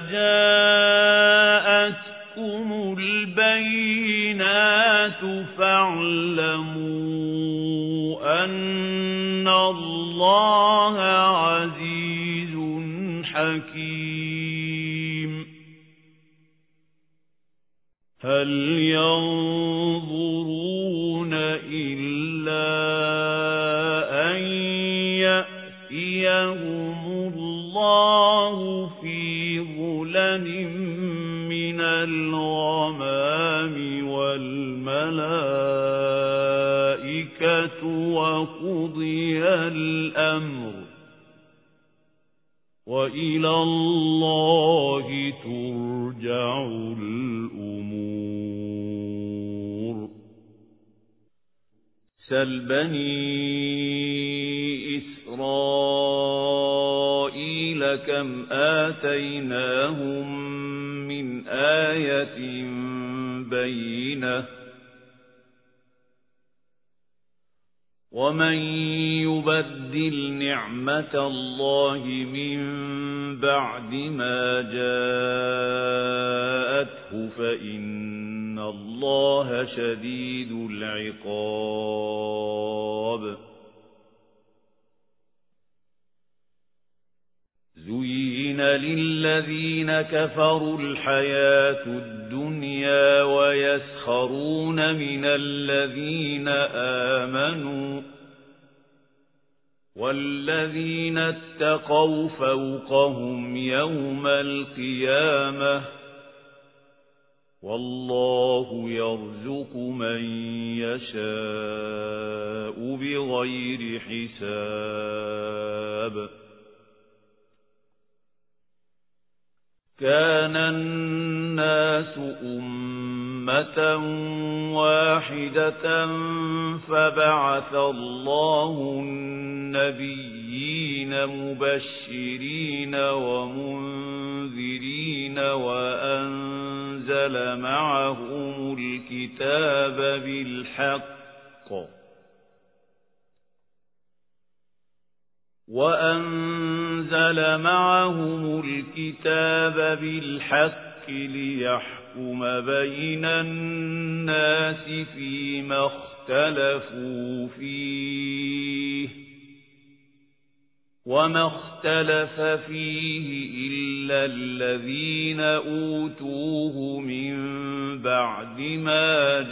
جاءتكم البينات فاعلموا أن الله عزيز حكيم هل ينظرون إلا أن يأتيهم الله في ظلل من الغمام والملائكة وقضي الأمر وإلى الله ترجع الأمور سل بني إسرائيل كم آتيناهم من آية بينة ومن يبدل نعمة الله من بعد ما جاءته فإن الله شديد العقاب زين للذين كفروا الحياة الدنيا ويسخرون من الذين آمنوا والذين اتقوا فوقهم يوم القيامة والله يرزق من يشاء بغير حساب كان الناس أمة واحدة فبعث الله النبيين مبشرين ومنذرين وأنزل معهم الكتاب بالحق ليحكم بين الناس فيما اختلفوا فيه وما اختلف فيه إلا الذين أوتوه من بعد ما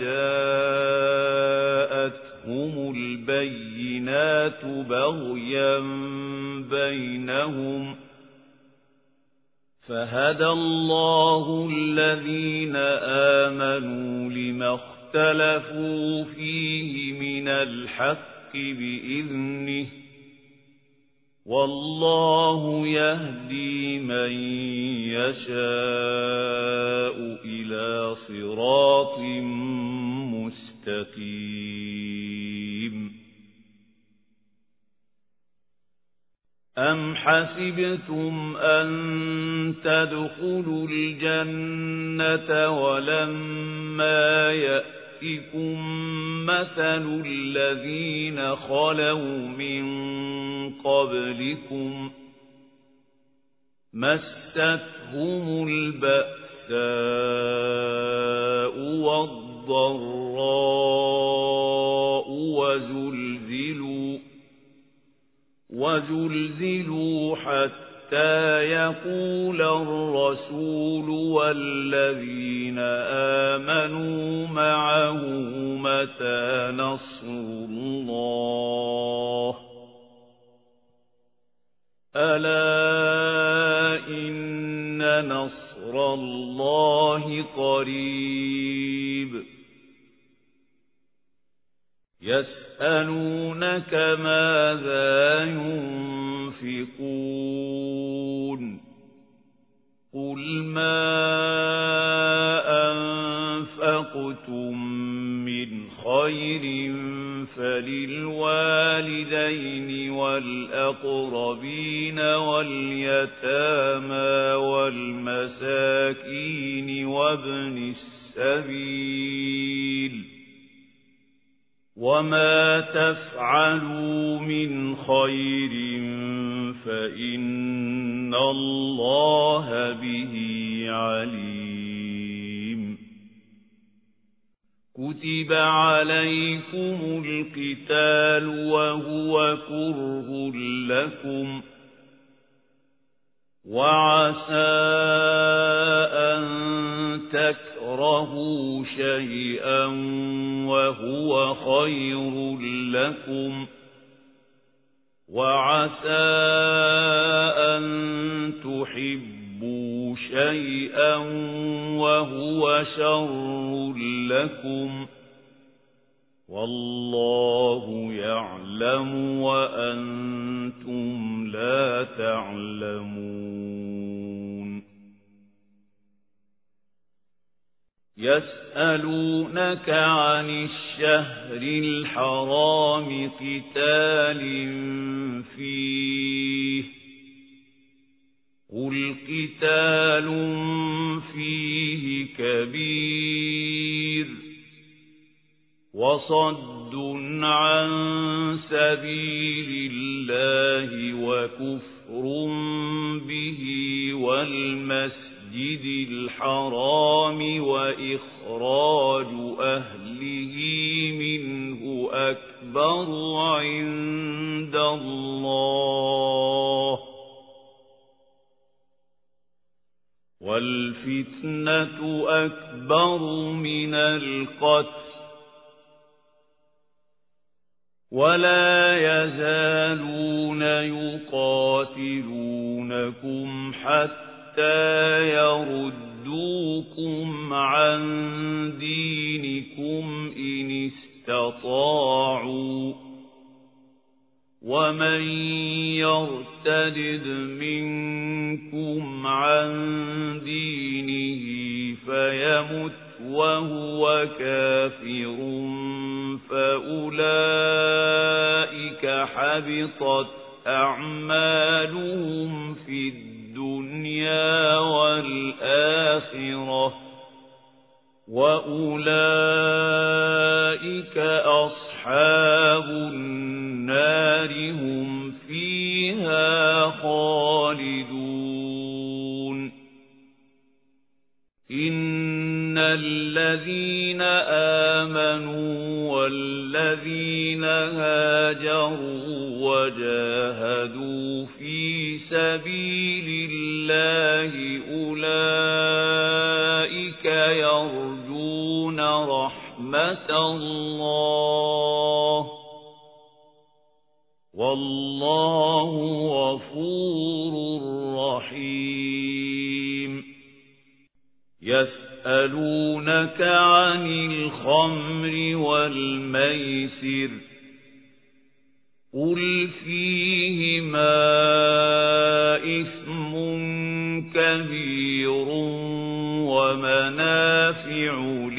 جاءتهم البينات بغيا بينهم فهدى الله الذين آمنوا لما اختلفوا فيه من الحق بإذنه والله يهدي من يشاء إلى صراط مستقيم أم حسبتم أن تدخلوا الجنة ولما يأتكم مثل الذين خلوا من قبلكم مستهم البأساء والضراء وزلزلوا حتى يقول الرسول والذين آمنوا معه متى نصر الله ألا إن نصر الله قريب يسألونك ماذا ينفقون قل ما أنفقتم من خير فللوالدين والأقربين واليتامى والمساكين وابن السبيل وما تفعلوا من خير فإن الله به عليم كتب عليكم القتال وهو كره لكم وعسى أن تكرهوا شيئا وهو خير لكم وعسى أن تحبوا شيئا وهو شر لكم والله يعلم وأنتم لا تعلمون يسألونك عن الشهر الحرام قتال فيه قل قتال فيه كبير وصد عن سبيل الله وكفر به والمسجد الحرام وإخراج أهله منه أكبر عند الله والفتنة أكبر من القتل ولا يزالون يقاتلونكم حتى يردوكم عن دينكم إن استطاعوا ومن يرتد منكم عن دينه فيمت وهو كافر فأولئك حبطت أعمالهم في الدنيا والآخرة وأولئك أصحاب النار هم فيها خالدون إن الذين آمنوا والذين هاجروا وجاهدوا في سبيل الله أولئك يرجون رحمة الله والله غفور رحيم يسألونك عن الخمر والميسر قل فيهما إثم كبير ومنافع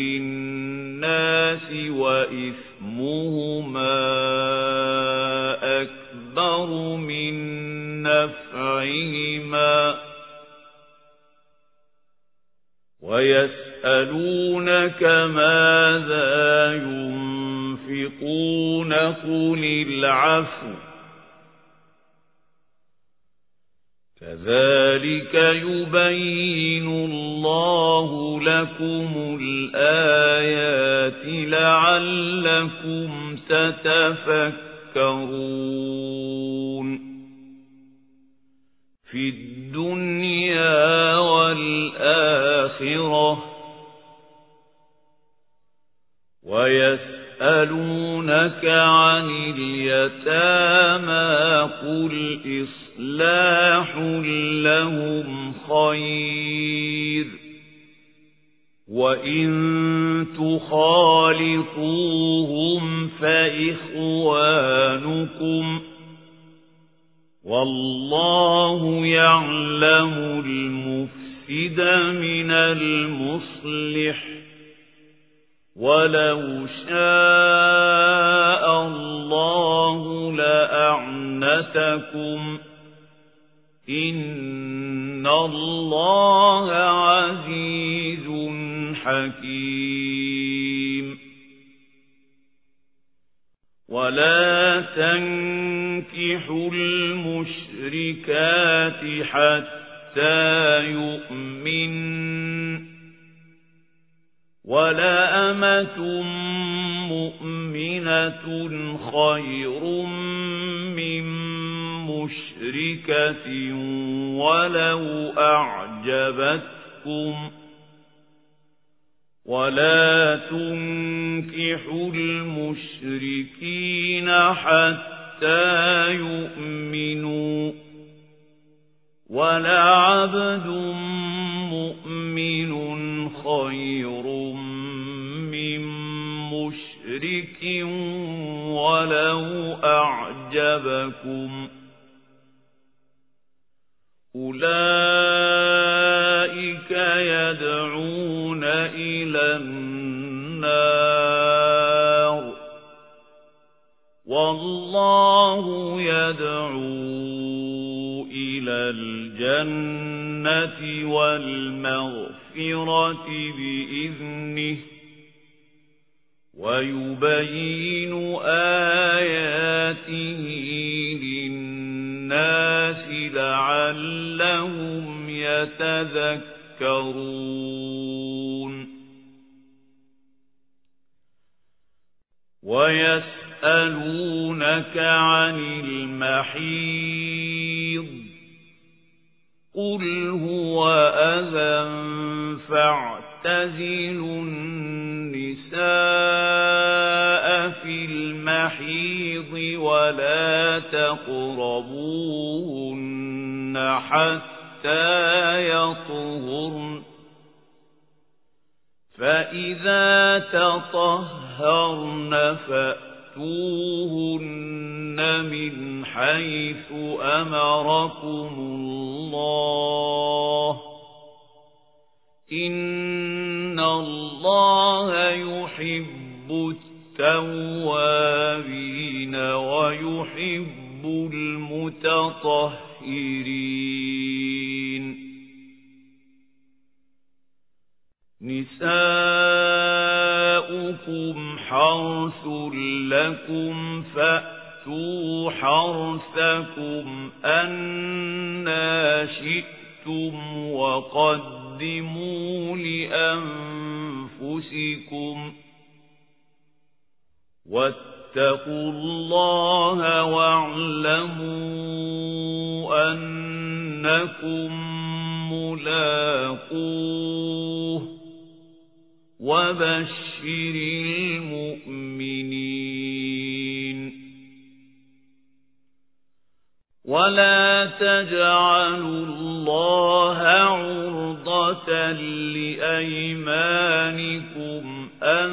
للناس وإثمهما أكبر من نفعهما ويسألونك ماذا ينفقون قل العفو كذلك يبين الله لكم الآيات لعلكم تتفكرون في الدنيا والآخرة ويسألونك عن اليتامى قل إصلاح لهم خير وإن تخالطوهم فإخوانكم والله يعلم المفسد من المصلح ولو شاء الله لأعنتكم إن الله عزيز حكيم ولا تنكحوا المشركات حتى يؤمنن ولا أمة مؤمنة خير من مشركة ولو أعجبتكم ولا تنكحوا المشركين حتى يؤمنوا ولعبد مؤمن خير من مشرك ولو أعجبكم أولئك يدعون إلى النار والله يدعو إلى الجنة والمغفرة بإذنه ويبين آياته للناس لعلهم يتذكرون ويسألونك عن المحيض قل هو أذى فاعتزلوا النساء في المحيض ولا تقربوهن حتى يطهرن فإذا تطهرن فأتوهن من حيث أمركم الله إن الله يحب التوابين ويحب المتطهرين نساؤكم حرث لكم فأتوا حرثكم أنى شئتم وقدموا لأنفسكم واتقوا الله واعلموا أنكم ملاقوه وبشر المؤمنين ولا تجعلوا الله عرضة لأيمانكم أن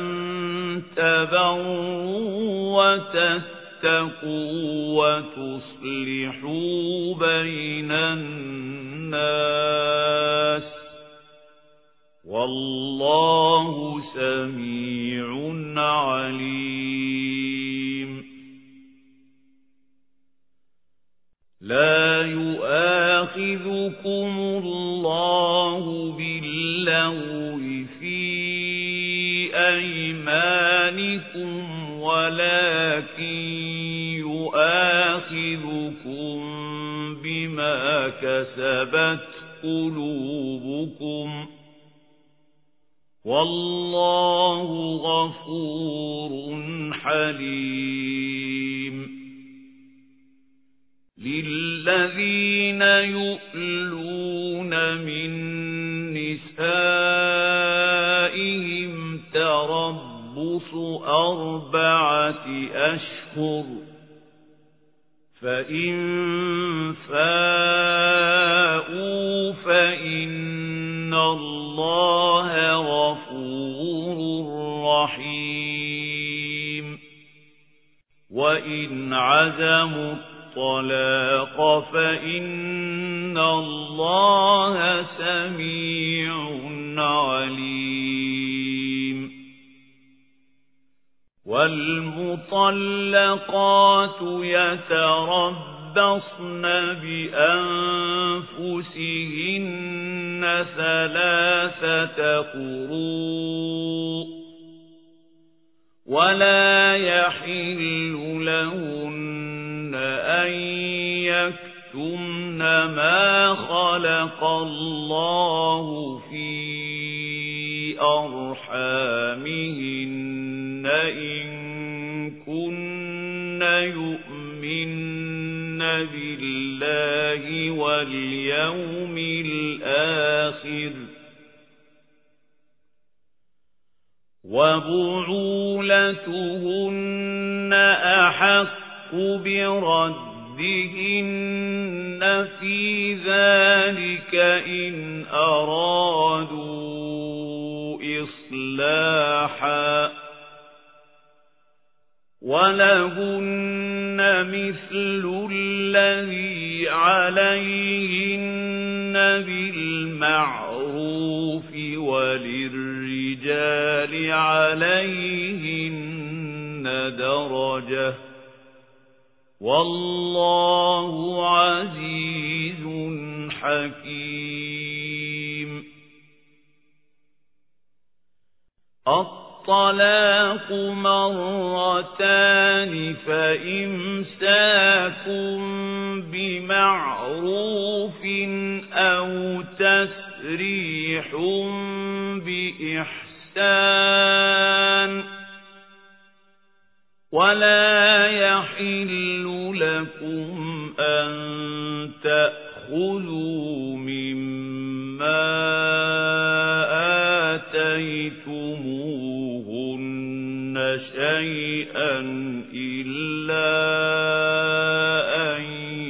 تبروا وتتقوا وتصلحوا بين الناس والله سميع عليم. لا يؤاخذكم الله باللغو في أيمانكم ولكن يؤاخذكم بما كسبت قلوبكم والله غفور حليم. للذين يؤلون من نسائهم تربص 4 أشهر فإن فاءوا فإن الله غفور رحيم. وإن عزموا الطلاق فإن الله سميع عليم. والمطلقات يتربصن بأنفسهن 3 قروء ولا يحل لهن أن يكتمن ما خلق الله في أرحامهن إن كن يؤمن بالله واليوم الآخر وبعولتهن أحق بردهن في ذلك إن أرادوا إصلاحا ولهن مثل الذي عليهن بالمعروف وللرجال عليهن درجة والله عزيز حكيم. الطلاق مرتان فإمساك بمعروف أو تسريح بإحسان ولا يحل لكم أن تأخذوا مما آتيتموهن شيئا إلا أن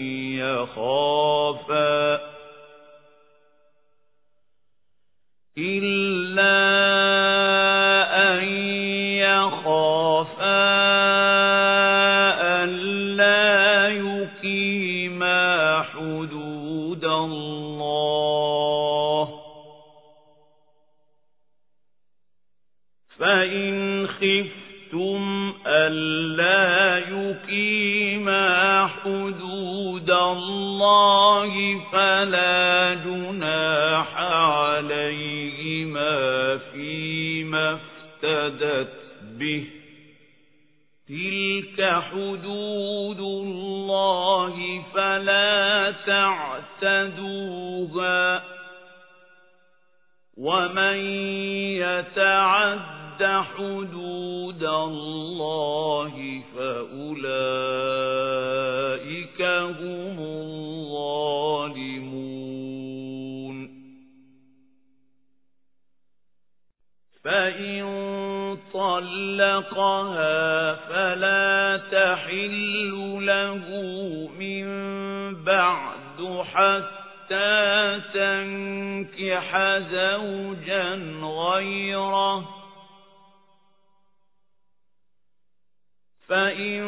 يخافا ألا يقيما حدود الله فإن خفتم ألا يقيما حدود الله فلا جناح عليهما فيما افتدت به تلك حدود الله فلا تعتدوها ومن يتعد حدود الله فأولئك هم الظالمون. فإن طلقها فلا تحل له من بعد حتى تنكح زوجا غيره فإن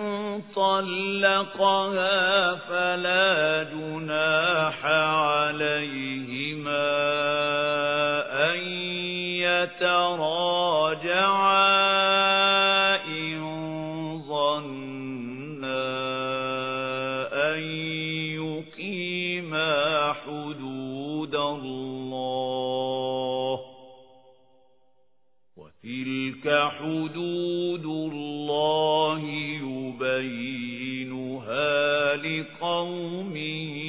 طلقها فلا جناح عليهما أن يتراجعا إن ظنا أن يقيما حدود الله وتلك حدود الله يبينها لقوم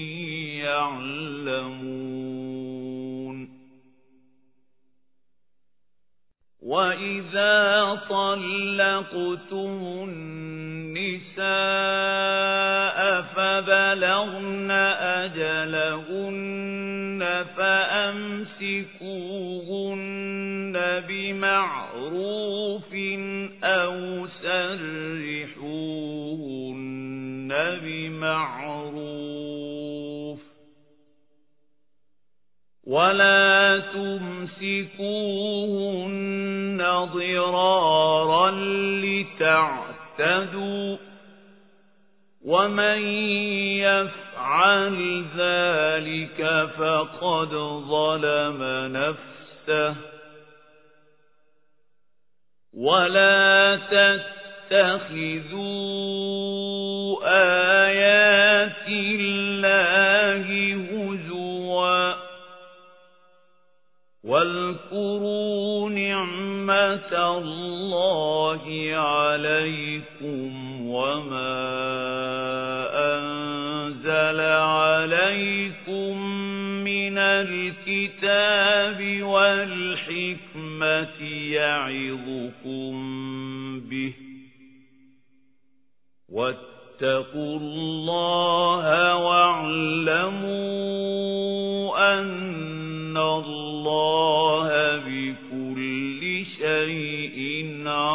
يعلمون وإذا طلقتم النساء فبلغن أجلهن فأمسكوهن بمعروف أو سرحوهن بمعروف ولا تمسكوهن ضرارا لتعتدوا ومن يفعل ذلك فقد ظلم نفسه ولا تتخذوا آيات الله هزوا واذكروا نعمة الله عليكم وما أنزل عليكم من الكتاب والحكمة يعظكم به واتقوا الله واعلموا أن الله بكل شيء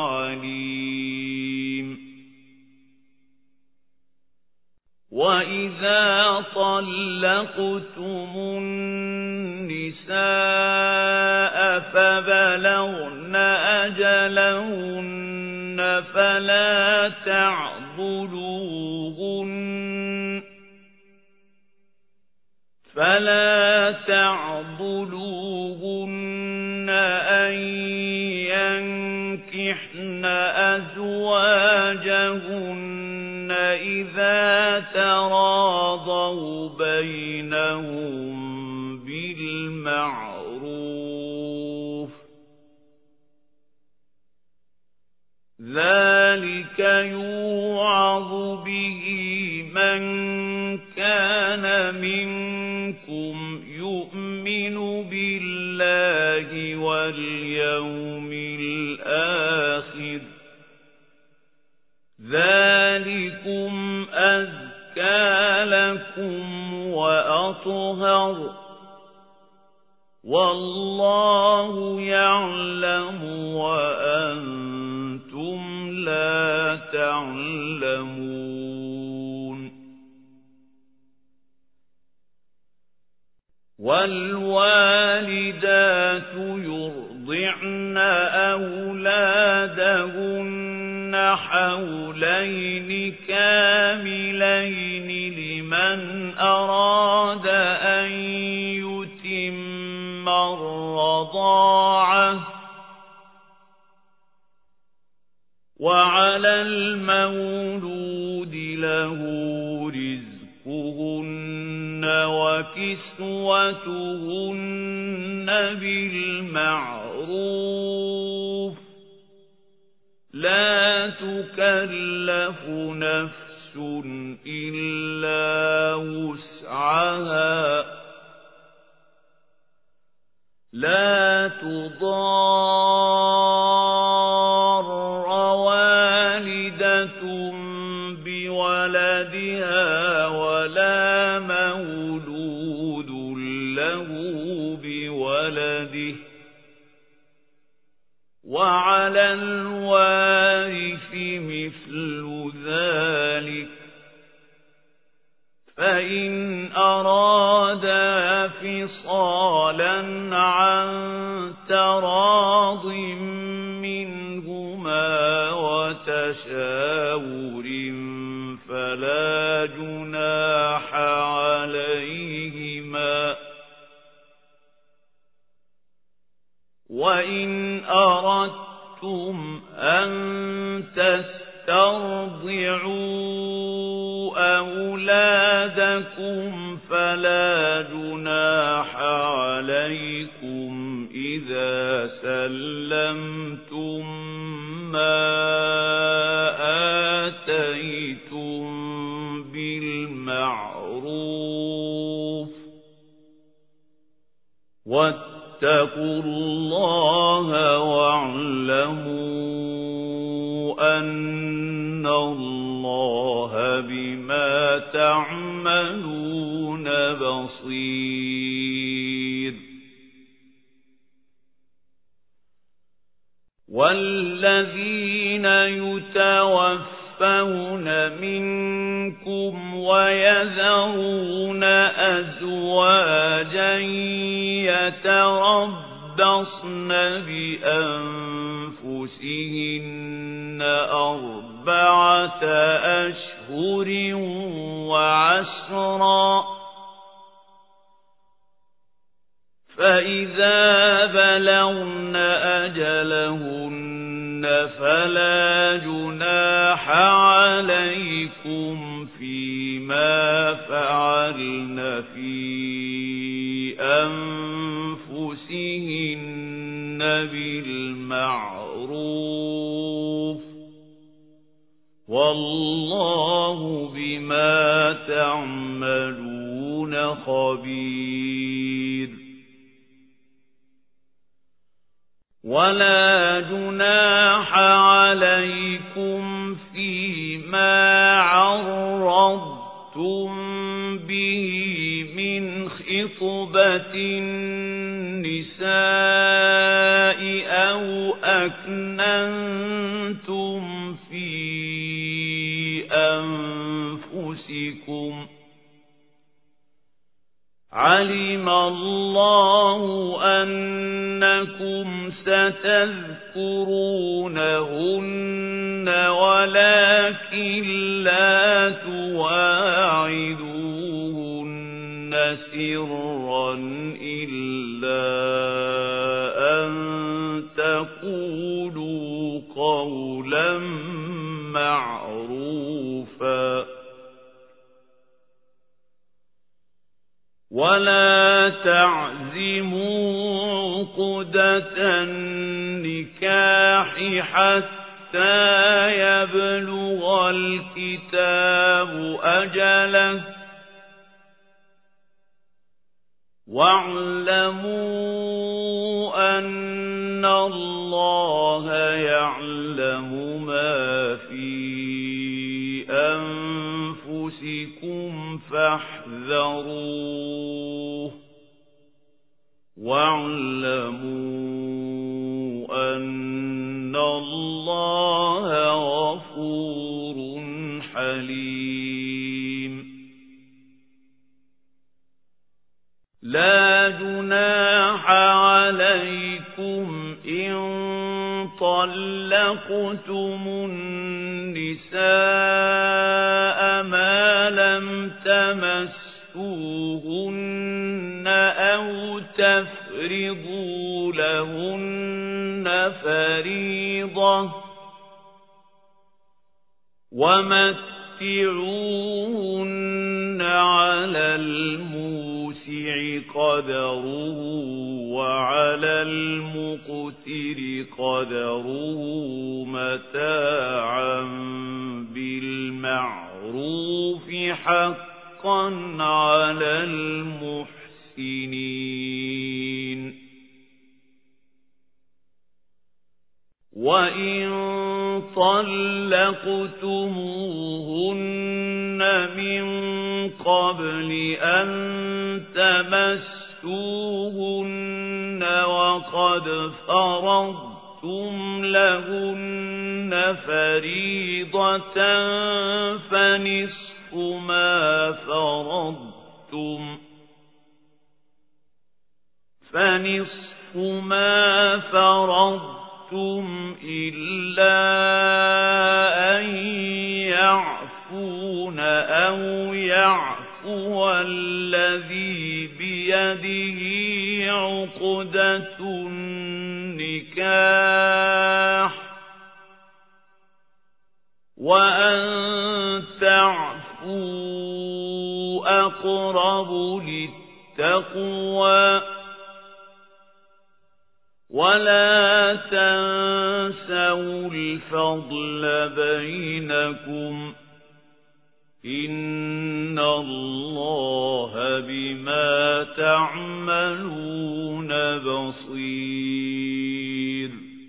عليم وإذا طلقتم النساء فبلغن أجلهن فلا تعضلوهن أن ينكحن أزواجهن إذا تراضوا بينهم بالمعروف ذلك يوعظ به من كان منكم يؤمن بالله واليوم الآخر ذلكم أزكى لكم وأطهر والله يعلم وأنتم لا تعلمون والوالدات يرضعن أولادهن حولين كاملين لمن أراد أن يتم الرضاعة وعلى المولود له رزقهن وكسوتهن بالمعروف لا تكلف نفس إلا وسعها لا تضار والدة بولدها ولا مولود له بولده وعلى الوارث مثل ذلك فإن تراضٍ منهما وتشاور فلا جناح عليهما وإن أردتم أن تسترضعوا أولادكم فلا جناح عليكم إذا سلمتم ما آتيتم بالمعروف واتقوا الله واعلموا أن الله بما تعملون بصير والذين يتوفون منكم ويذرون أزواجا يتربصن بأنفسهن 4 أشهر وعشرا فإذا بلغن أجلهن فلا جناح عليكم فيما فعلن في أنفسهن بالمعروف والله بما تعملون خبير ولا جناح عليكم فيما عرضتم به من خطبة النساء أو أكننتم في أنفسكم علم الله أنكم ستذكرونهن ولكن لا تواعدوهن سرا إلا أن تقولوا قولا معروفا ولا تعزموا عقدة النكاح حتى يبلغ الكتاب أجله واعلموا أن الله يعلم ما في أنفسكم فاحذروه واعلموا أن الله غفور حليم لا جناح عليكم إن طلقتم النساء ما لم تمسوهن أو تفرضوا لهن فريضة ومتعوهن على الموسع قدره وعلى المقتر قدره متاعا بالمعروف حقا على المحسنين وإن طلقتموهن من قبل أن تمسوهن وقد فرضتم لهن فريضة فنصف ما فرضتم ما فرضتم إلا أن يعفون أو يعفو الذي بيده عقدة النكاح وأن تعفوا أقرب للتقوى ولا تنسوا الفضل بينكم إن الله بما تعملون بصير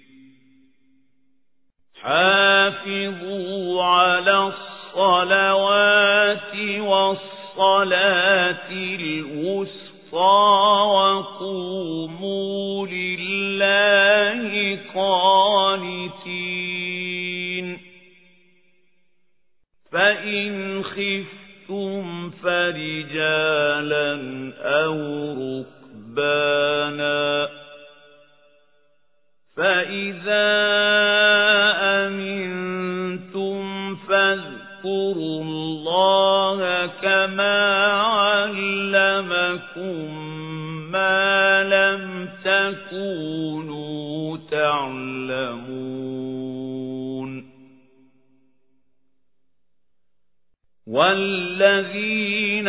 حافظوا على الصلوات والصلاة الوسطى وقوموا لله قانتين فإن خفتم فرجالا أو ركبانا فإذا أمنتم فاذكروا الله كما علمكم ما لم تكونوا تعلمون والذين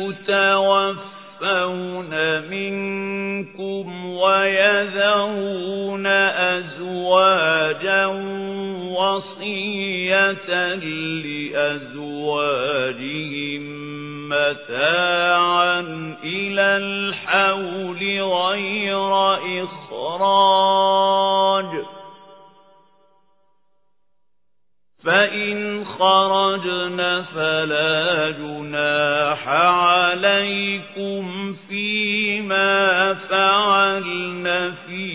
يتوفون منكم ويذرون أزواجا وصية لأزواجهم متاعا إلى الحول غير إخراج فإن خرجن فلا جناح عليكم فيما فعلن في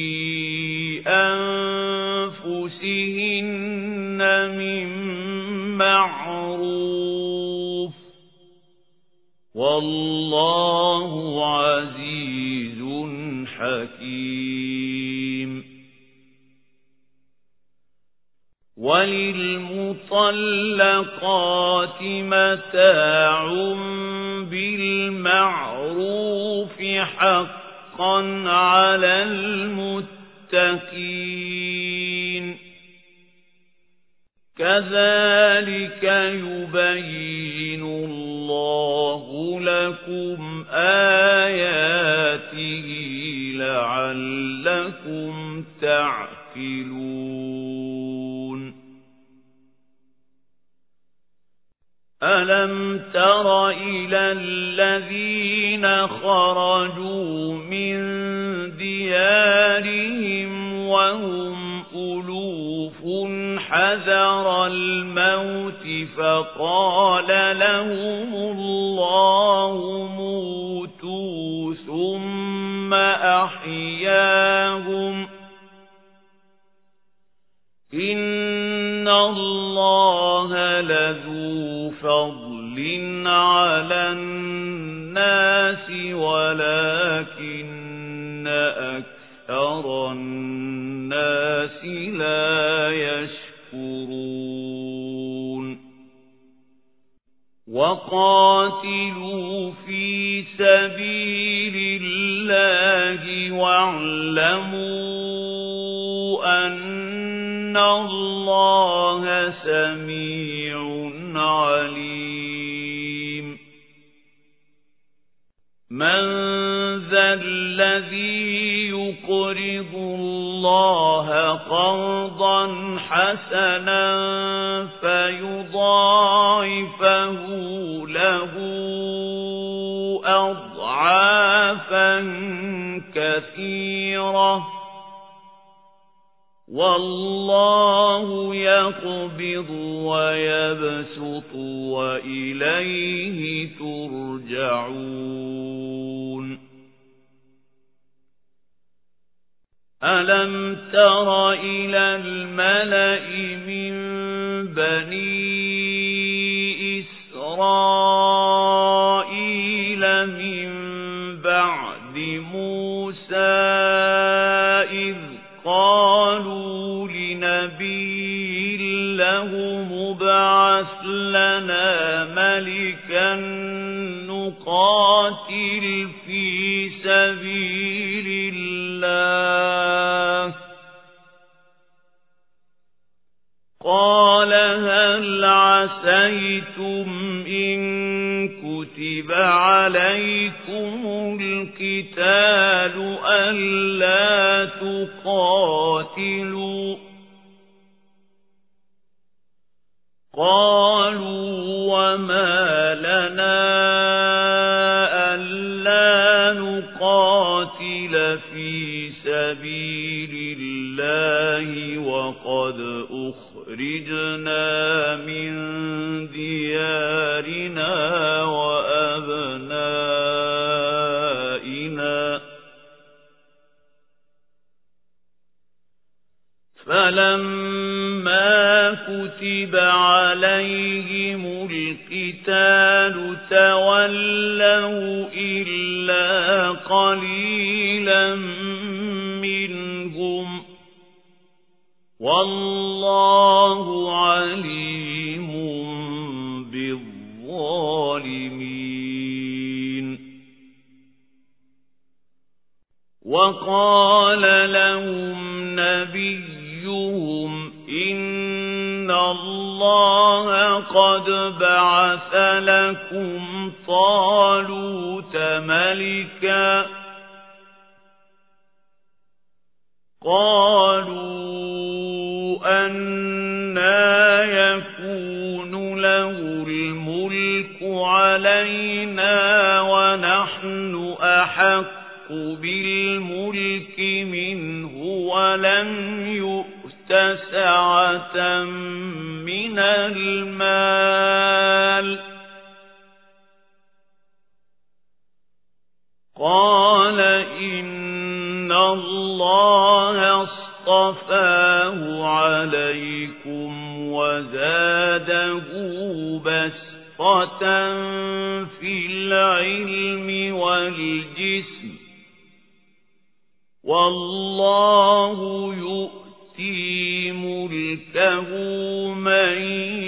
أنفسهن من معروف والله عزيز حكيم وللمطلقات متاع بالمعروف حقا على المتقين كذلك يبين الله لكم آياته لعلكم تعقلون ألم تر إلى الذين خرجوا من ديارهم وهم ألوف حذر الموت فقال لهم الله موتوا ثم أحياهم إن الله لذو فضل على الناس ولكن أكثر الناس لا يشكرون وقاتلوا في سبيل الله واعلموا أن الله سميع عليم من ذا الذي يقرض الله قرضا حسنا فيضاعفه له أضعافا كثيرة والله يقبض ويبسط وإليه ترجعون ألم تر إلى الملأ من بني إسرائيل من بعد موسى نبي لهم ابعث لنا ملكا نقاتل في سبيل الله قال هل عسيتم إن كتب عليكم القتال ألا تقاتلوا قالوا وما لنا ألا نقاتل في سبيل الله وقد أخرجنا من ديارنا وأبنائنا فلما كتب عليهم القتال تولوا إلا قليلا منهم والله عليم بالظالمين وقال لهم نبيهم إن الله قد بعث لكم طالوت ملكا قالوا أنى يكون له الملك علينا ونحن أحق بالملك منه ولم يؤت سعة من المال قال إن الله اصطفاه عليكم وزاده بسطة في العلم والجسم والله يؤتي ملكه من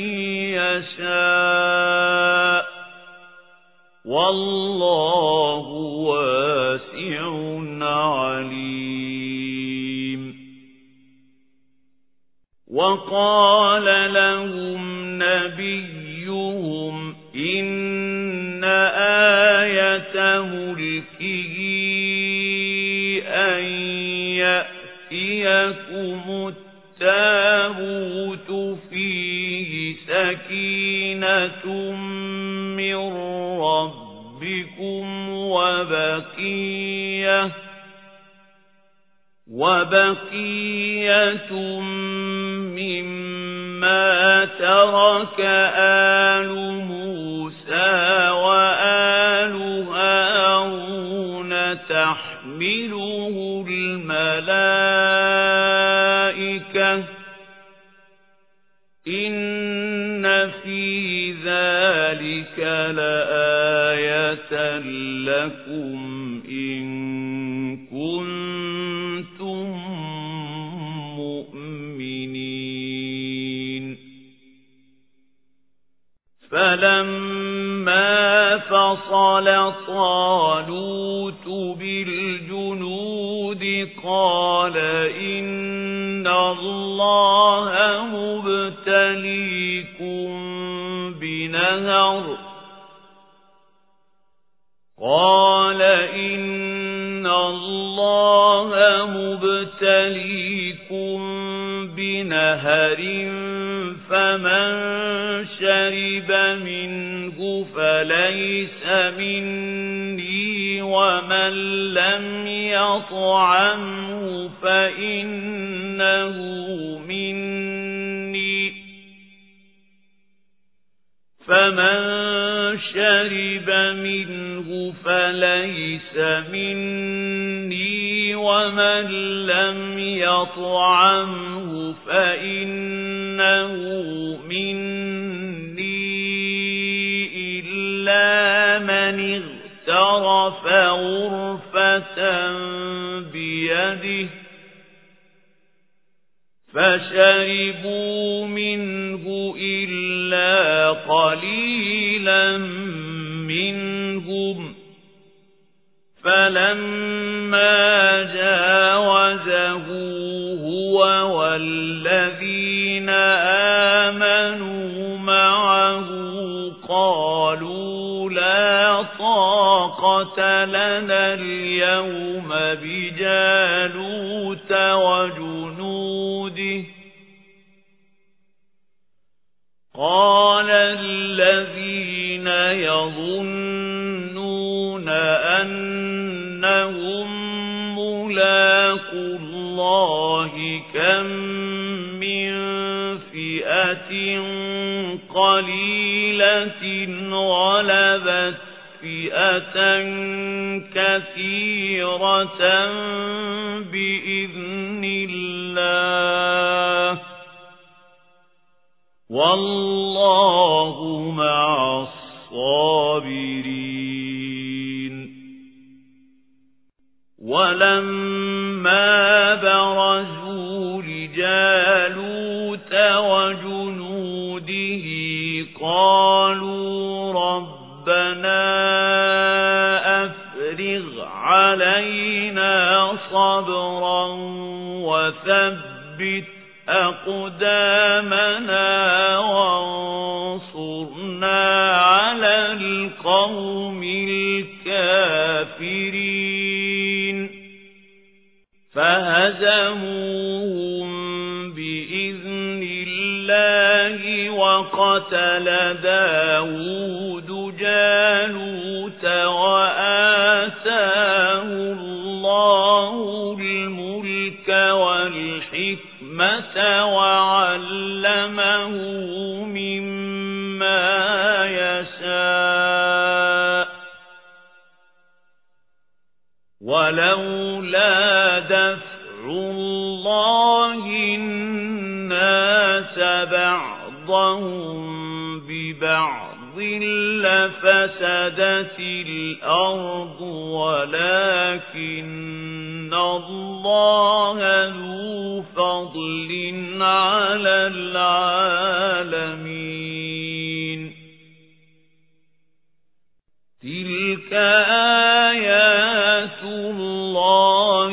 يشاء والله واسع عليم وقال لهم نبيهم إن آية ملكه أن يأتيكم التابوت فيه سكينة من ربكم وبقية مما ترك آل موسى وآل هارون تحمله الملائكة إن في ذلك لآية لكم إن كنتم مؤمنين فلما فصل طالوت بالجنود قال إن الله مبتليكم بنهر فمن شرب منه فليس مني ومن لم يطعمه فإنه مني فمن شرب منه فليس مني ومن لم يطعمه فإنه مني إلا من اغترف غرفة بيده فشربوا منه إلا قليلا منهم فلما جاوزه هو والذين آمنوا معه قالوا لا طاقة لنا اليوم بجالوت وجنوده قال الذين يظنون أنهم ملاقو الله كم من فئة قليلة غلبت فئة كثيرة بإذن الله والله مع الصابرين ولما برزوا لجالوت وجنوده قالوا ربنا أفرغ علينا صبرا وثبت أقدامنا وانصرنا على القوم الكافرين فهزموهم بإذن الله وقتل داود جالوت وآتاه الله الملك والحكمة وعلمه مما يشاء ولولا دفع الله الناس بعضهم ببعض لفسدت الأرض ولكن الله ذو فضل على العالمين تلك آيات الله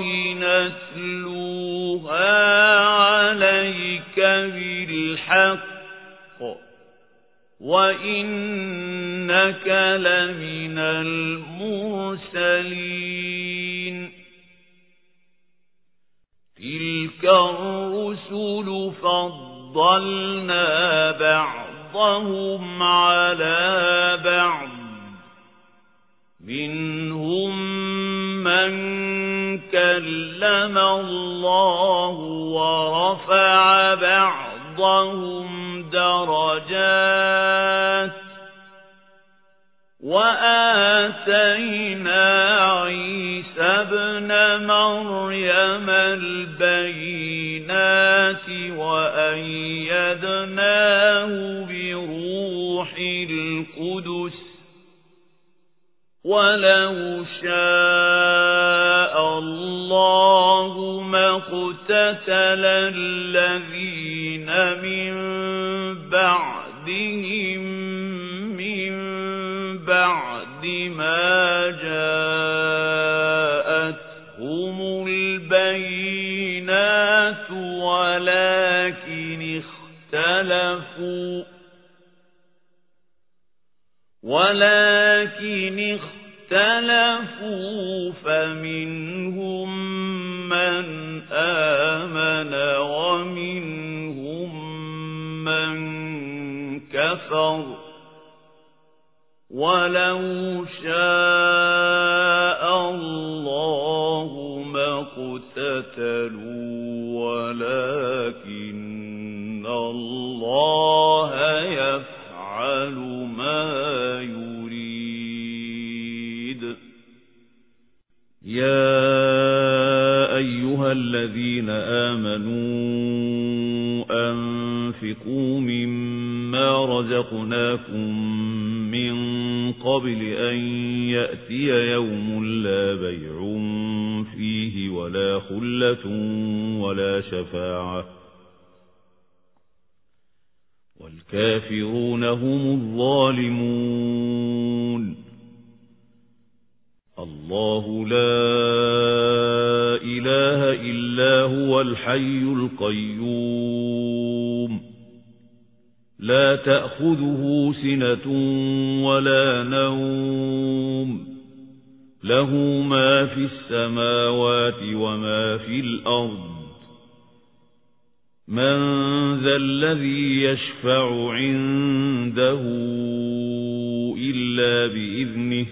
نتلوها عليك بالحق وإنك لمن المرسلين تلك الرسل فضلنا بعضهم على بعض منهم من كلم الله ورفع بعضهم درجات وآتينا عيسى ابن مريم البينات وأيدناه بروح القدس ولو شاء الله ما اقتتل الذين من بعدهم من بعد ما جاءتهم البينات ولكن اختلفوا فمنهم من آمن ومنهم من كفر ولو شاء الله ما اقتتلوا ولكن الله يفعل ما يريد يا أيها الذين آمنوا أنفقوا مما رزقناكم من قبل أن يأتي يوم لا بيع فيه ولا خلة ولا شفاعة والكافرون هم الظالمون. الله لا إله إلا هو الحي القيوم لا تأخذه سنة ولا نوم له ما في السماوات وما في الأرض من ذا الذي يشفع عنده إلا بإذنه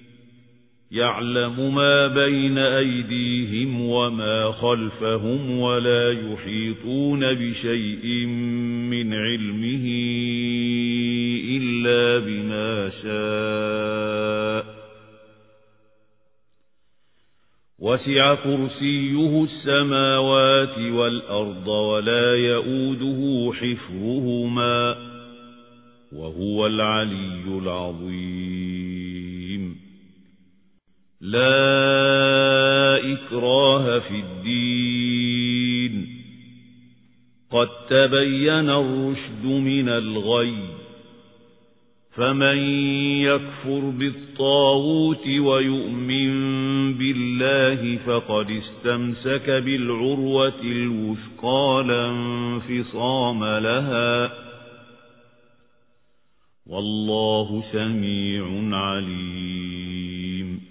يعلم ما بين أيديهم وما خلفهم ولا يحيطون بشيء من علمه إلا بما شاء وسع كرسيه السماوات والأرض ولا يؤوده حفظهما وهو العلي العظيم. لا إكراه في الدين قد تبين الرشد من الغي فمن يكفر بالطاغوت ويؤمن بالله فقد استمسك بالعروة الوثقى لا انفصام لها والله سميع عليم.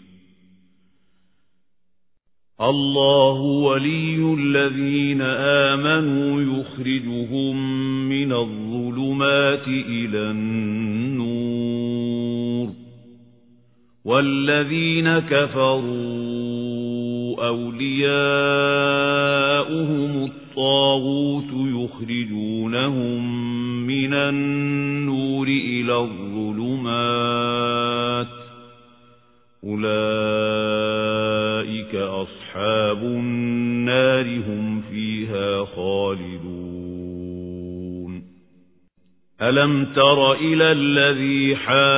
الله ولي الذين آمنوا يخرجهم من الظلمات إلى النور والذين كفروا أولياؤهم الطاغوت يخرجونهم من النور إلى الظلمات أولئك أصحاب النار هم فيها خالدون. ألم تر إلى الذي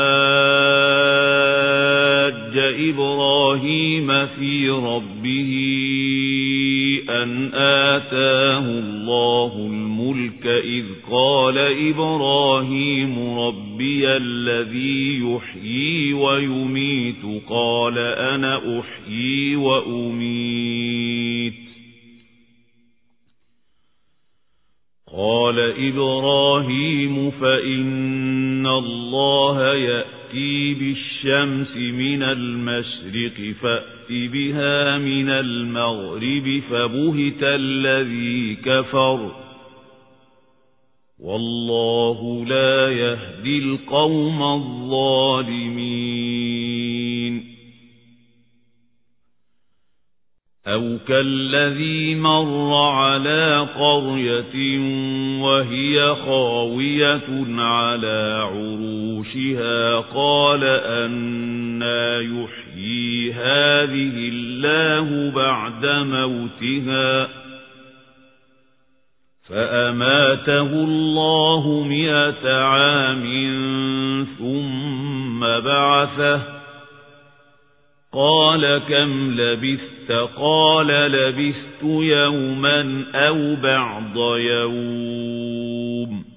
حاج إبراهيم في ربه أن آتاه الله الملك إذ قال إبراهيم ربي الذي يحيي ويميت قال أنا أحيي وأميت قال إبراهيم فإن الله يأتي بالشمس من المشرق فأت بها من المغرب فبهت الذي كفر والله لا يهدي القوم الظالمين. أو كالذي مر على قرية وهي خاوية على عروشها قال أنى يحيي هذه الله بعد موتها فأماته الله 100 عام ثم بعثه قال كم لبثت قال لبثت يوما أو بعض يوم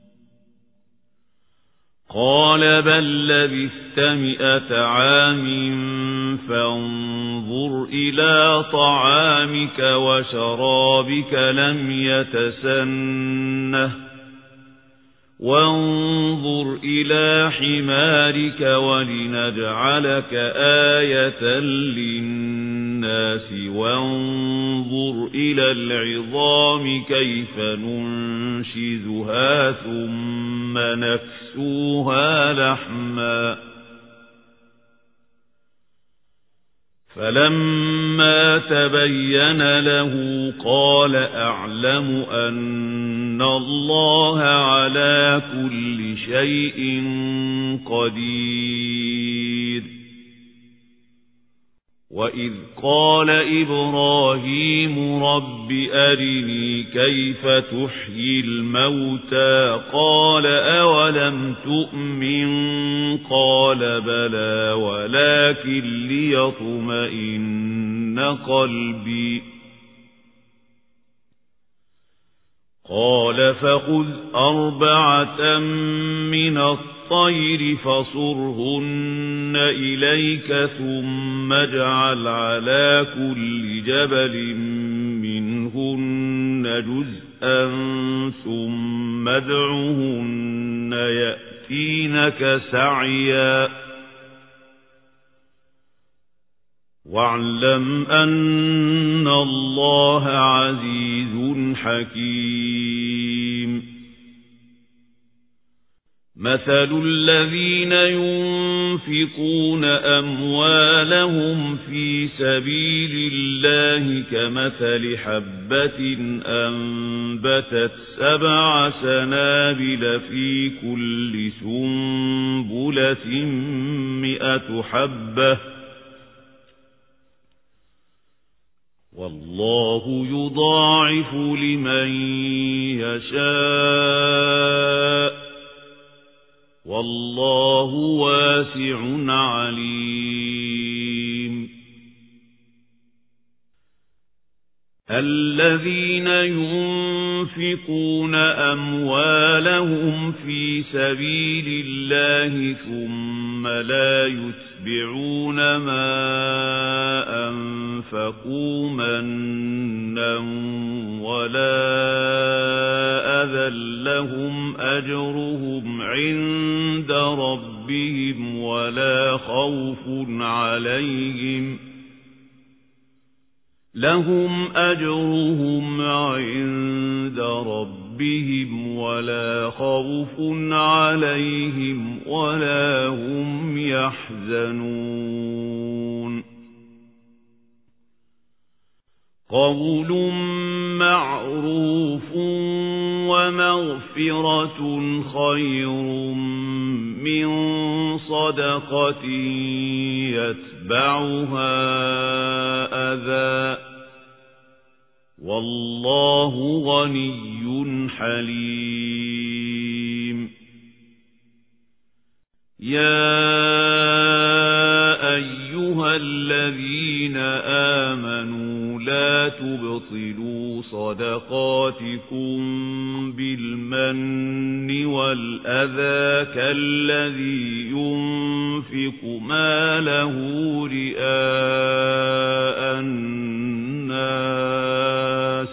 قال بل لبثت 100 عام فانظر إلى طعامك وشرابك لم يتسنه وانظر إلى حمارك ولنجعلك آية للناس وانظر إلى العظام كيف ننشزها ثم نكسوها لحما فلما تبين له قال أعلم أن الله على كل شيء قدير. وإذ قال إبراهيم رب أرني كيف تحيي الموتى قال أولم تؤمن قال بلى ولكن ليطمئن قلبي قال فخذ 4 من الطير فصرهن إليك ثم اجعل على كل جبل منهن جزءا ثم ادعهن يأتينك سعيا واعلم أن الله عزيز حكيم. مثل الذين ينفقون أموالهم في سبيل الله كمثل حبة أنبتت 7 سنابل في كل سنبلة 100 حبة والله يضاعف لمن يشاء والله واسع عليم. الذين ينفقون أموالهم في سبيل الله ثم لا يتبعون ما أنفقوا منا ولا أذى لهم أجرهم عند ربهم ولا خوف عليهم لهم أجرهم عند ربهم ولا خوف عليهم ولا هم يحزنون. قول معروف ومغفرة خير من صدقة يتبعها أذى والله غني حليم. يا أيها الذين آمنوا لا تبطلوا صدقاتكم بالمن والأذى كالذي ينفق ماله رئاء الناس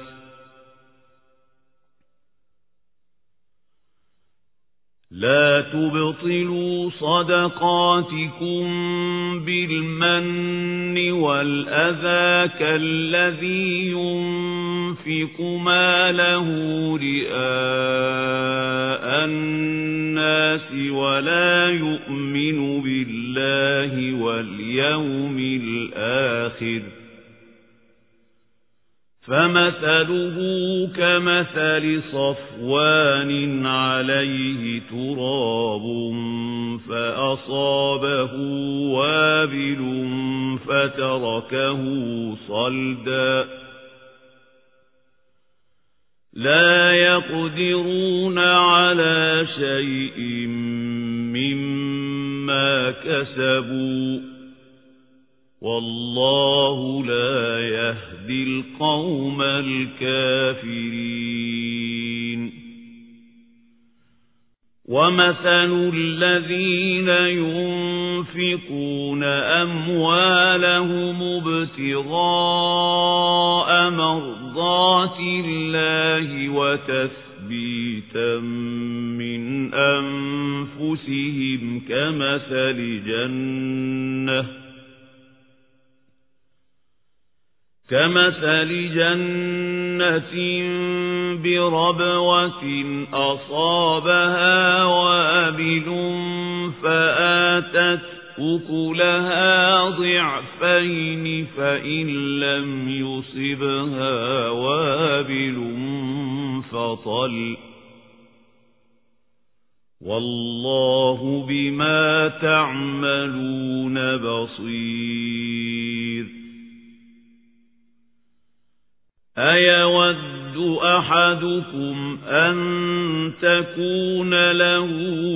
لا تبطلوا صدقاتكم بالمن والأذى كالذي ينفق ماله رئاء الناس ولا يؤمن بالله واليوم الآخر فمثله كمثل صفوان عليه تراب فأصابه وابل فتركه صلدا لا يقدرون على شيء مما كسبوا والله لا يهدي القوم الكافرين. ومثل الذين ينفقون أموالهم ابتغاء مرضات الله وتثبيتا من أنفسهم كمثل جنة بربوة أصابها وابل فآتت أكلها ضعفين فإن لم يصبها وابل فطل والله بما تعملون بصير. أيود أحدكم أن تكون له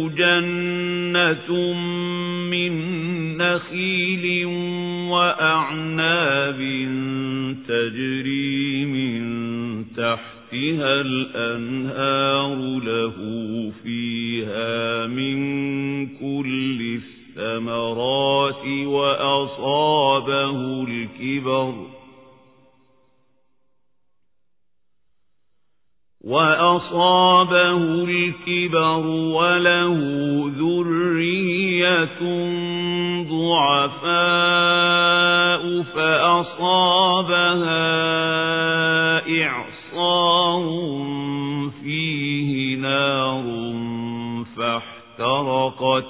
جنة من نخيل وأعناب تجري من تحت تحتها الأنهار له فيها من كل الثمرات وأصابه الكبر وله ذرية ضعفاء فأصابها إعصار فيه نار فاحترقت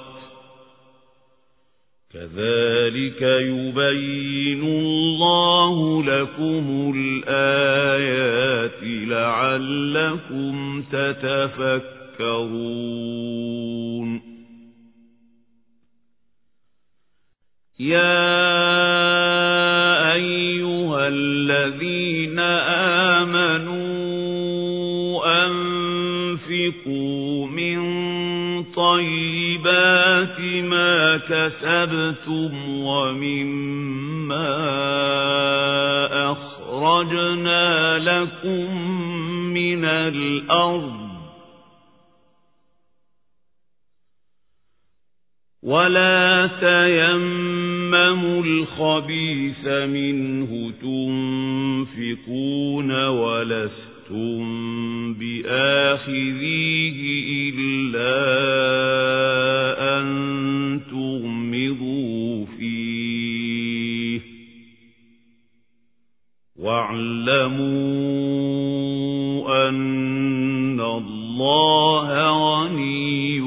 كذلك يبين الله لكم الآيات لعلكم تتفكرون يا أيها الذين آمنوا أنفقوا من طيبات ما كسبتم ومما أخرجنا لكم من الأرض ولا تيمموا الخبيث منه تنفقون ولستم بآخذيه إلا أن تغمضوا فيه واعلموا أن الله غني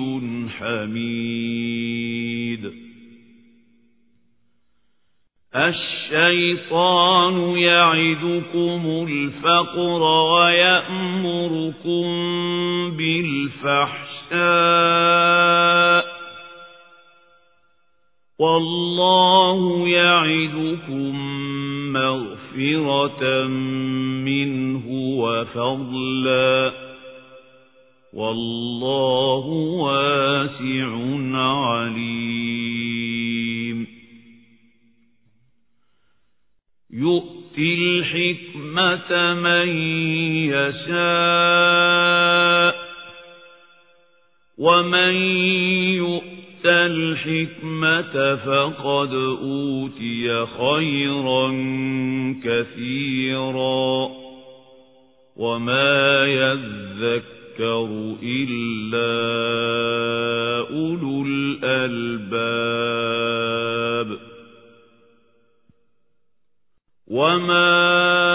حميد الشيطان يعدكم الفقر ويأمركم بالفحشاء والله يعدكم مغفرة منه وفضلا والله واسع عليم يؤتي الحكمة من يشاء ومن يؤت الحكمة فقد أوتي خيرا كثيرا وما يذكر إلا أولو الألباب وما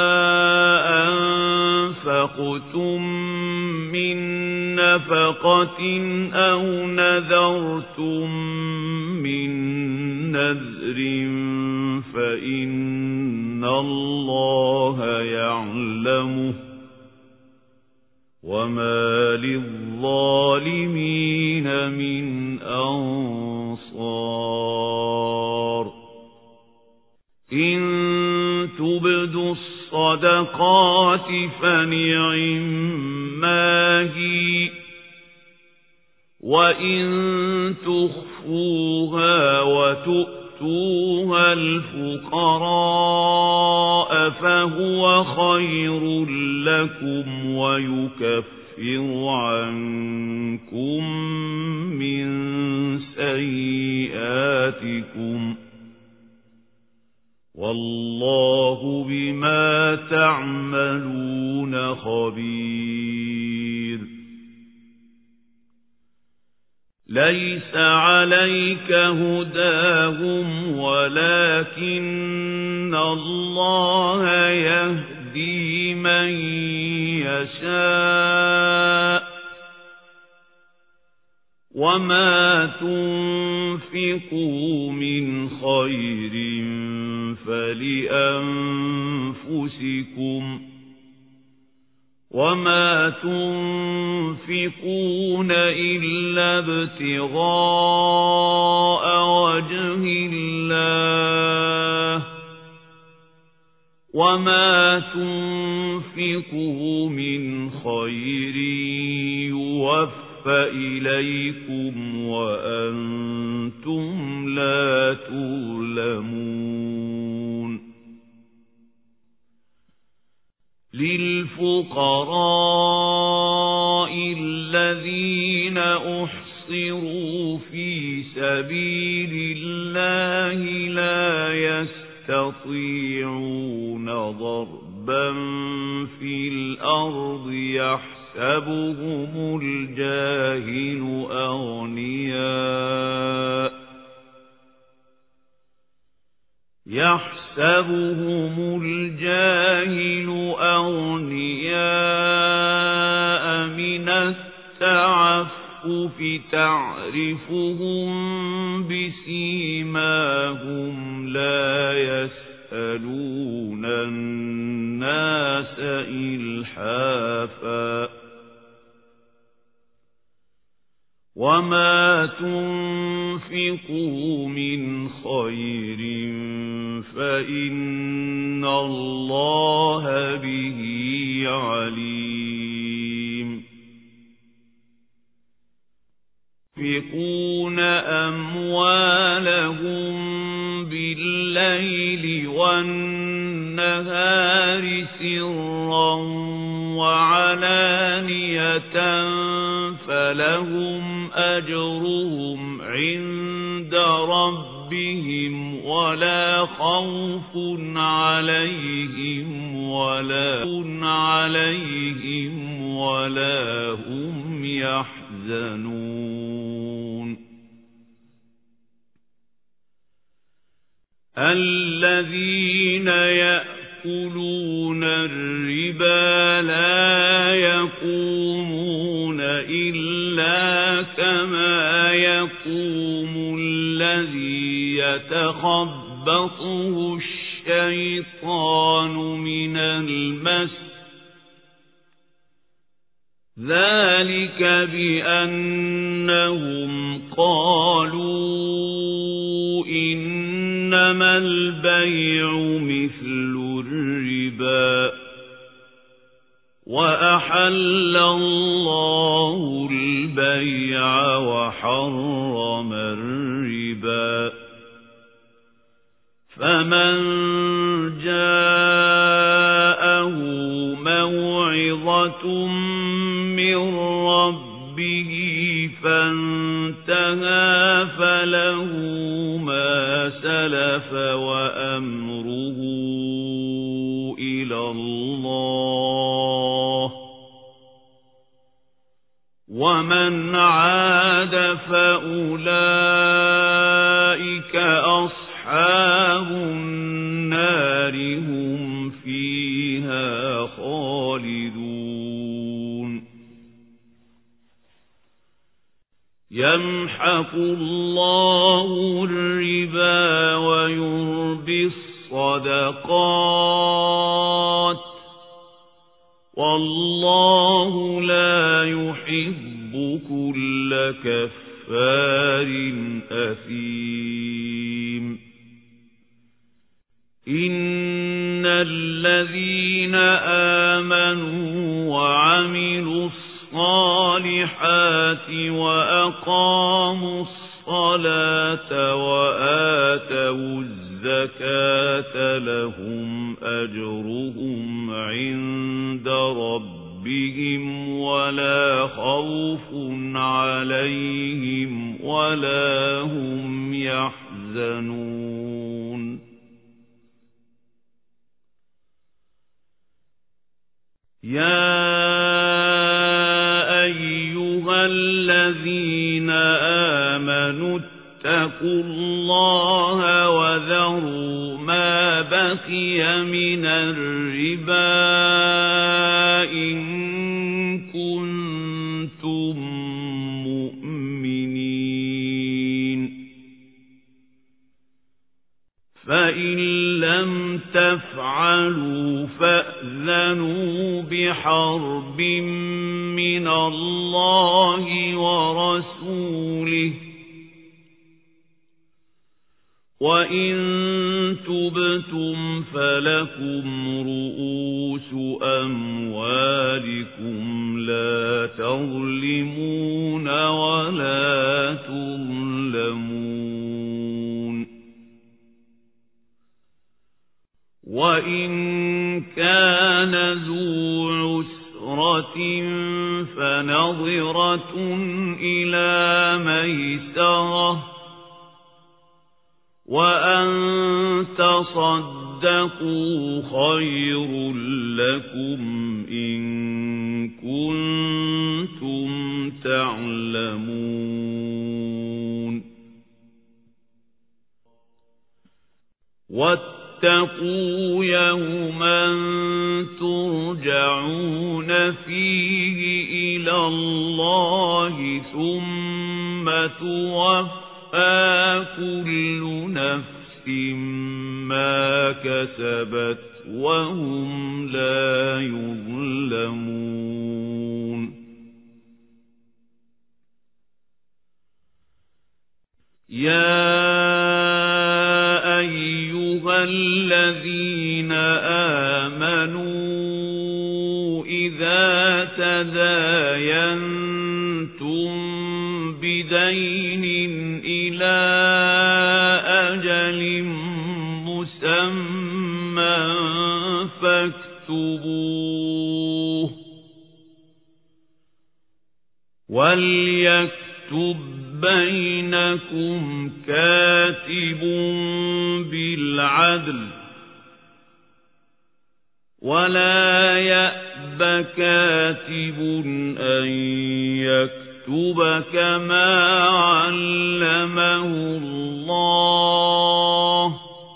أنفقتم من نفقة أو نذرتم من نذر فإن الله يعلمه وما للظالمين من أنصار إن تبدوا الصدقات فنعما هي وإن تخفوها وتؤتوها الفقراء فهو خير لكم ويكفر عنكم من سيئاتكم والله بما تعملون خبير ليس عليك هداهم ولكن الله يهدي من يشاء وما تنفقوا من خير فلأنفسكم وما تنفقون إلا ابتغاء وجه الله وما تنفقوا من خير يوفى إليكم وأنتم لا تظلمون للفقراء الذين أحصروا في سبيل الله لا يستطيعون ضربا في الأرض يحسبهم الجاهل أغنياء من التعفف تعرفهم بسيماهم لا يسألون الناس إلحافا وما تنفقوا من خير فإن الله به عليم ينفقون أموالهم بالليل والنهار سرا وعلانية فلهم أجرهم عند ربهم ولا خوف عليهم ولا هم يحزنون الذين يأكلون الربا لا يقومون إلا كما يقوم الذي يتخبطه الشيطان من المس ذلك بأنهم قالوا إنما البيع مثل الربا وأحل الله البيع وحرم الربا فمن جاءه موعظة من ربه فانتهى فله ما سلف وأمره إلى الله ومن عاد فأولئك أصحاب النار هم فيها خالدون يمحق الله الربا ويربي الصدقات والله لا يحب كل كفار أثيم إن الذين آمنوا وعملوا الصالحات وأقاموا الصلاة وآتوا الزكاة لهم أجرهم عند ربهم ولا خوف عليهم ولا هم يحزنون يا أيها الذين آمنوا اتقوا الله وذروا ما بقي من الربا إن كنتم مؤمنين فإن لم تفعلوا فأذنوا بحرب من الله ورسوله وإن تبتم فلكم رؤوس أموالكم لا تظلمون ولا تظلمون وإن كان ذو نَظِرَةٌ إِلَى مَيْسَرَةٍ وَأَن تَصَدَّقُوا خَيْرٌ لَّكُمْ إِن كُنتُمْ تَعْلَمُونَ وَاتَّقُوا يَوْمًا تُرْجَعُونَ فِيهِ إِلَى اللَّهِ ثُمَّ تُوَفَّىٰ كُلُّ نَفْسٍ مَّا كَسَبَتْ وَهُمْ لَا يُظْلَمُونَ يَا أَيُّهَا الَّذِينَ آمَنُوا إِذَا تَدَايَنتُم بِدَيْنٍ إِلَى أَجَلٍ مُّسَمًّى فَاكْتُبُوهُ وَلْيَكْتُب بَّيْنَكُمْ كَاتِبٌ بِالْعَدْلِ وَلَا يَأْبَ كَاتِبٌ أَن يَكْتُبَ كَمَا عَلَّمَهُ اللَّهُ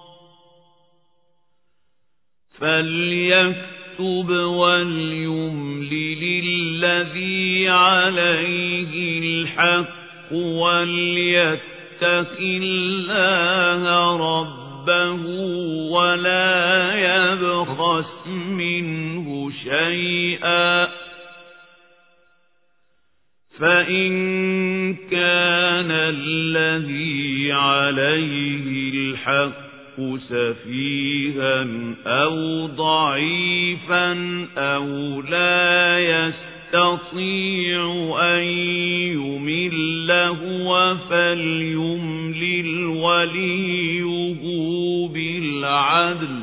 فَلْيَكْتُبْ وَلْيُمْلِلِ الَّذِي عَلَيْهِ الْحَقُّ وَلْيَتَّقِ اللَّهَ رَبَّهُ وَلَا يَبْخَسْ مِنْهُ شَيْئًا فَإِنْ كَانَ الَّذِي عَلَيْهِ الْحَقُّ سَفِيهًا أَوْ ضَعِيفًا أَوْ لَا يَسْتَطِيعُ أَنْ يُمِلَّ هُوَ فَلْيُمْلِلْ وَلِيُّهُ بِالْعَدْلِ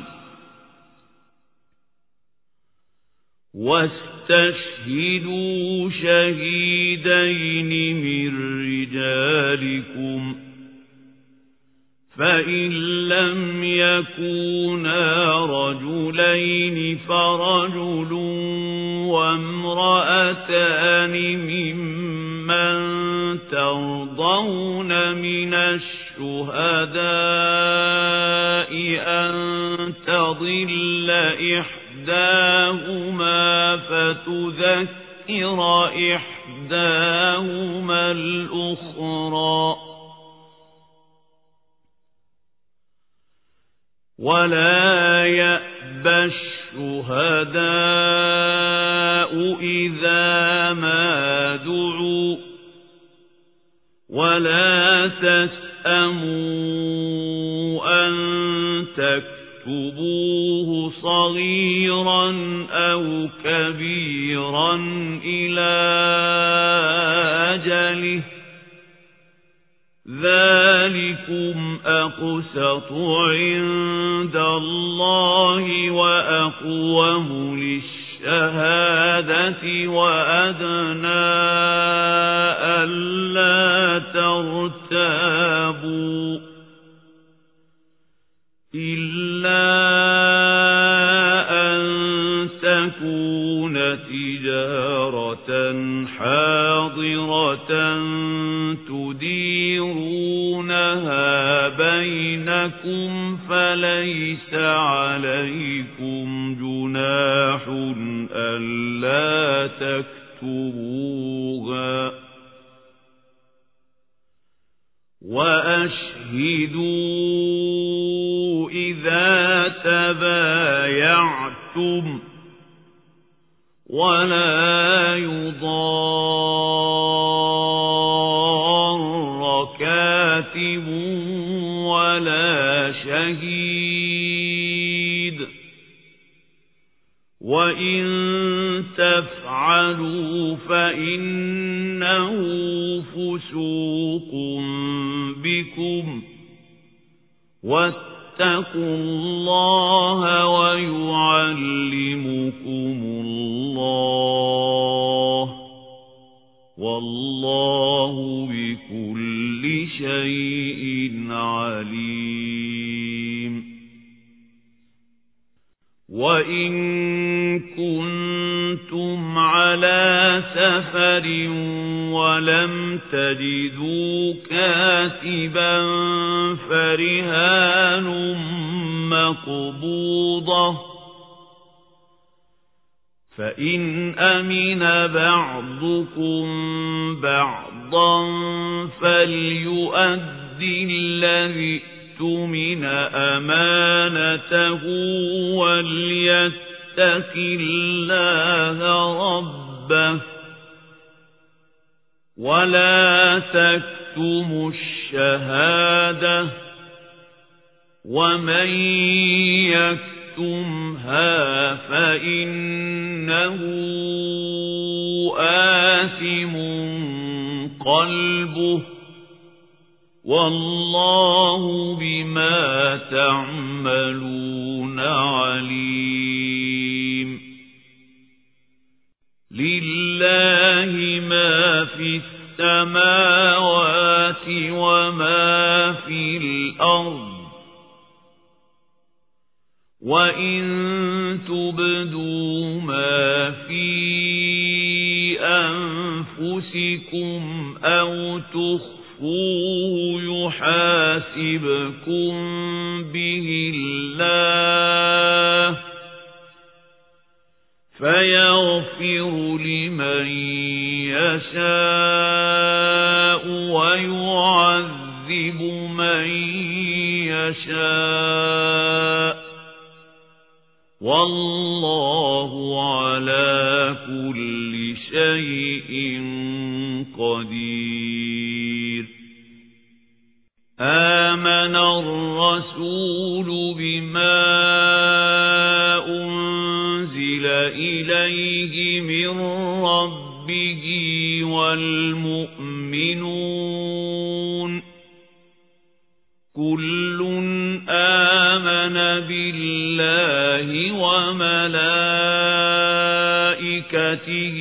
واستشهدوا شهيدين من رجالكم فإن لم يكونا رجلين فرجل وامرأتان ممن ترضون من الشهداء أن تضل إحداهما فتذكر إحداهما الأخرى ولا يأبى الشهداء إذا ما دعوا ولا تسأموا أن تكتبوه صغيرا أو كبيرا إلى أجله ذلكم أقسط عند الله وأقوم للشهادة وأدنى ألا ترتابوا إلا أن تكون تجارة حاضرة تديرونها بينكم فليس عليكم جناح ألا تكتبوها وأشهدوا إذا تبايعتم ولا يضار كاتب ولا شهيد وإن تفعلوا فإنه فسوق بكم واتقوا الله ويعلمكم الله والله بكل شيء عليم وإن كنتم على سفر ولم تجدوا كاتبا فرهان مقبوضة فإن أمن بعضكم بعضا فليؤدي الذي اؤتمن أمانته وليتق الله ربه ولا تكتموا الشهادة ومن يكتمها فإنه آثم قلبه والله بما تعملون عليم لله ما في السماوات وما في الأرض وإن تبدوا ما في أنفسكم أو تخفوه يحاسبكم به الله فيغفر لمن يشاء ويعذب من يشاء والله على كل شيء قدير آمن الرسول بما أنزل إليه من ربه والمؤمنون كل آمن بالله وملائكته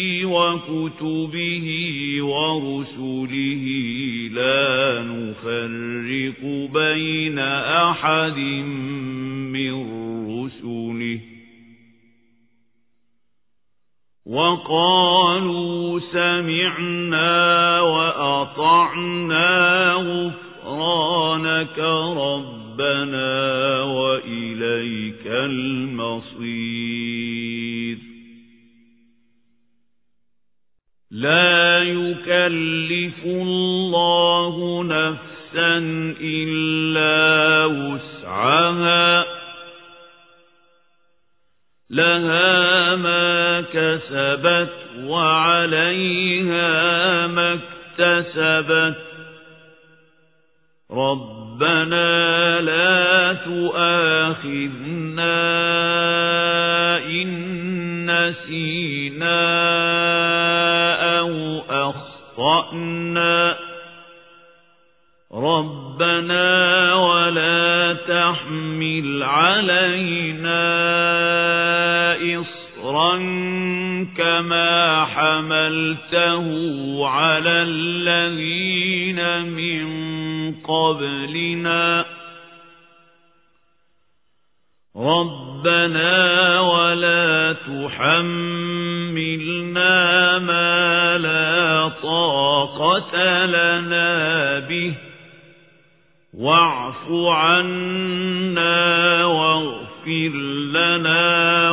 وكتبه ورسله لا نفرق بين أحد من رسله وقالوا سمعنا وأطعنا غفرانك ربنا وإليك المصير لا يكلف الله نفسا إلا وسعها لها ما كسبت وعليها ما اكتسبت ربنا لا تؤاخذنا إن نسينا أو أخطأنا ربنا ولا تحمل علينا إصرا كما حملته على الذين من قبلنا ربنا ولا تحملنا ما لا طاقة لنا به واعف عنا واغفر لنا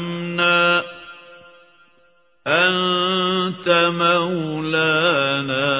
وارحمنا أنت مولانا